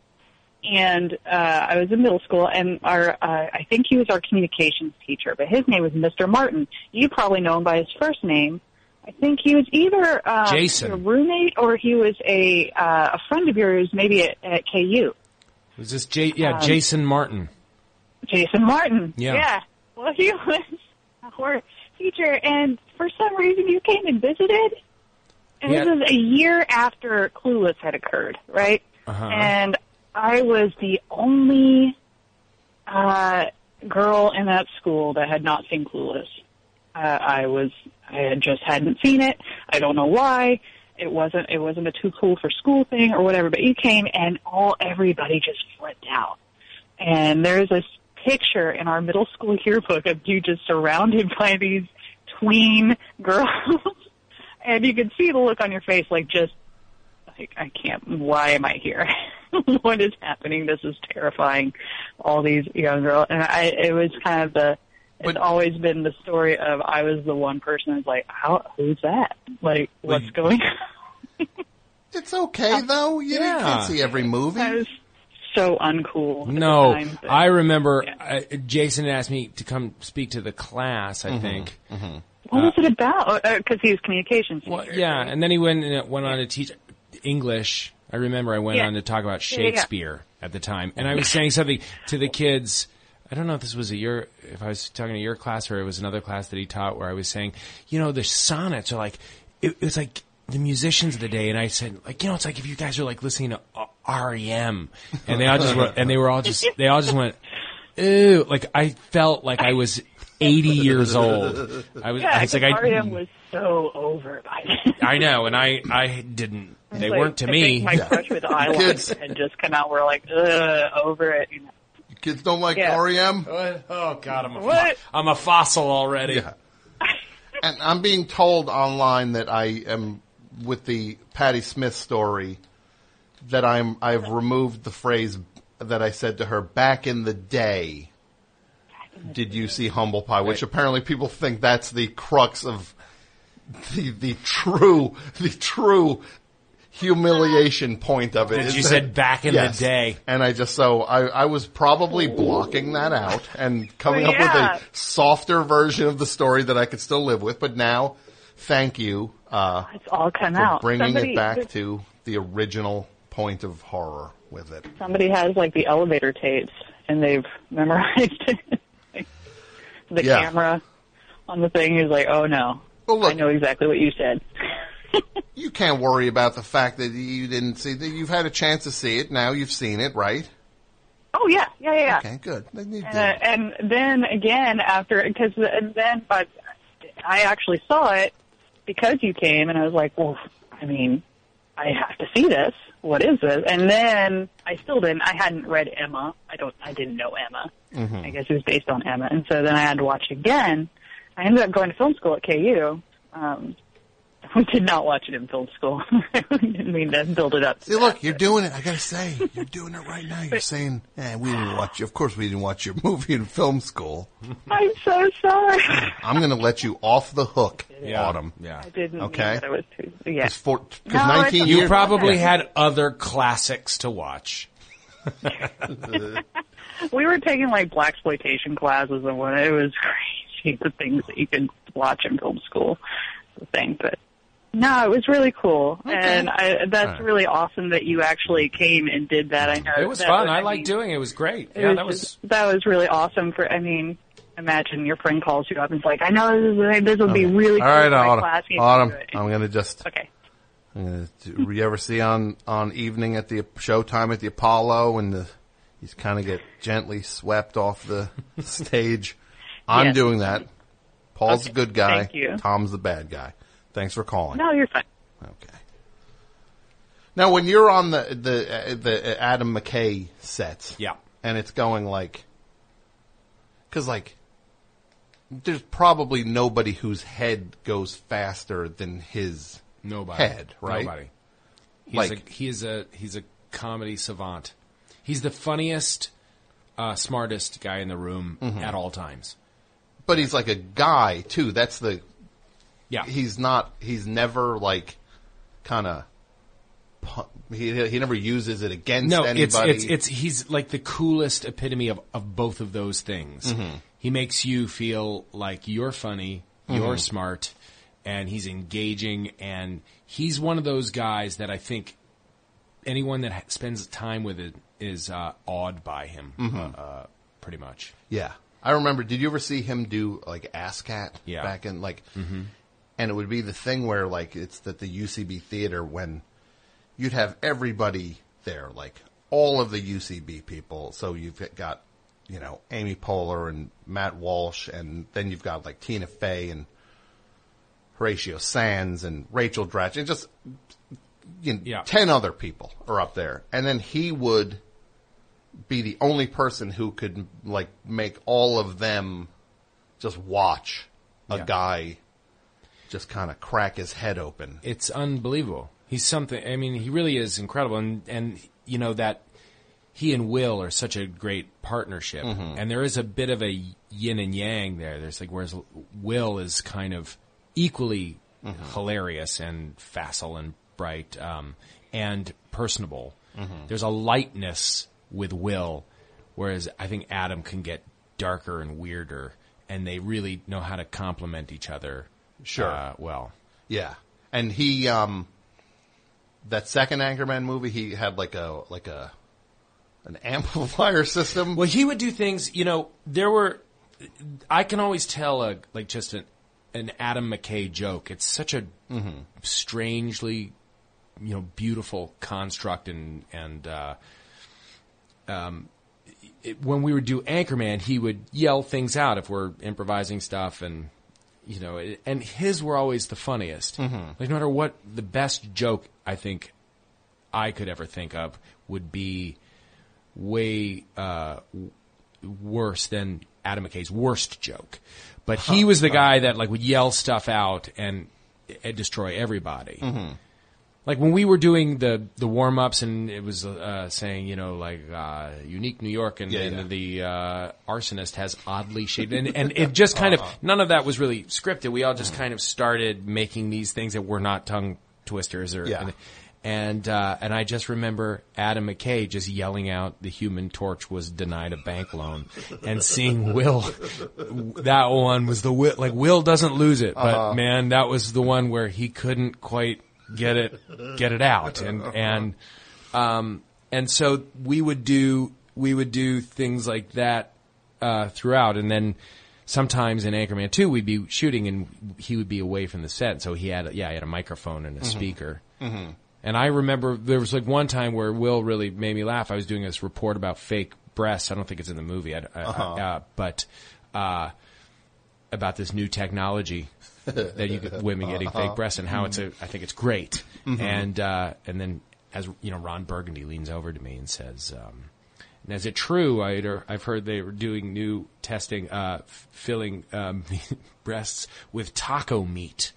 S12: and uh, I was in middle school, and our uh, I think he was our communications teacher, but his name was Mister Martin. You probably know him by his first name. I think he was either uh,
S5: Jason.
S12: a roommate or he was a uh, a friend of yours, maybe at, at K U.
S5: Was this J- yeah,
S12: Um,
S5: Jason Martin.
S12: Jason Martin.
S5: Yeah.
S12: Yeah. Well, he was our teacher, and for some reason you came and visited. And
S5: Yeah.
S12: this was a year after Clueless had occurred, right?
S5: Uh-huh.
S12: And I was the only uh, girl in that school that had not seen Clueless. Uh, I was, I had just hadn't seen it. I don't know why. It wasn't, it wasn't a too cool for school thing or whatever. But you came, and all everybody just flipped out. And there's this picture in our middle school yearbook of you just surrounded by these tween girls. And you could see the look on your face, like just, like, I can't, why am I here? What is happening? This is terrifying. All these young girls. And I, it was kind of the, it's always been the story of I was the one person who's like, how, who's that? Like, what's
S5: Well,
S12: going on?
S3: It's okay though. You
S5: Yeah.
S3: can't see every movie.
S12: That was so uncool. at
S5: No,
S12: the time, but-
S5: I remember uh, Jason asked me to come speak to the class, I
S3: Mm-hmm.
S5: think.
S12: What was it about? Because he was communications teacher.
S5: Well, yeah, and then he went and went on to teach English. I remember I went
S12: Yeah.
S5: on to talk about
S12: Yeah, yeah, yeah.
S5: Shakespeare at the time, and I was saying something to the kids. I don't know if this was a your, if I was talking to your class or it was another class that he taught, where I was saying, you know, the sonnets are like, it, it's like the musicians of the day, and I said, like, you know, it's like if you guys are like listening to uh, R E M, and they all just were, and they were all just, they all just went, ew, like I felt like I was eighty years old. I was,
S12: Yeah,
S5: I was like, I,
S12: R E M was so over by then.
S5: I know, and I, I didn't. They
S12: Like,
S5: weren't to
S12: I
S5: me.
S12: think my crush with eyeliner had just come out. We're like, ugh, over it. You know.
S3: Kids don't like
S12: Yeah.
S3: R E M?
S5: Oh God, I'm a
S12: What?
S5: fo- I'm a fossil already.
S3: Yeah. And I'm being told online that I am, with the Patti Smith story, that I'm I've removed the phrase that I said to her back in the day. Did you see Humble Pie? Which apparently people think that's the crux of the the true the true humiliation point of it.
S5: That
S3: is
S5: you
S3: that-
S5: said back in
S3: yes.
S5: the day.
S3: And I just, so I, I was probably blocking that out and coming up
S12: Yeah.
S3: with a softer version of the story that I could still live with. But now, thank you, uh,
S12: It's all come
S3: for
S12: out.
S3: bringing
S12: somebody,
S3: it back to the original point of horror with it.
S12: Somebody has like the elevator tapes, and they've memorized it. the
S3: Yeah.
S12: camera on the thing. He's like, oh no,
S3: Well, look,
S12: I know exactly what you said.
S3: you can't worry about the fact that you didn't see that. You've had a chance to see it. Now you've seen it, right?
S12: Oh yeah, yeah, yeah. yeah.
S3: Okay, good. Then you
S12: Uh,
S3: did.
S12: and then again after, because and then, but I actually saw it because you came, and I was like, well, I mean, I have to see this. What is this? And then I still didn't. I hadn't read Emma. I don't. I didn't know Emma.
S3: Mm-hmm.
S12: I guess it was based on Emma, and so then I had to watch it again. I ended up going to film school at K U. Um, we did not watch it in film school. I didn't mean to build it up.
S3: See, look, you're doing it. I gotta say, you're doing it right now. You're saying, eh, we didn't watch you. Of course we didn't watch your movie in film school.
S12: I'm so sorry.
S3: I'm gonna let you off the hook,
S5: Yeah.
S3: Autumn.
S5: Yeah.
S12: I didn't
S3: Okay.
S12: mean that it was too. Yeah.
S3: Because for, cause
S12: No,
S3: nineteen
S12: it's-
S5: You
S3: years.
S5: probably had other classics to watch.
S12: We were taking like blaxploitation classes and what it was crazy, the things that you could watch in film school, the thing. But no, it was really cool, and I, that's
S5: All right.
S12: really awesome that you actually came and did that. I know
S5: It was
S12: that
S5: fun. I
S12: mean,
S5: liked doing it. It was great.
S12: it
S5: Yeah,
S12: was
S5: that was.
S12: just- that was really awesome. For I mean, imagine your friend calls you up and is like, "I know this is this will be really
S3: All
S12: cool
S3: right,
S12: for my
S3: Autumn.
S12: class." You
S3: Autumn,
S12: do it.
S3: I'm gonna just.
S12: Okay.
S3: I'm gonna, do you ever see on on evening at the Showtime at the Apollo when the he's kind of get gently swept off the stage? I'm
S12: Yes.
S3: doing that. Paul's
S12: Okay,
S3: the good guy.
S12: thank you.
S3: Tom's the bad guy. Thanks for calling.
S12: No, you're fine.
S3: Okay. Now, when you're on the the uh, the Adam McKay sets,
S5: Yeah.
S3: and it's going like, because like, there's probably nobody whose head goes faster than his
S5: Nobody.
S3: head, right?
S5: Nobody. He's
S3: Like-
S5: a, he is a he's a comedy savant. He's the funniest, uh, smartest guy in the room
S3: Mm-hmm.
S5: at all times.
S3: But he's like a guy too. That's the.
S5: Yeah.
S3: He's not. He's never like, kind of. He he never uses it against
S5: No,
S3: anybody.
S5: it's it's it's he's like the coolest epitome of, of both of those things.
S3: Mm-hmm.
S5: He makes you feel like you're funny, you're smart, and he's engaging, and he's one of those guys that I think anyone that ha- spends time with it is uh, awed by him,
S3: Mm-hmm.
S5: uh, uh, pretty much.
S3: Yeah. I remember, did you ever see him do, like, ASCAT?
S5: Yeah.
S3: Back in, like, and it would be the thing where, like, it's at the U C B theater when you'd have everybody there, like, all of the U C B people. So you've got, you know, Amy Poehler and Matt Walsh, and then you've got, like, Tina Fey and Horatio Sands and Rachel Dratch, and just, you know,
S5: Yeah.
S3: ten other people are up there. And then he would be the only person who could like make all of them just watch a
S5: Yeah.
S3: guy just kind of crack his head open.
S5: It's unbelievable. He's something. I mean, he really is incredible, and and you know that he and Will are such a great partnership, and there is a bit of a yin and yang there. There's like whereas Will is kind of equally hilarious and facile and bright. Um, and personable.
S3: Mhm.
S5: There's a lightness with Will, whereas I think Adam can get darker and weirder, and they really know how to complement each other.
S3: Sure.
S5: Uh, well.
S3: Yeah. And he, um, that second Anchorman movie, he had like a, like a, an amplifier system.
S5: Well, he would do things, you know, there were, I can always tell a, like just an, an Adam McKay joke. It's such a
S3: Mhm.
S5: strangely, you know, beautiful construct and, and, uh, um, it, when we would do Anchorman, he would yell things out if we're improvising stuff and, you know, it, and his were always the funniest.
S3: Mhm.
S5: Like no matter what, the best joke I think I could ever think of would be way, uh, w- worse than Adam McKay's worst joke. But he was the guy that like would yell stuff out and, and destroy everybody.
S3: Mhm.
S5: Like when we were doing the, the warm ups and it was uh, saying, you know, like uh, unique New York and,
S3: Yeah,
S5: and
S3: yeah.
S5: the uh, arsonist has oddly shaped and, and it just kind
S3: Uh-huh.
S5: of none of that was really scripted. We all just kind of started making these things that were not tongue twisters or
S3: Yeah.
S5: and uh, and I just remember Adam McKay just yelling out the Human Torch was denied a bank loan and seeing Will, that one was the Will, like Will doesn't lose it, but
S3: Uh-huh.
S5: man, that was the one where he couldn't quite get it get it out and and um and so we would do we would do things like that uh throughout, and then sometimes in Anchorman two we'd be shooting and he would be away from the set, so he had yeah he had a microphone and a
S3: Mhm.
S5: speaker.
S3: Mhm.
S5: And I remember there was like one time where Will really made me laugh. I was doing this report about fake breasts. I don't think it's in the movie, I, I,
S3: Uh-huh.
S5: uh, but uh, about this new technology that you get women getting
S3: Uh-huh.
S5: fake breasts and how it's a. I think it's great.
S3: Mhm.
S5: And uh, and then as you know, Ron Burgundy leans over to me and says, um, "And is it true? I'd, I've heard they were doing new testing, uh, f- filling um, breasts with taco meat."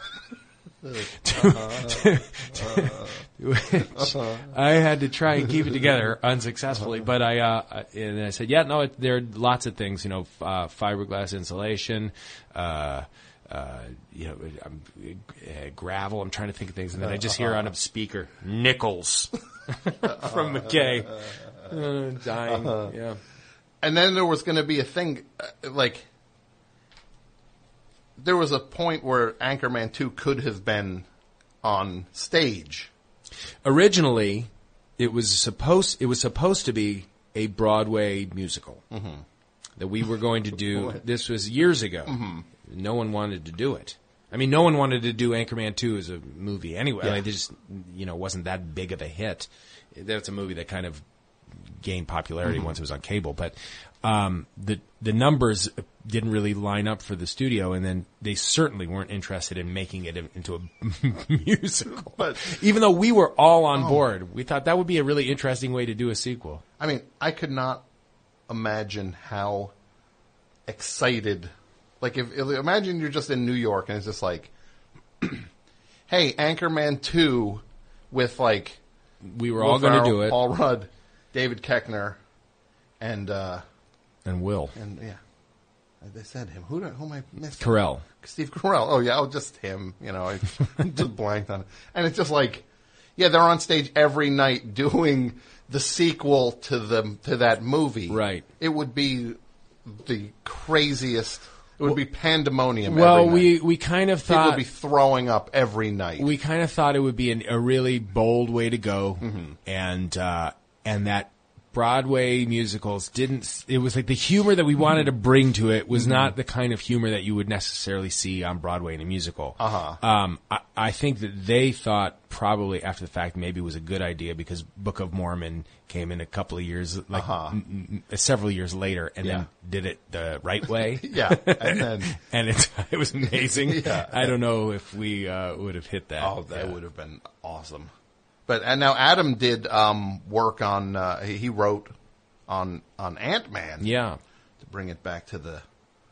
S3: Uh-huh.
S5: Which I had to try and keep it together unsuccessfully, but I uh, and I said, yeah, no, it, there are lots of things, you know, f- uh, fiberglass insulation, uh, uh, you know, um, uh, gravel. I'm trying to think of things, and then I just hear on a speaker nickels from McKay, uh, dying.
S3: Uh-huh.
S5: Yeah,
S3: And then there was going to be a thing, uh, like, there was a point where Anchorman two could have been on stage.
S5: Originally, it was supposed it was supposed to be a Broadway musical
S3: Mhm.
S5: that we were going to do. This was years ago.
S3: Mhm.
S5: No one wanted to do it. I mean, no one wanted to do Anchorman two as a movie anyway.
S3: Yeah.
S5: Like, it just, you know, wasn't that big of a hit. That's a movie that kind of gained popularity
S3: Mhm.
S5: once it was on cable, but um, the the numbers didn't really line up for the studio, and then they certainly weren't interested in making it into a musical.
S3: But
S5: even though we were all on
S3: Oh.
S5: board, we thought that would be a really interesting way to do a sequel.
S3: I mean, I could not imagine how excited, like if, if imagine you're just in New York and it's just like, hey, Anchorman two with like,
S5: we were
S3: Will
S5: all going to
S3: Ferrell,
S5: do it.
S3: Paul Rudd, David Koechner, and, uh,
S5: and Will.
S3: And yeah, they said him. Who, do- who am I missing?
S5: Carell.
S3: Steve Carell. Oh yeah, oh, just him. You know, I just blanked on it. And it's just like, yeah, they're on stage every night doing the sequel to the to that movie.
S5: Right.
S3: It would be the craziest. It would be pandemonium.
S5: Well,
S3: every night.
S5: we we kind of
S3: People
S5: thought
S3: would be throwing up every night.
S5: we kind of thought it would be an, a really bold way to go,
S3: Mhm.
S5: and uh, and that Broadway musicals didn't. It was like the humor that we wanted to bring to it was
S3: Mhm.
S5: not the kind of humor that you would necessarily see on Broadway in a musical.
S3: Uh-huh.
S5: Um, I, I think that they thought probably after the fact maybe it was a good idea because Book of Mormon came in a couple of years, like
S3: Uh-huh.
S5: n- n- several years later, and
S3: Yeah.
S5: then did it the right way.
S3: Yeah, and then-
S5: and it it was amazing.
S3: Yeah.
S5: I don't know if we uh, would have hit that.
S3: Oh, that
S5: Yeah.
S3: would have been awesome. But and now Adam did um, work on. Uh, he, he wrote on on Ant-Man.
S5: Yeah.
S3: To bring it back to the.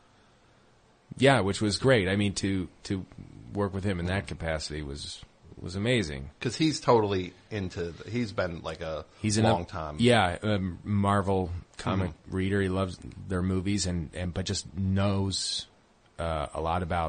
S5: Yeah, which was great. I mean, to to work with him in that capacity was was amazing.
S3: Because he's totally into. The, he's been like a
S5: He's in
S3: long
S5: a,
S3: time.
S5: Yeah, a Marvel comic
S3: Mhm.
S5: reader. He loves their movies and, and but just knows uh, a lot about the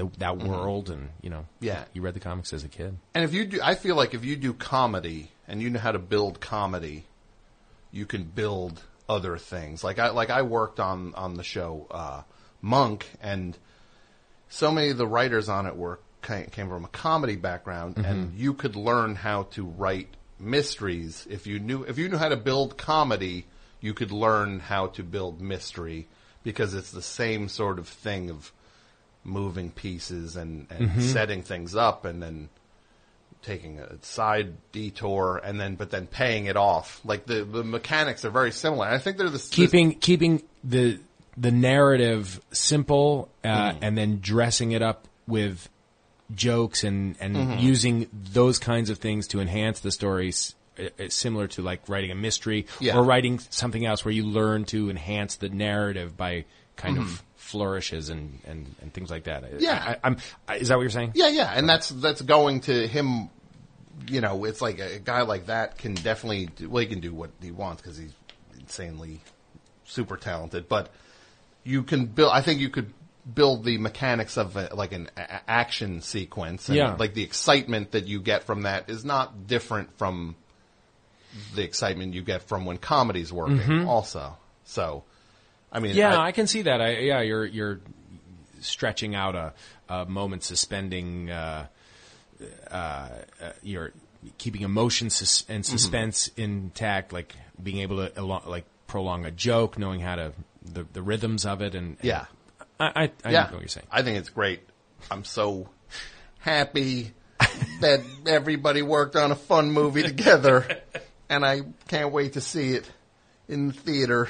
S5: the, that
S3: Mhm.
S5: world, and you know,
S3: Yeah.
S5: you read the comics as a kid.
S3: And if you do, I feel like if you do comedy and you know how to build comedy, you can build other things. Like I, like I worked on, on the show, uh, Monk, and so many of the writers on it were, came from a comedy background,
S5: Mhm.
S3: and you could learn how to write mysteries. If you knew, if you knew how to build comedy, you could learn how to build mystery, because it's the same sort of thing of moving pieces and, and
S5: Mhm.
S3: setting things up, and then taking a side detour, and then but then paying it off. Like the the mechanics are very similar. And I think they're the
S5: Keeping keeping the the narrative simple, uh,
S3: Mhm.
S5: and then dressing it up with jokes and and
S3: Mhm.
S5: using those kinds of things to enhance the stories. It's similar to like writing a mystery
S3: Yeah.
S5: or writing something else where you learn to enhance the narrative by kind
S3: Mhm.
S5: of flourishes and, and, and things like that.
S3: Yeah.
S5: I, I'm. I, is that what you're saying?
S3: Yeah, yeah, and that's that's going to him. You know, it's like a, a guy like that can definitely do, well, he can do what he wants because he's insanely super talented. But you can build. I think you could build the mechanics of a, like an a- action sequence. And
S5: Yeah.
S3: like the excitement that you get from that is not different from the excitement you get from when comedy's working.
S5: Mhm.
S3: Also, so I mean,
S5: yeah,
S3: I,
S5: I, can see that. I, yeah, you're you're stretching out a, a moment, suspending. Uh, uh, uh, you're keeping emotion sus- and suspense intact, like being able to elo- like prolong a joke, knowing how to the, the rhythms of it, and, and
S3: Yeah.
S5: I, I, I
S3: yeah,
S5: know what you're saying.
S3: I think it's great. I'm so happy that everybody worked on a fun movie together, and I can't wait to see it in the theater.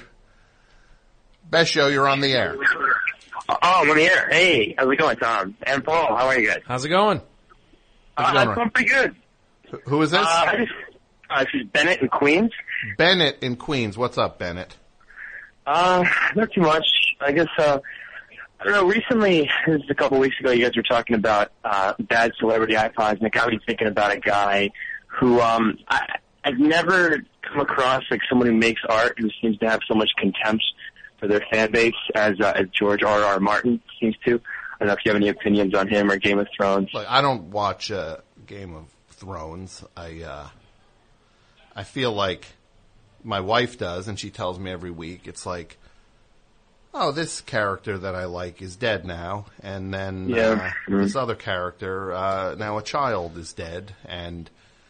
S3: Best Show, you're on the air.
S13: Oh, I'm on the air. Hey, how's it going, Tom? And Paul, how are you guys?
S5: How's it going?
S3: How's it
S13: uh,
S3: going,
S13: it's going pretty good.
S3: Wh- Who is this?
S13: Uh, I just, uh, this is Bennett in Queens.
S3: Bennett in Queens. What's up, Bennett?
S13: Uh, not too much. I guess, uh, I don't know, recently, this is a couple weeks ago, you guys were talking about, uh, bad celebrity iPods, and it got me thinking about a guy who, um, I, I've never come across, like, someone who makes art who seems to have so much contempt for their fan base as, uh, as George R. R. Martin seems to. I don't know if you have any opinions on him or Game of Thrones.
S3: Look, I don't watch uh, Game of Thrones. I uh, I feel like my wife does, and she tells me every week. It's like, oh, this character that I like is dead now, and then
S13: Yeah.
S3: uh,
S13: Mm-hmm.
S3: this other character, uh, now a child is dead, and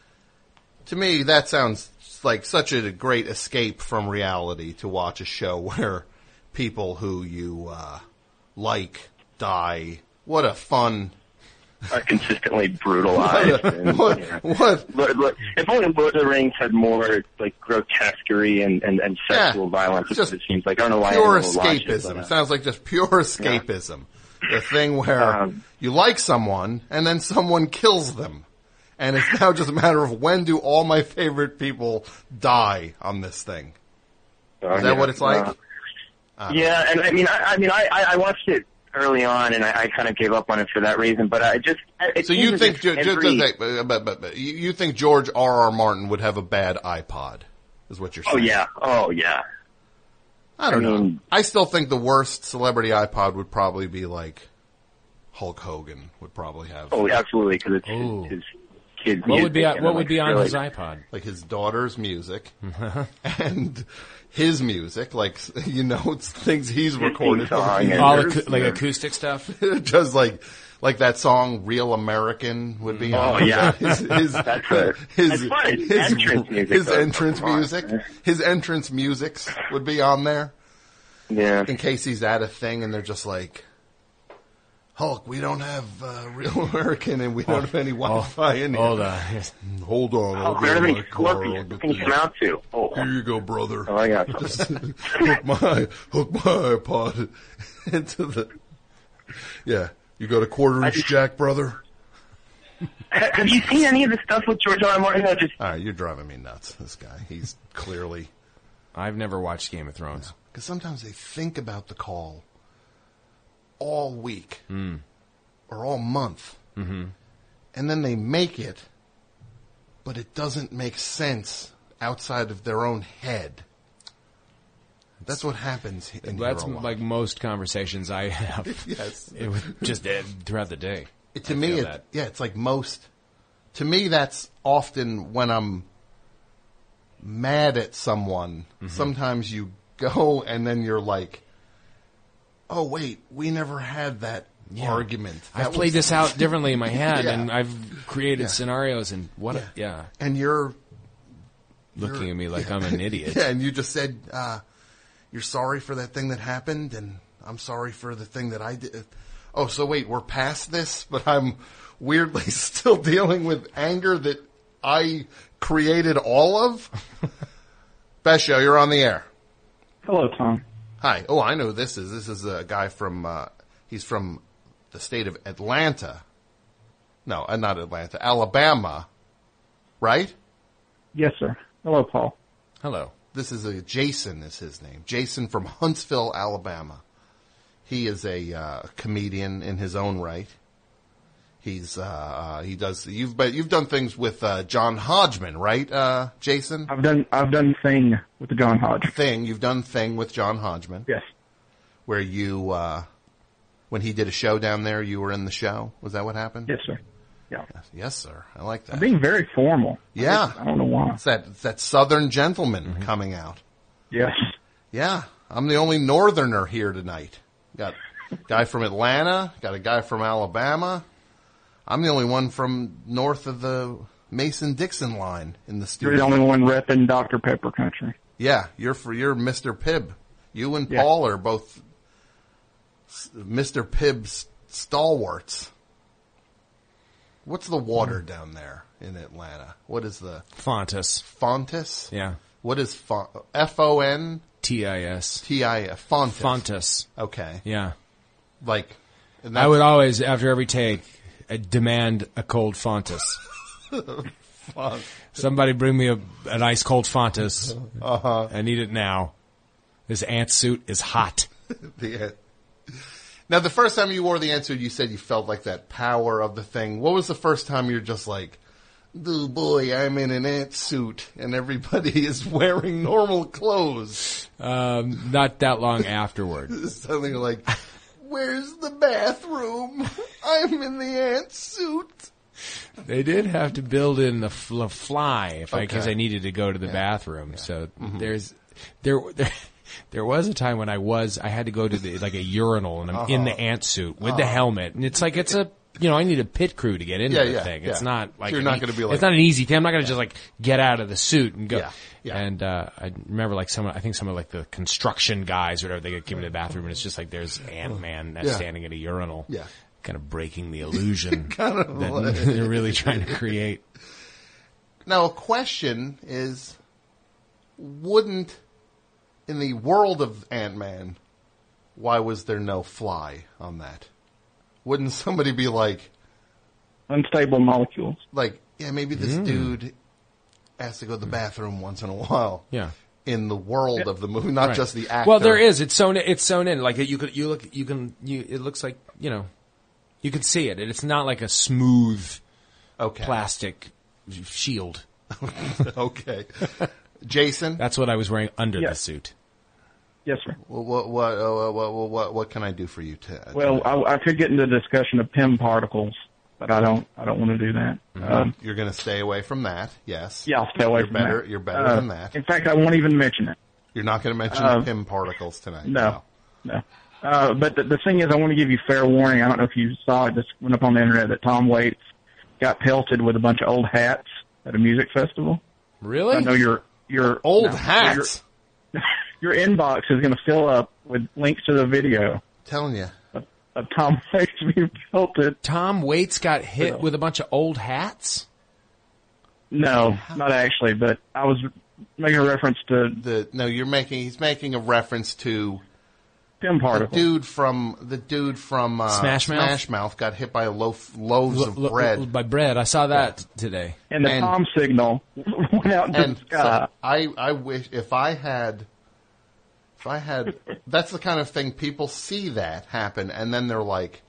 S3: to me that sounds like such a great escape from reality to watch a show where people who you uh, like die. What a fun...
S13: Are consistently brutalized. and,
S3: what,
S13: you know.
S3: what?
S13: But, but if only Lord of the Rings had more like grotesquerie and, and, and sexual
S3: Yeah,
S13: violence,
S3: it's
S13: just
S3: just
S13: it seems like I don't know why
S3: pure
S13: anyone would watch it,
S3: escapism.
S13: but, uh,
S3: Sounds like just pure escapism. The thing where
S13: Um,
S3: you like someone and then someone kills them. And it's now just a matter of when do all my favorite people die on this thing.
S13: uh,
S3: Is that
S13: yeah,
S3: what it's like?
S13: uh,
S3: Uh,
S13: yeah, and I mean, I, I mean, I, I I watched it early on, and I, I kind of gave up on it for that reason. But I just it
S3: So
S13: seems
S3: you
S13: as
S3: think
S13: if
S3: ju- ju-
S13: every-
S3: ju- but, but, but, but you you think George R. R. Martin would have a bad iPod? Is what you're saying?
S13: Oh yeah, oh yeah.
S3: I don't
S13: I
S3: know.
S13: mean-
S3: I still think the worst celebrity iPod would probably be like Hulk Hogan would probably have.
S13: Oh, absolutely, because it's
S5: Ooh.
S13: his, his kids.
S5: What would be
S13: music, and
S5: what
S13: I'm
S5: would
S13: like,
S5: be on
S13: really-
S5: his iPod?
S3: Like his daughter's music and his music, like, you know, it's things he's recorded over
S13: song
S3: the
S13: and-
S5: All
S3: years.
S5: acou- like acoustic stuff.
S3: Just like, like that song "Real American" would be
S13: Oh,
S3: on.
S13: yeah.
S3: his his
S13: That's it.
S3: his,
S13: That's fun.
S3: his,
S13: Entrance music,
S3: his
S13: though.
S3: entrance
S13: Come on.
S3: music, his entrance musics would be on there
S13: Yeah.
S3: in case he's at a thing and they're just like, Hulk, we don't have uh, Real American and we don't have any Wi-Fi in here.
S5: Hold on.
S3: Hold on.
S13: Oh,
S3: I'll
S13: we
S3: go
S13: don't have
S3: to
S13: any
S3: my car, I'll
S13: Scorpions.
S3: get
S13: Can you
S3: this.
S13: come out to? Oh,
S3: Here you go, brother.
S13: oh I got
S3: Just
S13: something.
S3: hook my hook my iPod into the. Yeah, you got a quarter inch
S13: just-
S3: jack, brother.
S13: Ha- Have you seen any of the stuff with George R. R. Martin? I just
S3: All right, you're driving me nuts. This guy, he's clearly
S5: I've never watched Game of Thrones.
S3: because sometimes they think about the call all week
S5: Mm.
S3: or all month,
S5: Mm-hmm.
S3: and then they make it, but it doesn't make sense outside of their own head. That's what happens in
S5: That's
S3: here a lot.
S5: like most conversations I have.
S3: Yes.
S5: It was just uh, throughout the day.
S3: It, to
S5: I
S3: me,
S5: feel
S3: it,
S5: that.
S3: yeah, it's like most. To me, that's often when I'm mad at someone.
S5: Mm-hmm.
S3: Sometimes you go and then you're like, "Oh wait, we never had that
S5: Yeah.
S3: argument." That
S5: I've
S3: was-
S5: played this out differently in my head,
S3: Yeah.
S5: and I've created
S3: Yeah.
S5: scenarios. And what?
S3: Yeah.
S5: A, yeah.
S3: And you're
S5: Looking
S3: you're-
S5: at me like
S3: yeah.
S5: I'm an idiot.
S3: Yeah, and you just said uh, you're sorry for that thing that happened, and I'm sorry for the thing that I did. Oh, so wait, we're past this, but I'm weirdly still dealing with anger that I created all of? Best Show, you're on the air.
S14: Hello, Tom.
S3: Hi. Oh, I know who this is. This is a guy from, uh, he's from the state of Atlanta. No, uh, not Atlanta, Alabama. Right?
S14: Yes, sir. Hello, Paul.
S5: Hello.
S3: This is a, Jason is his name. Jason from Huntsville, Alabama. He is a uh, comedian in his own right. He's uh, uh, he does you've but you've done things with uh, John Hodgman, right, uh, Jason?
S14: I've done I've done Thing with the John Hodge.
S3: Thing you've done Thing with John Hodgman.
S14: Yes.
S3: Where you uh, when he did a show down there, you were in the show. Was that what happened?
S14: Yes, sir. Yeah.
S3: Yes, yes sir. I like that.
S14: I'm being very formal.
S3: Yeah.
S14: I don't know why.
S3: It's that it's that Southern gentleman
S5: Mm-hmm.
S3: coming out.
S14: Yes.
S3: Yeah, I'm the only Northerner here tonight. Got a guy from Atlanta, got a guy from Alabama. I'm the only one from north of the Mason-Dixon line in the studio.
S14: You're the only one repping Doctor Pepper country.
S3: Yeah, you're for you're Mister Pibb. You and
S14: Yeah.
S3: Paul are both s- Mister Pibb's stalwarts. What's the water down there in Atlanta? What is the
S5: Fontis?
S3: Fontis?
S5: Yeah.
S3: What is Fon- F O N
S5: T I S.
S3: T I S? Fontis.
S5: Fontis.
S3: Okay.
S5: Yeah.
S3: Like, and
S5: I would always, after every take, uh, demand a cold Fontis.
S3: Font-
S5: Somebody bring me a an ice cold Fontis.
S3: Uh-huh.
S5: I need it now. This ant suit is hot.
S3: the ant. Now, the first time you wore the ant suit, you said you felt like that power of the thing. What was the first time you're just like, oh boy, I'm in an ant suit and everybody is wearing normal clothes?
S5: Um, not that long afterward.
S3: Something like, where's the bathroom? I'm in the ant suit.
S5: They did have to build in the fl- fly if I, because
S3: Okay.
S5: I needed to go to the bathroom. So there's there, there there was a time when I was I had to go to the, like a urinal and I'm in the
S3: Uh-huh.
S5: ant suit with
S3: Uh-huh.
S5: the helmet and it's like it's a you know I need a pit crew to get into
S3: Yeah,
S5: the
S3: yeah,
S5: thing.
S3: yeah.
S5: It's not like
S3: So you're
S5: an
S3: not
S5: e-
S3: gonna be like-
S5: it's not an easy thing. I'm not going to just like get out of the suit and go.
S3: Yeah, yeah.
S5: And uh, I remember like some I think some of like the construction guys or whatever they get given to the bathroom and it's just like there's Ant Man
S3: Yeah.
S5: standing at a urinal.
S3: Yeah.
S5: Kind of breaking the illusion
S3: Kind of
S5: that
S3: like-
S5: they're really trying to create.
S3: Now, a question is, wouldn't, in the world of Ant-Man, why was there no fly on that? Wouldn't somebody be like,
S14: Unstable molecules.
S3: like, yeah, maybe this
S5: Mm.
S3: dude has to go to the bathroom once in a while.
S5: Yeah.
S3: In the world of the movie, not
S5: Right.
S3: just the actor.
S5: Well, there is. It's sewn. It's sewn in. Like you could. You look. You can. You. It looks like you know. You can see it. It's not like a smooth,
S3: Okay.
S5: plastic shield.
S3: Okay. Jason?
S5: That's what I was wearing under
S14: Yeah.
S5: the suit.
S14: Yes, sir.
S3: What what what, uh, what what what what can I do for you? To,
S14: Well, I, I could get into the discussion of P I M particles, but I don't. I don't want to do that. Um,
S3: you're going to stay away from that. Yes.
S14: yeah, I'll stay away
S3: you're
S14: from
S3: better,
S14: that.
S3: You're better
S14: Uh,
S3: than that.
S14: In fact, I won't even mention it.
S3: You're not going to mention
S14: uh,
S3: P I M particles tonight.
S14: No, no. Uh, but the, the thing is, I want to give you fair warning. I don't know if you saw it. This went up on the internet that Tom Waits got pelted with a bunch of old hats at a music festival.
S5: Really?
S14: I know your your
S3: Old
S14: no,
S3: hats.
S14: Your, your inbox is going to fill up with links to the video
S3: Telling you.
S14: of, of Tom Waits being pelted.
S5: Tom Waits got hit with a bunch of old hats.
S14: No, not actually, but I was making a reference to
S3: The no, you're making. He's making a reference to
S14: P I M
S3: the
S14: particles.
S3: dude from the dude from uh,
S5: Smash Mouth?
S3: Smash Mouth got hit by a loaf loaves of
S5: L- l-
S3: bread.
S5: By bread. I saw that today.
S14: And the
S3: and-
S14: Tom signal went out into
S3: And
S14: the sky.
S3: so I, I wish if I had, if I had, that's the kind of thing people see that happen, and then they're like,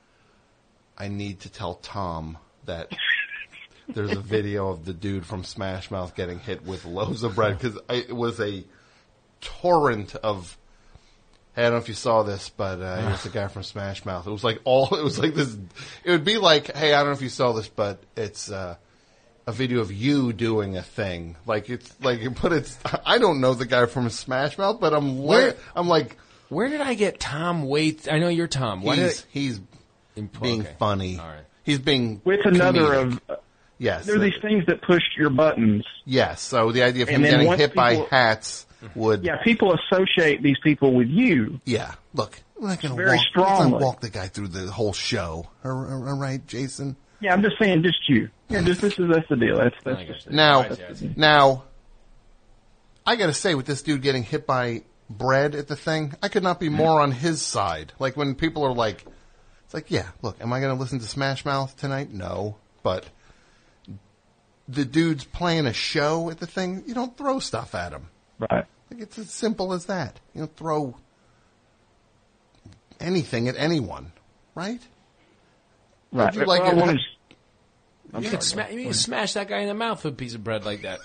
S3: I need to tell Tom that there's a video of the dude from Smash Mouth getting hit with loaves of bread because it was a torrent of. Hey, I don't know if you saw this, but uh, here's the guy from Smash Mouth. It was like all. It was like this. It would be like, hey, I don't know if you saw this, but it's uh, a video of you doing a thing. Like it's like, but it's. I don't know the guy from Smash Mouth, but I'm.
S5: Where-
S3: Where, I'm like.
S5: Where did I get Tom Waits? I know you're Tom. Why
S3: He's
S5: did
S3: he's
S5: I,
S3: being
S5: okay.
S3: funny.
S5: All right.
S3: He's being
S14: With another
S3: comedic.
S14: of,
S3: yes.
S14: there are these things that push your buttons.
S3: Yes. So the idea of him
S14: And then
S3: getting
S14: once
S3: hit by
S14: people-
S3: hats would.
S14: Yeah, people associate these people with you.
S3: Yeah. Look, we're not going to
S14: Very
S3: walk,
S14: strongly.
S3: Let's not walk the guy through the whole show. All all- all right, Jason.
S14: Yeah, I'm just saying, just you. Yeah, just this is that's the deal. That's that's just it.
S3: Now,
S14: That's-
S3: now, I got to say, with this dude getting hit by bread at the thing, I could not be more on his side. Like when people are like, it's like, yeah, look, am I going to listen to Smash Mouth tonight? No, but the dude's playing a show at the thing. You don't throw stuff at him.
S14: Right.
S3: Like it's as simple as that. You don't throw anything at anyone, right?
S14: Right.
S3: Would you like
S14: Well, I
S3: it-
S14: wanna- I'm
S5: You could,
S14: sorry,
S5: sma- you could smash that guy in the mouth with a piece of bread like that.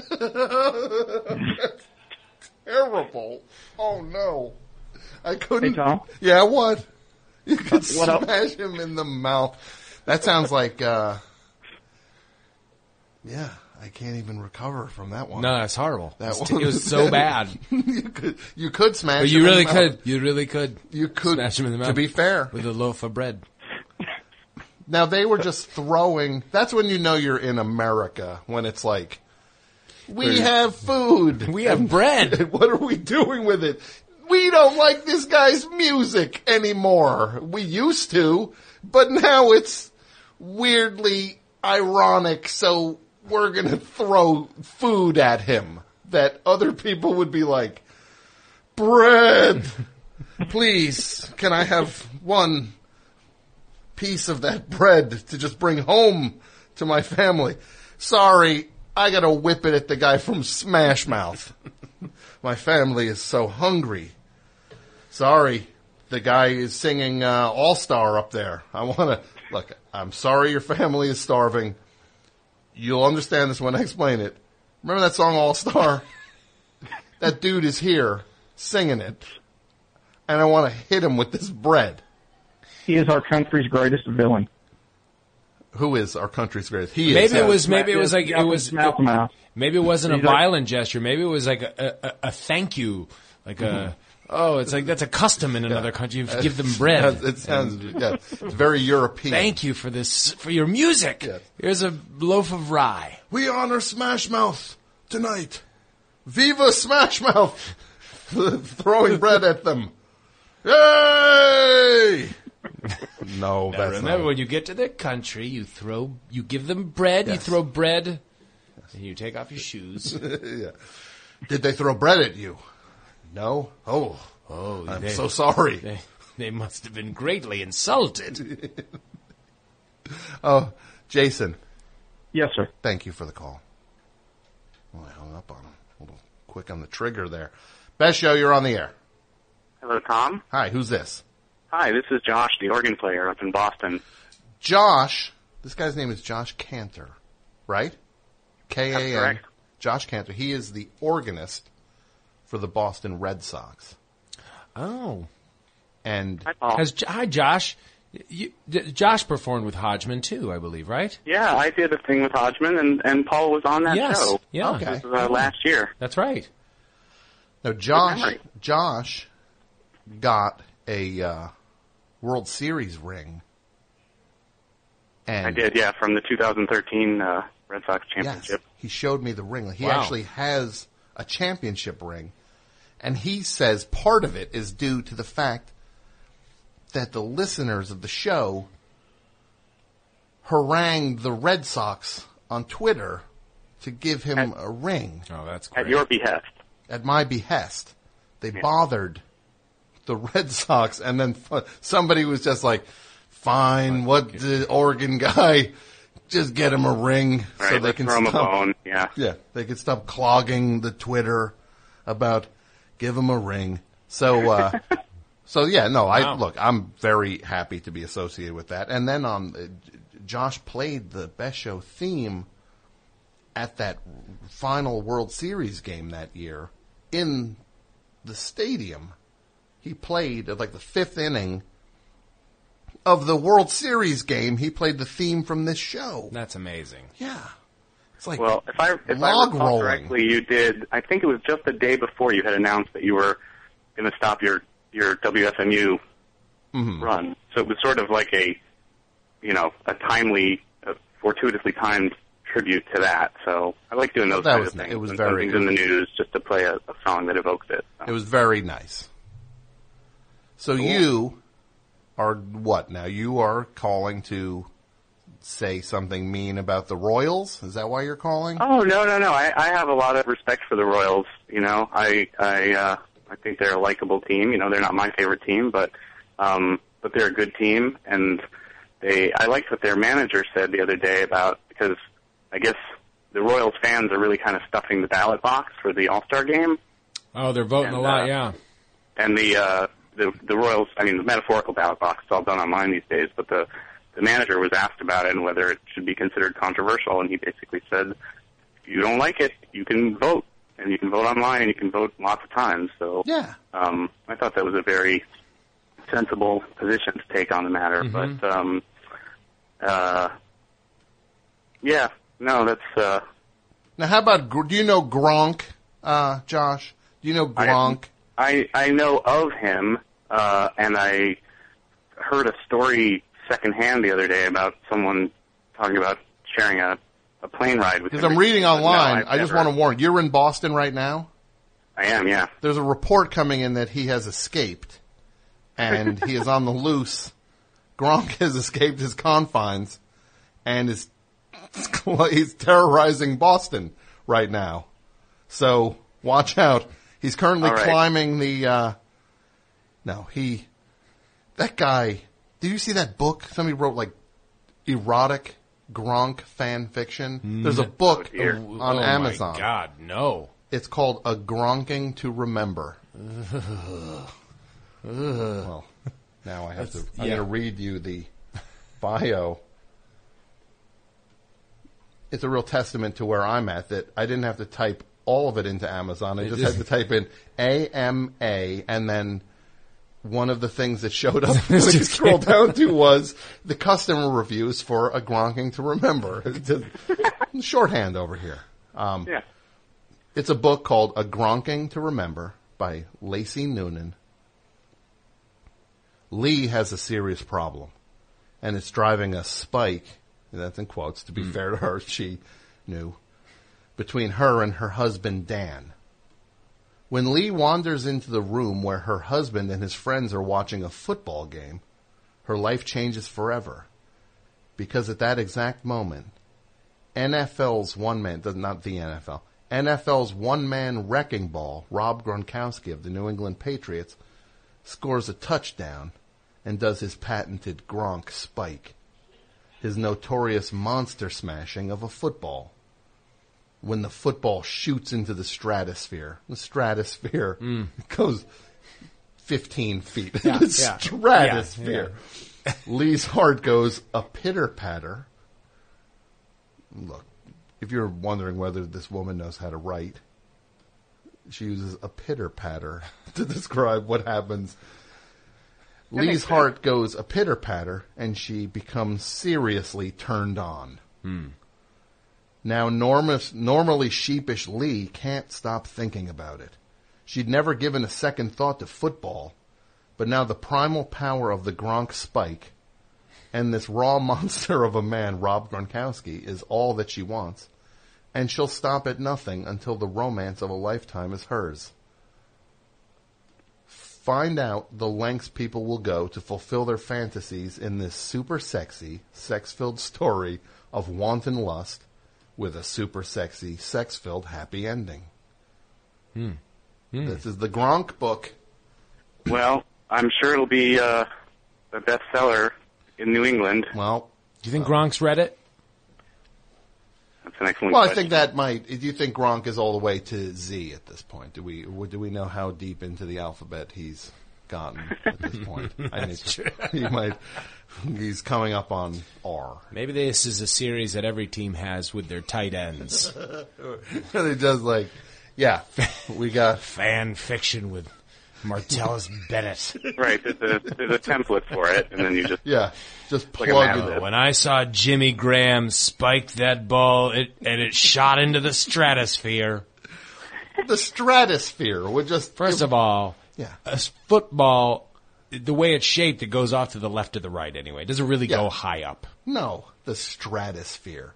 S3: Terrible. Oh no. I couldn't.
S14: Hey, Tom?
S3: Yeah, what? You could
S14: what else?
S3: smash him in the mouth. That sounds like, uh, yeah, I can't even recover from that one.
S5: No, that's horrible.
S3: That
S5: It was-
S3: one
S5: it was so bad.
S3: you could, you could smash
S5: But
S3: him
S5: you
S3: in
S5: really
S3: the mouth.
S5: could. You really could.
S3: You could.
S5: Smash him in the mouth.
S3: To be fair.
S5: With a loaf of bread.
S3: Now they were just throwing, that's when you know you're in America, when it's like, we
S5: We're-
S3: have food.
S5: We have bread.
S3: And what are we doing with it? We don't like this guy's music anymore. We used to, but now it's weirdly ironic, so we're gonna throw food at him that other people would be like, bread! Please, can I have one piece of that bread to just bring home to my family? Sorry, I gotta whip it at the guy from Smash Mouth. My family is so hungry. Sorry, the guy is singing uh, All Star up there. I wanna, look, I'm sorry your family is starving. You'll understand this when I explain it. Remember that song All Star? That dude is here singing it. And I wanna hit him with this bread.
S14: He is our country's greatest villain.
S3: Who is our country's greatest? He
S5: Maybe
S3: is.
S5: it was. Maybe it was like it was.
S14: Mouth to mouth.
S5: Maybe it wasn't a
S14: He's like-
S5: violent gesture. Maybe it was like a, a, a thank you, like a. Oh, it's like that's a custom in another country. You give them bread.
S3: It sounds yeah, it's very European.
S5: Thank you for this, for your music. Here's a loaf of rye.
S3: We honor Smash Mouth tonight. Viva Smash Mouth! Throwing bread at them. Yay! No,
S5: Now
S3: that's
S5: remember,
S3: not.
S5: when you get to their country, you throw, you give them bread. You
S3: Yes.
S5: throw bread, and you take off your shoes.
S3: Yeah. Did they throw bread at you? No. Oh,
S5: Oh,
S3: I'm
S5: they-
S3: so sorry.
S5: They, they must have been greatly insulted.
S3: Oh, Jason.
S14: Yes, sir.
S3: Thank you for the call. Well, I hung up on him. A little quick on the trigger there. Best show, you're on the air.
S15: Hello, Tom.
S3: Hi, who's this?
S15: Hi, this is Josh, the organ player up in Boston.
S3: Josh. This guy's name is Josh Cantor, right? K A N.
S15: That's correct.
S3: Josh Cantor. He is the organist for the Boston Red Sox.
S5: Oh.
S3: And
S15: Hi, Paul.
S5: Has, hi, Josh. You, d- Josh performed with Hodgman too, I believe, right?
S15: Yeah, I did a thing with Hodgman, and, and Paul was on that
S5: Yes.
S15: show.
S5: Yeah.
S3: Okay.
S15: This was, uh, last year.
S5: That's right.
S3: now, Josh,
S15: memory.
S3: Josh got a uh, World Series ring. And
S15: I did, yeah, from the two thousand thirteen uh, Red Sox
S3: Yes,
S15: championship.
S3: he showed me the ring. He
S5: Wow.
S3: actually has a championship ring. And he says part of it is due to the fact that the listeners of the show harangued the Red Sox on Twitter to give him a ring.
S5: Oh, that's great.
S15: At your behest.
S3: At my behest. They bothered the Red Sox, and then f- somebody was just like, fine, what the Oregon guy, just get him a ring so
S15: Right,
S3: they
S15: let's
S3: can
S15: throw him a
S3: stop.
S15: bone, yeah.
S3: Yeah, they could stop clogging the Twitter about give him a ring. So, uh, so yeah, no, I
S5: Wow.
S3: look, I'm very happy to be associated with that. And then on, uh, Josh played the Best Show theme at that final World Series game that year in the stadium, he played at like the fifth inning of the World Series game. He played the theme from this show.
S5: That's amazing.
S3: Yeah. It's like
S15: well, if I if I
S3: log
S15: recall
S3: rolling.
S15: correctly, you did. I think it was just the day before you had announced that you were going to stop your your W S M U
S3: Mhm.
S15: run. So it was sort of like a, you know, a timely, a fortuitously timed tribute to that. So I like doing those
S3: That
S15: kinds
S3: was
S15: of
S3: ni-
S15: things.
S3: it was
S15: when
S3: very-
S15: something's in the news, just to play a, a song that evokes it. So.
S3: It was very nice. So
S15: Cool.
S3: you are what now? You are calling to say something mean about the Royals? Is that why you're calling?
S15: Oh no no no! I, I have a lot of respect for the Royals. You know, I I uh, I think they're a likable team. You know, they're not my favorite team, but um, but they're a good team, and they. I liked what their manager said the other day about because I guess the Royals fans are really kind of stuffing the ballot box for the All-Star game.
S5: Oh, they're voting
S15: And,
S5: a lot,
S15: uh,
S5: yeah.
S15: And the uh, the the Royals, I mean, the metaphorical ballot box, it's all done online these days, but the the manager was asked about it and whether it should be considered controversial, and he basically said, if you don't like it, you can vote, and you can vote online, and you can vote lots of times. So
S3: yeah,
S15: um, I thought that was a very sensible position to take on the matter.
S3: Mhm.
S15: But um, uh, yeah, no, that's. Uh,
S3: Now, how about Gr- do you know Gronk, uh, Josh? Do you know Gronk?
S15: I I know of him, uh, and I heard a story secondhand the other day about someone talking about sharing a, a plane ride with him.
S3: Because I'm reading
S15: But no,
S3: online.
S15: I've
S3: I just
S15: never-
S3: want to warn you. You're in Boston right now?
S15: I am, yeah.
S3: There's a report coming in that he has escaped, and he is on the loose. Gronk has escaped his confines, and is he's terrorizing Boston right now. So watch out. He's currently
S15: All right.
S3: climbing the. Uh, no, he. That guy. Did you see that book? Somebody wrote like erotic Gronk fan fiction. There's a book
S5: Oh, dear.
S3: on
S5: Oh, my
S3: Amazon.
S5: God, no.
S3: It's called A Gronking to Remember. Well, now I have to.
S5: That's-
S3: I'm
S5: yeah.
S3: going to read you the bio. It's a real testament to where I'm at that I didn't have to type all of it into Amazon. I
S5: It
S3: just
S5: is-
S3: had to type in A M A, and then one of the things that showed up when you scroll down to was the customer reviews for A Gronking to Remember. It's just shorthand over here. Um,
S15: Yeah.
S3: It's a book called A Gronking to Remember by Lacey Noonan. Lee has a serious problem, and it's driving a spike, and that's in quotes, to be fair to her, she knew, between her and her husband, Dan. When Lee wanders into the room where her husband and his friends are watching a football game, her life changes forever. Because at that exact moment, N F L's one-man, not the N F L, N F L's one-man wrecking ball, Rob Gronkowski of the New England Patriots, scores a touchdown and does his patented Gronk spike, his notorious monster smashing of a football. When the football shoots into the stratosphere, the stratosphere goes fifteen feet.
S5: Yeah,
S3: the
S5: yeah.
S3: stratosphere.
S5: Yeah,
S3: Lee's heart goes a pitter-patter. Look, if you're wondering whether this woman knows how to write, she uses a pitter-patter to describe what happens.
S15: That
S3: Lee's
S15: makes
S3: heart goes a pitter-patter, and she becomes seriously turned on. Now, normus, normally sheepish Lee can't stop thinking about it. She'd never given a second thought to football, but now the primal power of the Gronk spike and this raw monster of a man, Rob Gronkowski, is all that she wants, and she'll stop at nothing until the romance of a lifetime is hers. Find out the lengths people will go to fulfill their fantasies in this super sexy, sex-filled story of wanton lust with a super sexy, sex-filled happy ending.
S5: Hmm. Hmm.
S3: This is the Gronk book.
S15: Well, I'm sure it'll be uh, a bestseller in New England.
S3: Well,
S5: do you think Gronk's read it?
S15: That's an excellent
S3: Well, I
S15: question.
S3: think that might. Do you think Gronk is all the way to Z at this point? Do we do we know how deep into the alphabet he's gotten at this point? I
S5: That's
S3: think
S5: true.
S3: he might. He's coming up on R.
S5: Maybe this is a series that every team has with their tight ends.
S3: Really does like, Yeah, we got
S5: fan fiction with Martellus Bennett.
S15: Right, there's a, there's a template for it, and then you just
S3: yeah, just
S15: like a
S3: plug
S15: massive-
S3: it.
S5: When I saw Jimmy Graham spike that ball, it, and it shot into the stratosphere.
S3: The stratosphere would just
S5: First of all,
S3: yeah.
S5: a s- football, the way it's shaped, it goes off to the left or the right anyway. It doesn't really
S3: Yeah.
S5: go high up.
S3: No, the stratosphere.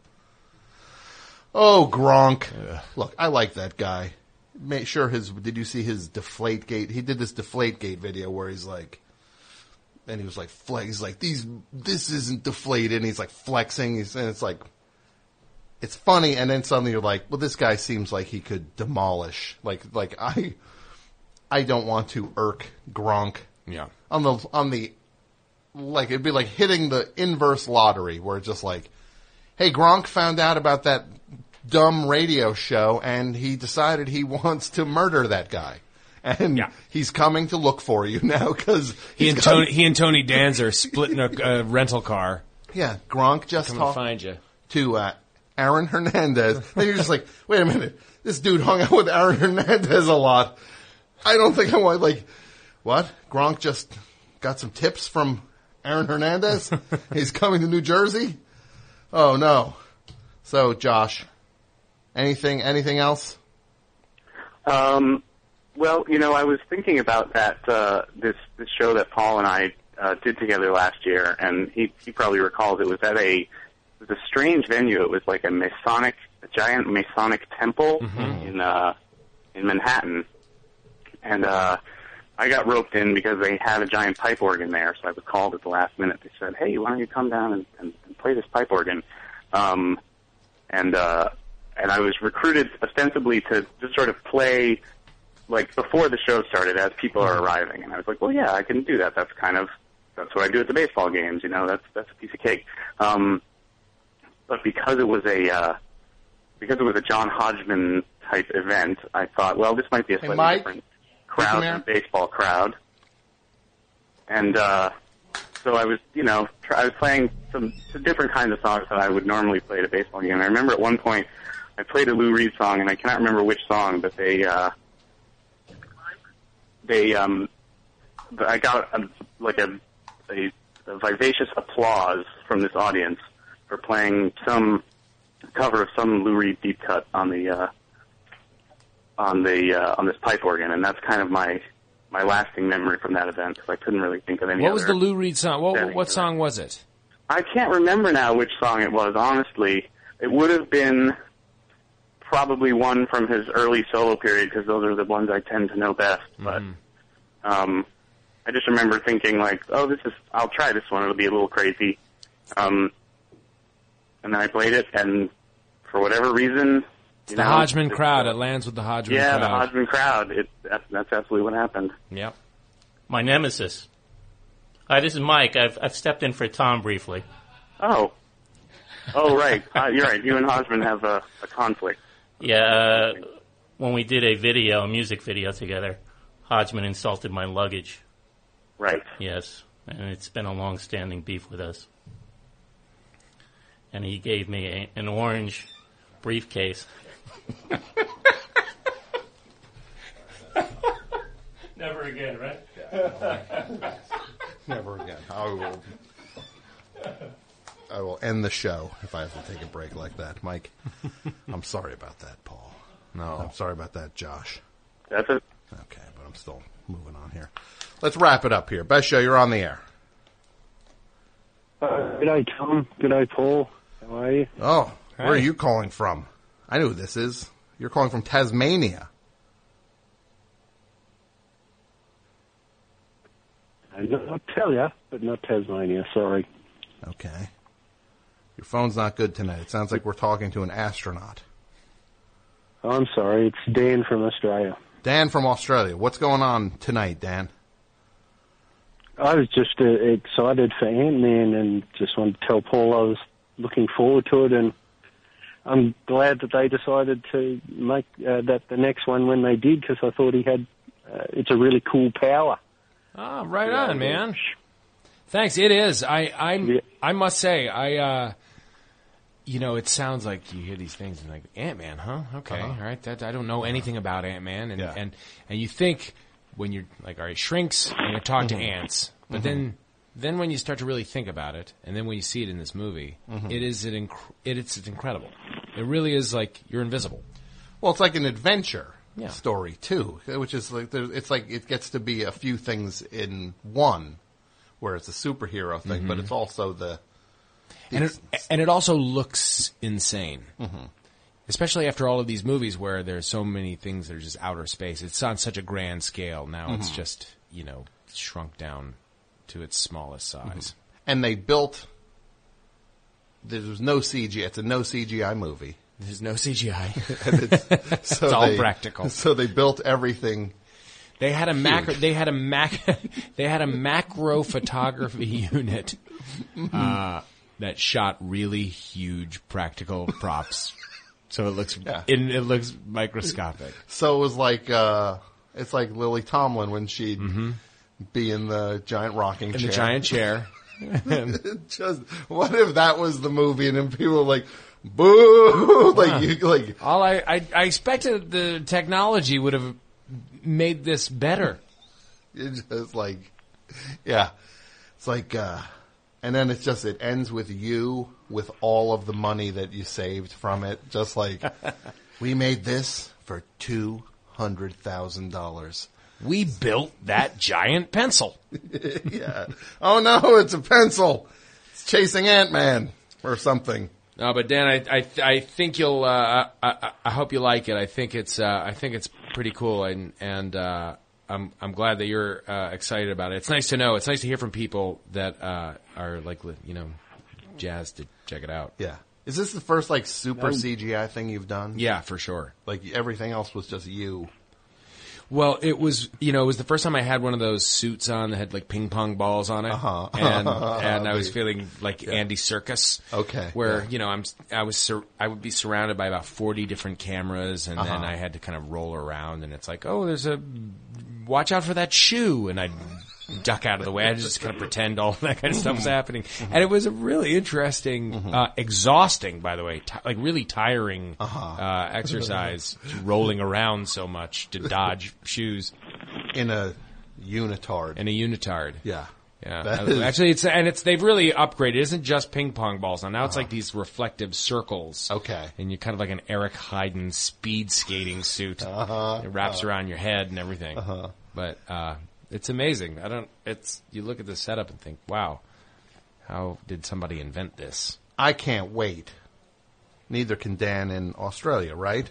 S3: Oh, Gronk. Look, I like that guy. Make sure his, did you see his Deflategate? He did this Deflategate video where he's like, and he was like, flex, he's like, these, this isn't deflated. And he's like flexing. He's, and it's like, it's funny. And then suddenly you're like, well, this guy seems like he could demolish. Like, like I, I don't want to irk Gronk.
S5: Yeah.
S3: On the, on the, like, it'd be like hitting the inverse lottery where it's just like, hey, Gronk found out about that dumb radio show and he decided he wants to murder that guy. And
S5: Yeah.
S3: he's coming to look for you now because
S5: He and Tony, he and Tony Danza are splitting a uh, rental car.
S3: Yeah, Gronk just
S5: Come
S3: talked
S5: and find you.
S3: to uh, Aaron Hernandez. And you're just like, wait a minute. This dude hung out with Aaron Hernandez a lot. I don't think I want, like, what? Gronk just got some tips from Aaron Hernandez? He's coming to New Jersey? Oh, no. So, Josh, anything, anything else?
S15: Um, well, you know, I was thinking about that, uh, this, this show that Paul and I, uh, did together last year, and he, he probably recalls it was at a, it was a strange venue. It was like a Masonic, a giant Masonic temple
S5: Mm-hmm.
S15: in, uh, in Manhattan. And, uh, I got roped in because they had a giant pipe organ there, so I was called at the last minute. They said, hey, why don't you come down and, and, and play this pipe organ? Um, and, uh, and I was recruited ostensibly to just sort of play, like, before the show started as people are arriving. And I was like, well, yeah, I can do that. That's kind of, that's what I do at the baseball games, you know, that's, that's a piece of cake. Um, but because it was a, uh, because it was a John Hodgman type event, I thought, well, this might be a
S3: Hey,
S15: slightly
S3: Mike?
S15: different crowd
S3: Come
S15: than a
S3: here.
S15: baseball crowd. And, uh, so I was, you know, try, I was playing some, some different kinds of songs that I would normally play at a baseball game. I remember at one point I played a Lou Reed song, and I cannot remember which song, but they, uh, they, um, I got a, like a, a, a vivacious applause from this audience for playing some cover of some Lou Reed deep cut on the, uh, on the, uh, on this pipe organ, and that's kind of my, my lasting memory from that event, because I couldn't really think of any
S5: What
S15: other.
S5: was the Lou Reed song? What,
S15: setting
S5: what
S15: for
S5: song was it?
S15: I can't remember now which song it was, honestly. It would have been probably one from his early solo period, because those are the ones I tend to know best. But um, I just remember thinking, like, oh, this is, I'll try this one. It'll be a little crazy. Um, and then I played it, and for whatever reason...
S5: It's
S15: you
S5: the
S15: know,
S5: Hodgman
S15: it's-
S5: crowd. It lands with the Hodgman
S15: Yeah,
S5: crowd.
S15: the Hodgman crowd. It, that's, that's absolutely what happened.
S5: Yep.
S16: My nemesis. Hi, this is Mike. I've I've stepped in for Tom briefly.
S15: Oh. Oh, right. Uh, you're right. You and Hodgman have a, a conflict.
S16: Yeah, uh, when we did a video, a music video together, Hodgman insulted my luggage.
S15: Right.
S16: Yes, and it's been a long-standing beef with us. And he gave me a, an orange briefcase. Never again, right?
S3: Never again. I will, I will end the show if I have to take a break like that. Mike, I'm sorry about that, Paul. No. I'm sorry about that, Josh.
S15: That's it.
S3: Okay, but I'm still moving on here. Let's wrap it up here. Best show, you're on the air.
S17: Uh, g'day, Tom. G'day, Paul. How are you?
S3: Oh, where are you calling from? I know who this is. You're calling from Tasmania.
S17: I'll tell you, but not Tasmania. Sorry.
S3: Okay. Your phone's not good tonight. It sounds like we're talking to an astronaut.
S17: Oh, I'm sorry. It's Dan from Australia.
S3: Dan from Australia. What's going on tonight, Dan?
S17: I was just uh, excited for Ant-Man and just wanted to tell Paul I was looking forward to it, and I'm glad that they decided to make uh, that the next one when they did, because I thought he had, uh, it's a really cool power.
S5: Ah, right on, man. Thanks. It is. I I'm, I must say, I uh, you know, it sounds like you hear these things and like Ant-Man, huh? Okay,
S3: Uh-huh.
S5: all right. That, I don't know anything about Ant-Man, and
S3: Yeah.
S5: and and you think when you're like, all right, shrinks, and you talk to
S3: Mhm.
S5: ants, but
S3: Mhm.
S5: then then when you start to really think about it, and then when you see it in this movie,
S3: Mhm.
S5: it is an inc- it, it's, it's incredible. It really is like you're invisible.
S3: Well, it's like an adventure
S5: Yeah.
S3: story too, which is like there's- it's like it gets to be a few things in one, where it's a superhero thing,
S5: Mhm.
S3: but it's also the
S5: And it, and it also looks insane.
S3: Mhm.
S5: Especially after all of these movies where there's so many things that are just outer space. It's on such a grand scale. Now it's
S3: Mhm.
S5: just, you know, shrunk down to its smallest size.
S3: and they built. There was no C G I. It's a no C G I movie.
S5: There's no C G I.
S3: And it's, so
S5: It's all
S3: they-
S5: practical.
S3: So they built everything.
S5: They had a
S3: Huge.
S5: macro. They had a mac. They had a macro photography unit uh, that shot really huge practical props. So it looks
S3: Yeah.
S5: it, it looks microscopic.
S3: So it was like uh, it's like Lily Tomlin when she'd be in the giant rocking
S5: In
S3: chair.
S5: the giant chair.
S3: Just what if that was the movie and then people were like, "Boo!" like
S5: Wow.
S3: you like.
S5: All I, I I expected the technology would have made this better.
S3: It's just like, yeah, it's like, uh, and then it's just it ends with you with all of the money that you saved from it. Just like we made this for two hundred thousand dollars.
S5: We built that giant pencil.
S3: Yeah. Oh no, it's a pencil. It's chasing Ant-Man or something.
S5: No, but Dan, I I, I think you'll. Uh, I, I hope you like it. I think it's. Uh, I think it's pretty cool, and and uh, I'm I'm glad that you're uh, excited about it. It's nice to know. It's nice to hear from people that uh, are like you know jazzed to check it out.
S3: Yeah. Is this the first like super
S5: No.
S3: C G I thing you've done?
S5: Yeah, for sure.
S3: Like everything else was just you.
S5: Well, it was, you know, it was the first time I had one of those suits on that had like ping pong balls on it,
S3: Uh-huh.
S5: and and I was feeling like Andy Serkis.
S3: Okay,
S5: where
S3: yeah.
S5: you know I'm I was sur- I would be surrounded by about forty different cameras, and
S3: Uh-huh.
S5: then I had to kind of roll around, and it's like, oh, there's a watch out for that shoe, and I'd duck out of the way. I just kind of pretend all that kind of stuff was happening, and it was a really interesting, uh, exhausting, by the way, t- like really tiring uh, exercise, rolling around so much to dodge shoes
S3: in a unitard.
S5: In a unitard,
S3: Yeah.
S5: yeah.
S3: That
S5: Uh,
S3: is-
S5: Actually, it's and it's they've really upgraded. It isn't just ping pong balls now. Now it's like these reflective circles.
S3: Okay,
S5: and you're kind of like an Eric Heiden speed skating suit.
S3: Uh-huh.
S5: It wraps
S3: Uh-huh.
S5: around your head and everything.
S3: Uh-huh.
S5: But uh, it's amazing. I don't. It's you look at the setup and think, wow, how did somebody invent this?
S3: I can't wait. Neither can Dan in Australia, right?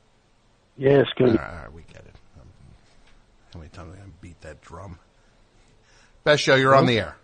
S17: Yeah, it's good.
S3: All right, all right, we get it. Um, how many times am I going to beat that drum? Best show, you're on the air.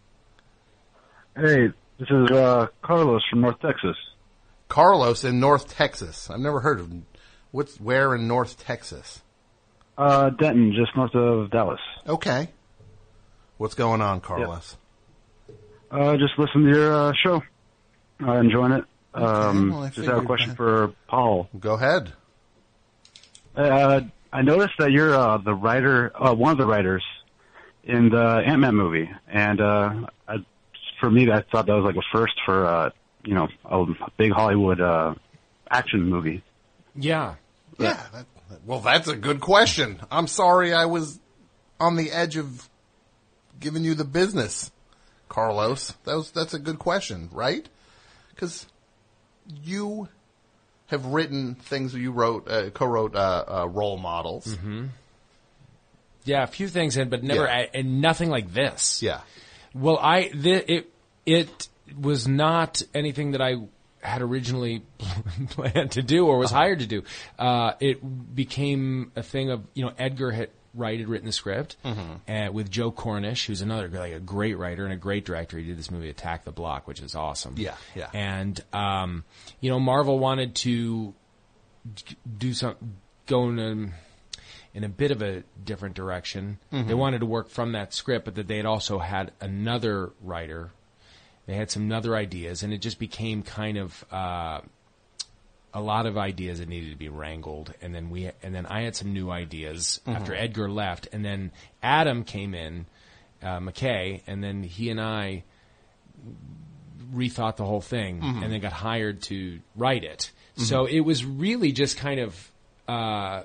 S18: Hey, this is uh, Carlos from North Texas.
S3: Carlos in North Texas. I've never heard of what's where in North Texas.
S18: Uh, Denton, just north of Dallas.
S3: Okay. What's going on, Carlos?
S18: Uh, just listen to your uh, show. Uh, enjoying it. Um,
S3: well, I
S18: just have a
S3: figured
S18: question
S3: that.
S18: for Paul.
S3: Go ahead.
S18: Uh, I noticed that you're uh, the writer, uh, one of the writers in the Ant-Man movie, and uh, I, for me, I thought that was like a first for uh, you know a big Hollywood uh, action movie.
S5: Yeah.
S3: Yeah. That, well, that's a good question. I'm sorry I was on the edge of giving you the business, Carlos. That was, that's a good question, right? Because you have written things you wrote, uh, co-wrote uh, uh, role models.
S5: Mm-hmm. Yeah, a few things in, but never
S3: Yeah.
S5: and nothing like this.
S3: Yeah.
S5: Well, I th- it it was not anything that I had originally planned to do or was hired to do. Uh, it became a thing of, you know, Edgar had write had written the script
S3: Mhm.
S5: uh, with Joe Cornish, who's another like a great writer and a great director. He did this movie Attack the Block, which is awesome.
S3: Yeah, yeah.
S5: And um, you know, Marvel wanted to do some go in a, in a bit of a different direction.
S3: Mhm.
S5: They wanted to work from that script, but that they had also had another writer. They had some other ideas, and it just became kind of uh, a lot of ideas that needed to be wrangled. And then we, and then I had some new ideas
S3: Mhm.
S5: after Edgar left, and then Adam came in, uh, McKay, and then he and I rethought the whole thing
S3: Mhm.
S5: and then got hired to write it.
S3: Mhm.
S5: So it was really just kind of uh,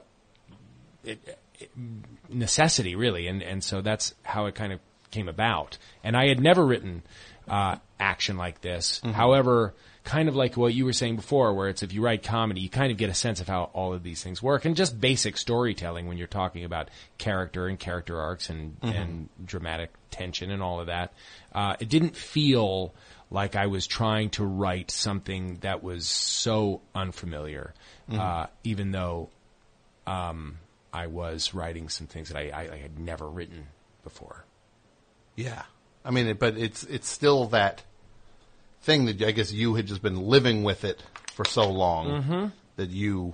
S5: it, it, necessity, really, and and so that's how it kind of came about. And I had never written uh, action like this.
S3: Mhm.
S5: However, kind of like what you were saying before, where it's if you write comedy, you kind of get a sense of how all of these things work, and just basic storytelling when you're talking about character and character arcs and,
S3: Mhm.
S5: and dramatic tension and all of that. Uh, it didn't feel like I was trying to write something that was so unfamiliar,
S3: Mhm.
S5: uh, even though um, I was writing some things that I, I, I had never written before.
S3: Yeah. I mean, it, but it's it's still that thing that I guess you had just been living with it for so long
S5: Mhm.
S3: that you...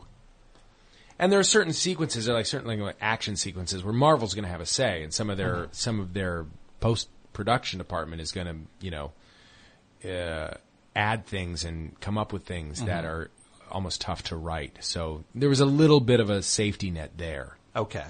S5: And there are certain sequences, like certainly like action sequences, where Marvel's going to have a say, and some of their
S3: Mhm.
S5: some of their post production department is going to, you know, uh, add things and come up with things
S3: Mhm.
S5: that are almost tough to write. So there was a little bit of a safety net there.
S3: Okay.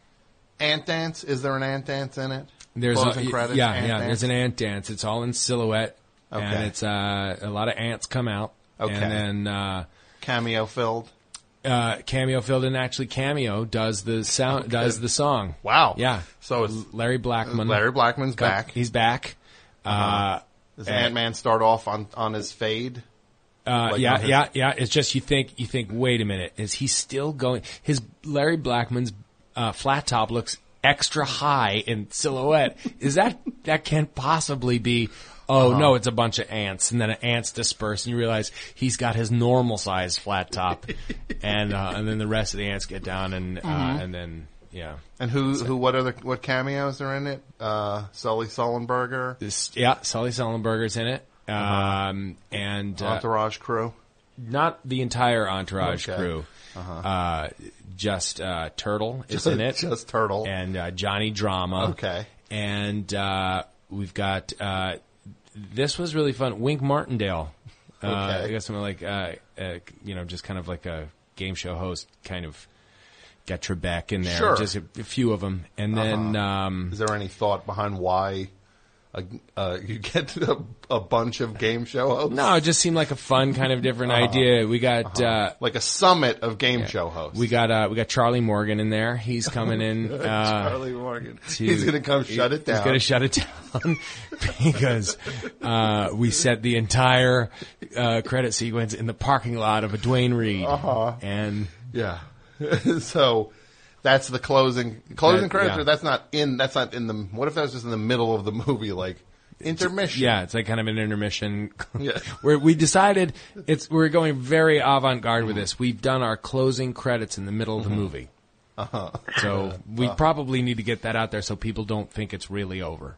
S3: Ant Dance? Is there an Ant Dance in it?
S5: There's
S3: Closing
S5: a,
S3: credits,
S5: yeah,
S3: Ant
S5: yeah.
S3: Dance?
S5: There's an ant dance. It's all in silhouette,
S3: Okay.
S5: and it's uh, a lot of ants come out.
S3: Okay.
S5: And then uh,
S3: cameo filled.
S5: Uh, cameo filled, and actually cameo does the sound,
S3: Okay.
S5: does the song.
S3: Wow.
S5: Yeah.
S3: So it's
S5: Larry Blackman.
S3: Larry Blackman's
S5: Come-
S3: back.
S5: He's back. Uh,
S3: Uh-huh. Does
S5: and-
S3: Ant Man start off on on his fade?
S5: Uh,
S3: Like
S5: yeah,
S3: on his-
S5: yeah, yeah. It's just you think you think. Wait a minute, is he still going? His Larry Blackman's uh, flat top looks extra high in silhouette. Is that that can't possibly be? Oh
S3: Uh-huh.
S5: no, it's a bunch of ants, and then ants disperse, and you realize he's got his normal size flat top, and uh, and then the rest of the ants get down, and uh,
S3: Mhm.
S5: and then yeah.
S3: And who who what other what cameos are in it? Uh, Sully Sullenberger,
S5: This, yeah, Sully Sullenberger's in it,
S3: Uh-huh.
S5: um, and uh,
S3: Entourage crew.
S5: Not the entire Entourage
S3: Okay.
S5: crew.
S3: Uh-huh.
S5: Uh, just uh, Turtle is
S3: Just-
S5: in it.
S3: just Turtle.
S5: And uh, Johnny Drama.
S3: Okay.
S5: And uh, we've got, uh, this was really fun, Wink Martindale. Uh,
S3: Okay.
S5: I got something like, uh, uh, you know, just kind of like a game show host, kind of got Trebek in there.
S3: Sure.
S5: Just a, a few of them. And then...
S3: Uh-huh.
S5: Um,
S3: Is there any thought behind why uh, uh, you get a, a bunch of game show hosts?
S5: no, it just seemed like a fun kind of different
S3: Uh-huh.
S5: idea. We got...
S3: Uh-huh.
S5: Uh,
S3: like a summit of game show hosts.
S5: We got uh, we got Charlie Morgan in there. He's coming in. Uh,
S3: Charlie Morgan.
S5: to-
S3: He's going to come shut it down.
S5: He's going to shut it down because uh, we set the entire uh, credit sequence in the parking lot of a Dwayne Reed.
S3: Uh-huh.
S5: And
S3: yeah, so that's the closing closing
S5: That-
S3: credits.
S5: yeah.
S3: Or that's not in. That's not in the. What if that was just in the middle of the movie, like intermission?
S5: yeah, it's like kind of an intermission.
S3: Yeah.
S5: Where we decided it's we're going very avant garde with this. We've done our closing credits in the middle of the movie.
S3: Uh-huh.
S5: So we
S3: Uh.
S5: probably need to get that out there so people don't think it's really over.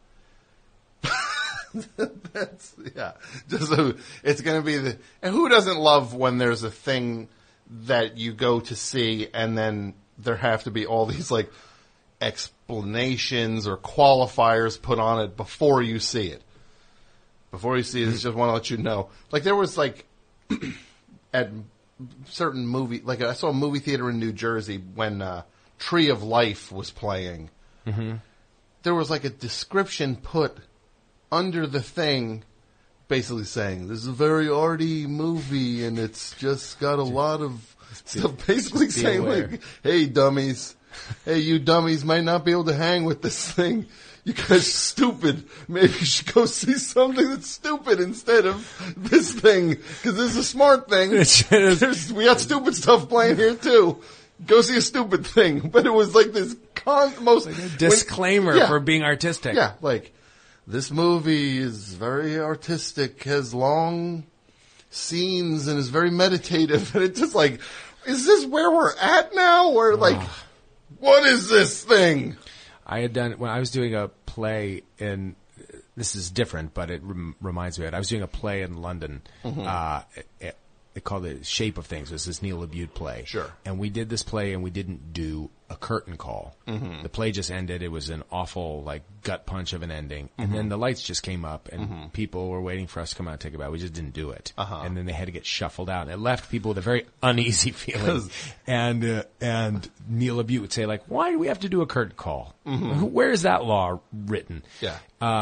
S3: That's yeah. Just so it's going to be the. And who doesn't love when there's a thing that you go to see and then there have to be all these like explanations or qualifiers put on it before you see it. Before you see it, it's just want to let you know. Like there was like at certain movie, like I saw a movie theater in New Jersey when uh, Tree of Life was playing.
S5: Mm-hmm.
S3: There was like a description put under the thing basically saying this is a very arty movie and it's just got a lot of stuff basically
S5: be
S3: saying
S5: aware.
S3: like, hey dummies, hey you dummies might not be able to hang with this thing. You guys are stupid. Maybe you should go see something that's stupid instead of this thing because this is a smart thing. There's, we got stupid stuff playing here too. Go see a stupid thing. But it was like this con- most
S5: Disclaimer
S3: when- yeah.
S5: for being artistic.
S3: Yeah, like this movie is very artistic, has long scenes, and is very meditative. And it's just like, is this where we're at now? Where like, what is this thing?
S5: I had done when I was doing a play in. This is different, but it rem- reminds me of it. I was doing a play in London.
S3: Mhm.
S5: Uh, it, it, they called it Shape of Things. It was this Neil Labute play.
S3: Sure.
S5: And we did this play, and we didn't do a curtain call.
S3: Mhm.
S5: The play just ended. It was an awful, like, gut punch of an ending.
S3: Mhm.
S5: And then the lights just came up, and
S3: Mhm.
S5: people were waiting for us to come out and take a bow. We just didn't do it.
S3: Uh-huh.
S5: And then they had to get shuffled out. And it left people with a very uneasy feeling. and uh, and Neil Labute would say, like, why do we have to do a curtain call?
S3: Mhm.
S5: Where is that law written?
S3: Yeah.
S5: Uh,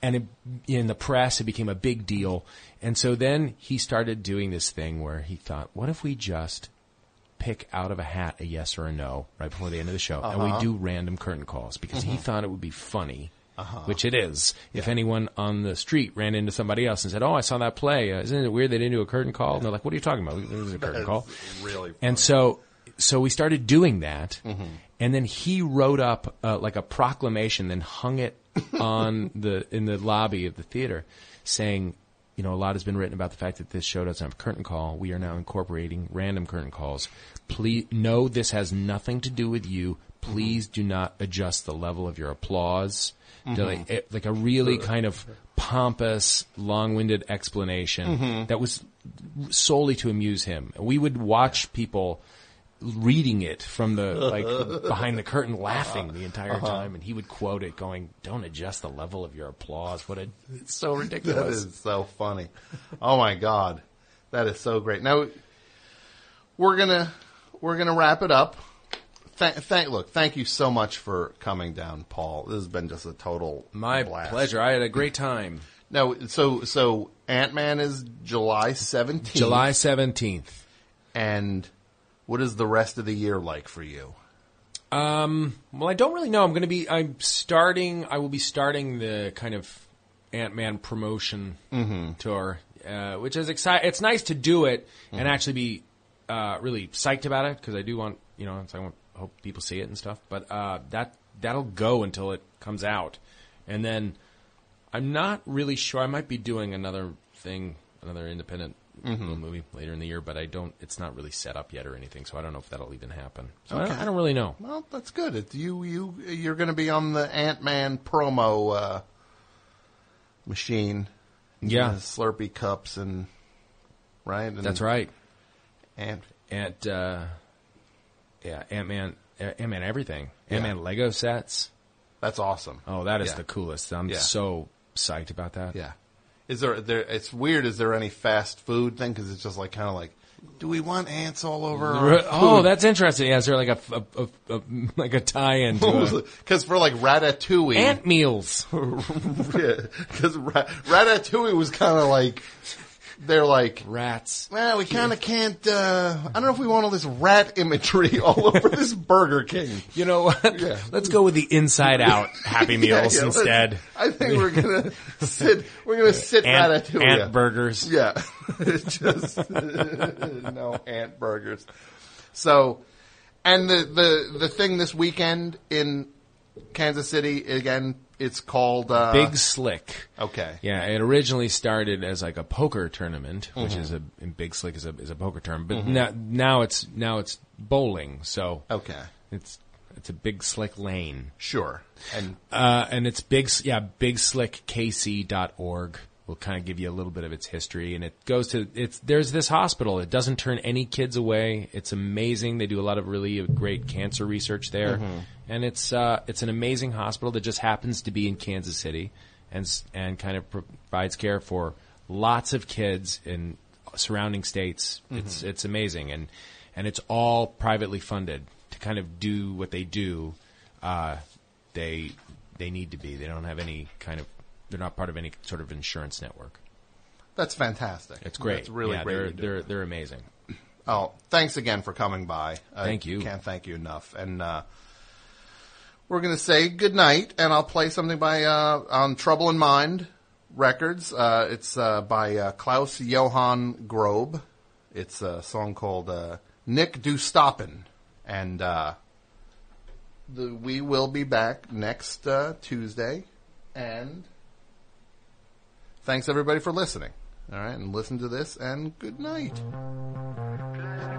S5: and it, in the press, it became a big deal. And so then he started doing this thing where he thought, what if we just pick out of a hat a yes or a no right before the end of the show,
S3: Uh-huh.
S5: and we do random curtain calls, because he
S3: Mhm.
S5: thought it would be funny,
S3: Uh-huh.
S5: which it is. If anyone on the street ran into somebody else and said, oh, I saw that play, uh, isn't it weird they didn't do a curtain call? And they're like, what are you talking about? There was a curtain
S3: That's
S5: call.
S3: really
S5: And so, so we started doing that,
S3: Mhm.
S5: and then he wrote up uh, like a proclamation, then hung it on the in the lobby of the theater, saying, you know, a lot has been written about the fact that this show doesn't have a curtain call. We are now incorporating random curtain calls. Please, no, this has nothing to do with you. Please do not adjust the level of your applause.
S3: Mhm.
S5: Like, it- like a really kind of pompous, long-winded explanation
S3: Mhm.
S5: that was solely to amuse him. We would watch people reading it from the like behind the curtain, laughing the entire
S3: Uh-huh.
S5: time, and he would quote it, going, "Don't adjust the level of your applause." What a it's so
S3: That
S5: ridiculous.
S3: is so funny. Oh my God. That is so great. Now we're gonna we're gonna wrap it up. Thank, thank look, thank you so much for coming down, Paul. This has been just a total
S5: My
S3: blast.
S5: pleasure. I had a great time.
S3: No, so so Ant-Man is July seventeenth.
S5: July seventeenth.
S3: And what is the rest of the year like for you?
S5: Um, well, I don't really know. I'm going to be, I'm starting, I will be starting the kind of Ant-Man promotion
S3: Mhm.
S5: tour, uh, which is exciting. It's nice to do it and
S3: Mhm.
S5: actually be, uh, really psyched about it, because I do want, you know, so I want, hope people see it and stuff, but, uh, that, that'll go until it comes out. And then I'm not really sure. I might be doing another thing, another independent
S3: Mhm.
S5: little movie later in the year, but I don't, it's not really set up yet or anything, so I don't know if that'll even happen. So I,
S3: Okay.
S5: don't, I don't really know.
S3: Well, that's good. It, you you you're going to be on the Ant-Man promo uh, machine.
S5: Yeah.
S3: The Slurpee cups and right. And
S5: That's right.
S3: And
S5: Ant, uh, yeah, Ant-Man, Ant-Man everything.
S3: Yeah.
S5: Ant-Man Lego sets.
S3: That's awesome.
S5: Oh, that is
S3: Yeah.
S5: the coolest. I'm
S3: Yeah.
S5: so psyched about that.
S3: Yeah. Is there there? It's weird. Is there any fast food thing? Because it's just like kind of like, do we want ants all over? Our
S5: Re- Oh,
S3: food?
S5: that's interesting. Yeah, is there like a, a, a, a like a tie-in to it?
S3: Because for like Ratatouille,
S5: Ant meals.
S3: Because Ra- Ratatouille was kind of like, they're like
S5: rats.
S3: Well, we kind of can't. Uh, I don't know if we want all this rat imagery all over this Burger King.
S5: You know what?
S3: Yeah.
S5: Let's go with the Inside Out Happy
S3: Yeah,
S5: Meals
S3: yeah, let's-
S5: instead.
S3: I think we're gonna sit. We're gonna sit
S5: Ant-
S3: Ratatouille.
S5: ant burgers.
S3: Yeah, just no ant burgers. So, and the the the thing this weekend in Kansas City again. It's called uh,
S5: Big Slick.
S3: Okay.
S5: Yeah, it originally started as like a poker tournament, which
S3: Mhm.
S5: is a and Big Slick is a is a poker tournament, but
S3: Mhm.
S5: now now it's now it's bowling. So
S3: okay,
S5: it's it's a Big Slick lane.
S3: Sure, and
S5: uh, and it's big yeah big slick k c dot org. Will kind of give you a little bit of its history, and it goes to it's there's this hospital. It doesn't turn any kids away. It's amazing. They do a lot of really great cancer research there,
S3: Mhm.
S5: and it's uh, it's an amazing hospital that just happens to be in Kansas City, and s- and kind of provides care for lots of kids in surrounding states. It's
S3: Mhm.
S5: it's amazing, and and it's all privately funded to kind of do what they do. Uh, they they need to be. They don't have any kind of. They're not part of any sort of insurance network.
S3: That's fantastic.
S5: It's great.
S3: That's really
S5: yeah,
S3: great.
S5: They're
S3: you do.
S5: they're they're amazing.
S3: Oh, thanks again for coming by. I
S5: Thank you.
S3: Can't thank you enough. And uh, we're going to say good night, and I'll play something by uh, on Trouble in Mind Records. Uh, it's uh, by uh, Klaus Johann Grobe. It's a song called uh, Nick Du Stoppin'. And uh, the, we will be back next uh, Tuesday. And thanks everybody for listening. All right, and listen to this, and good night.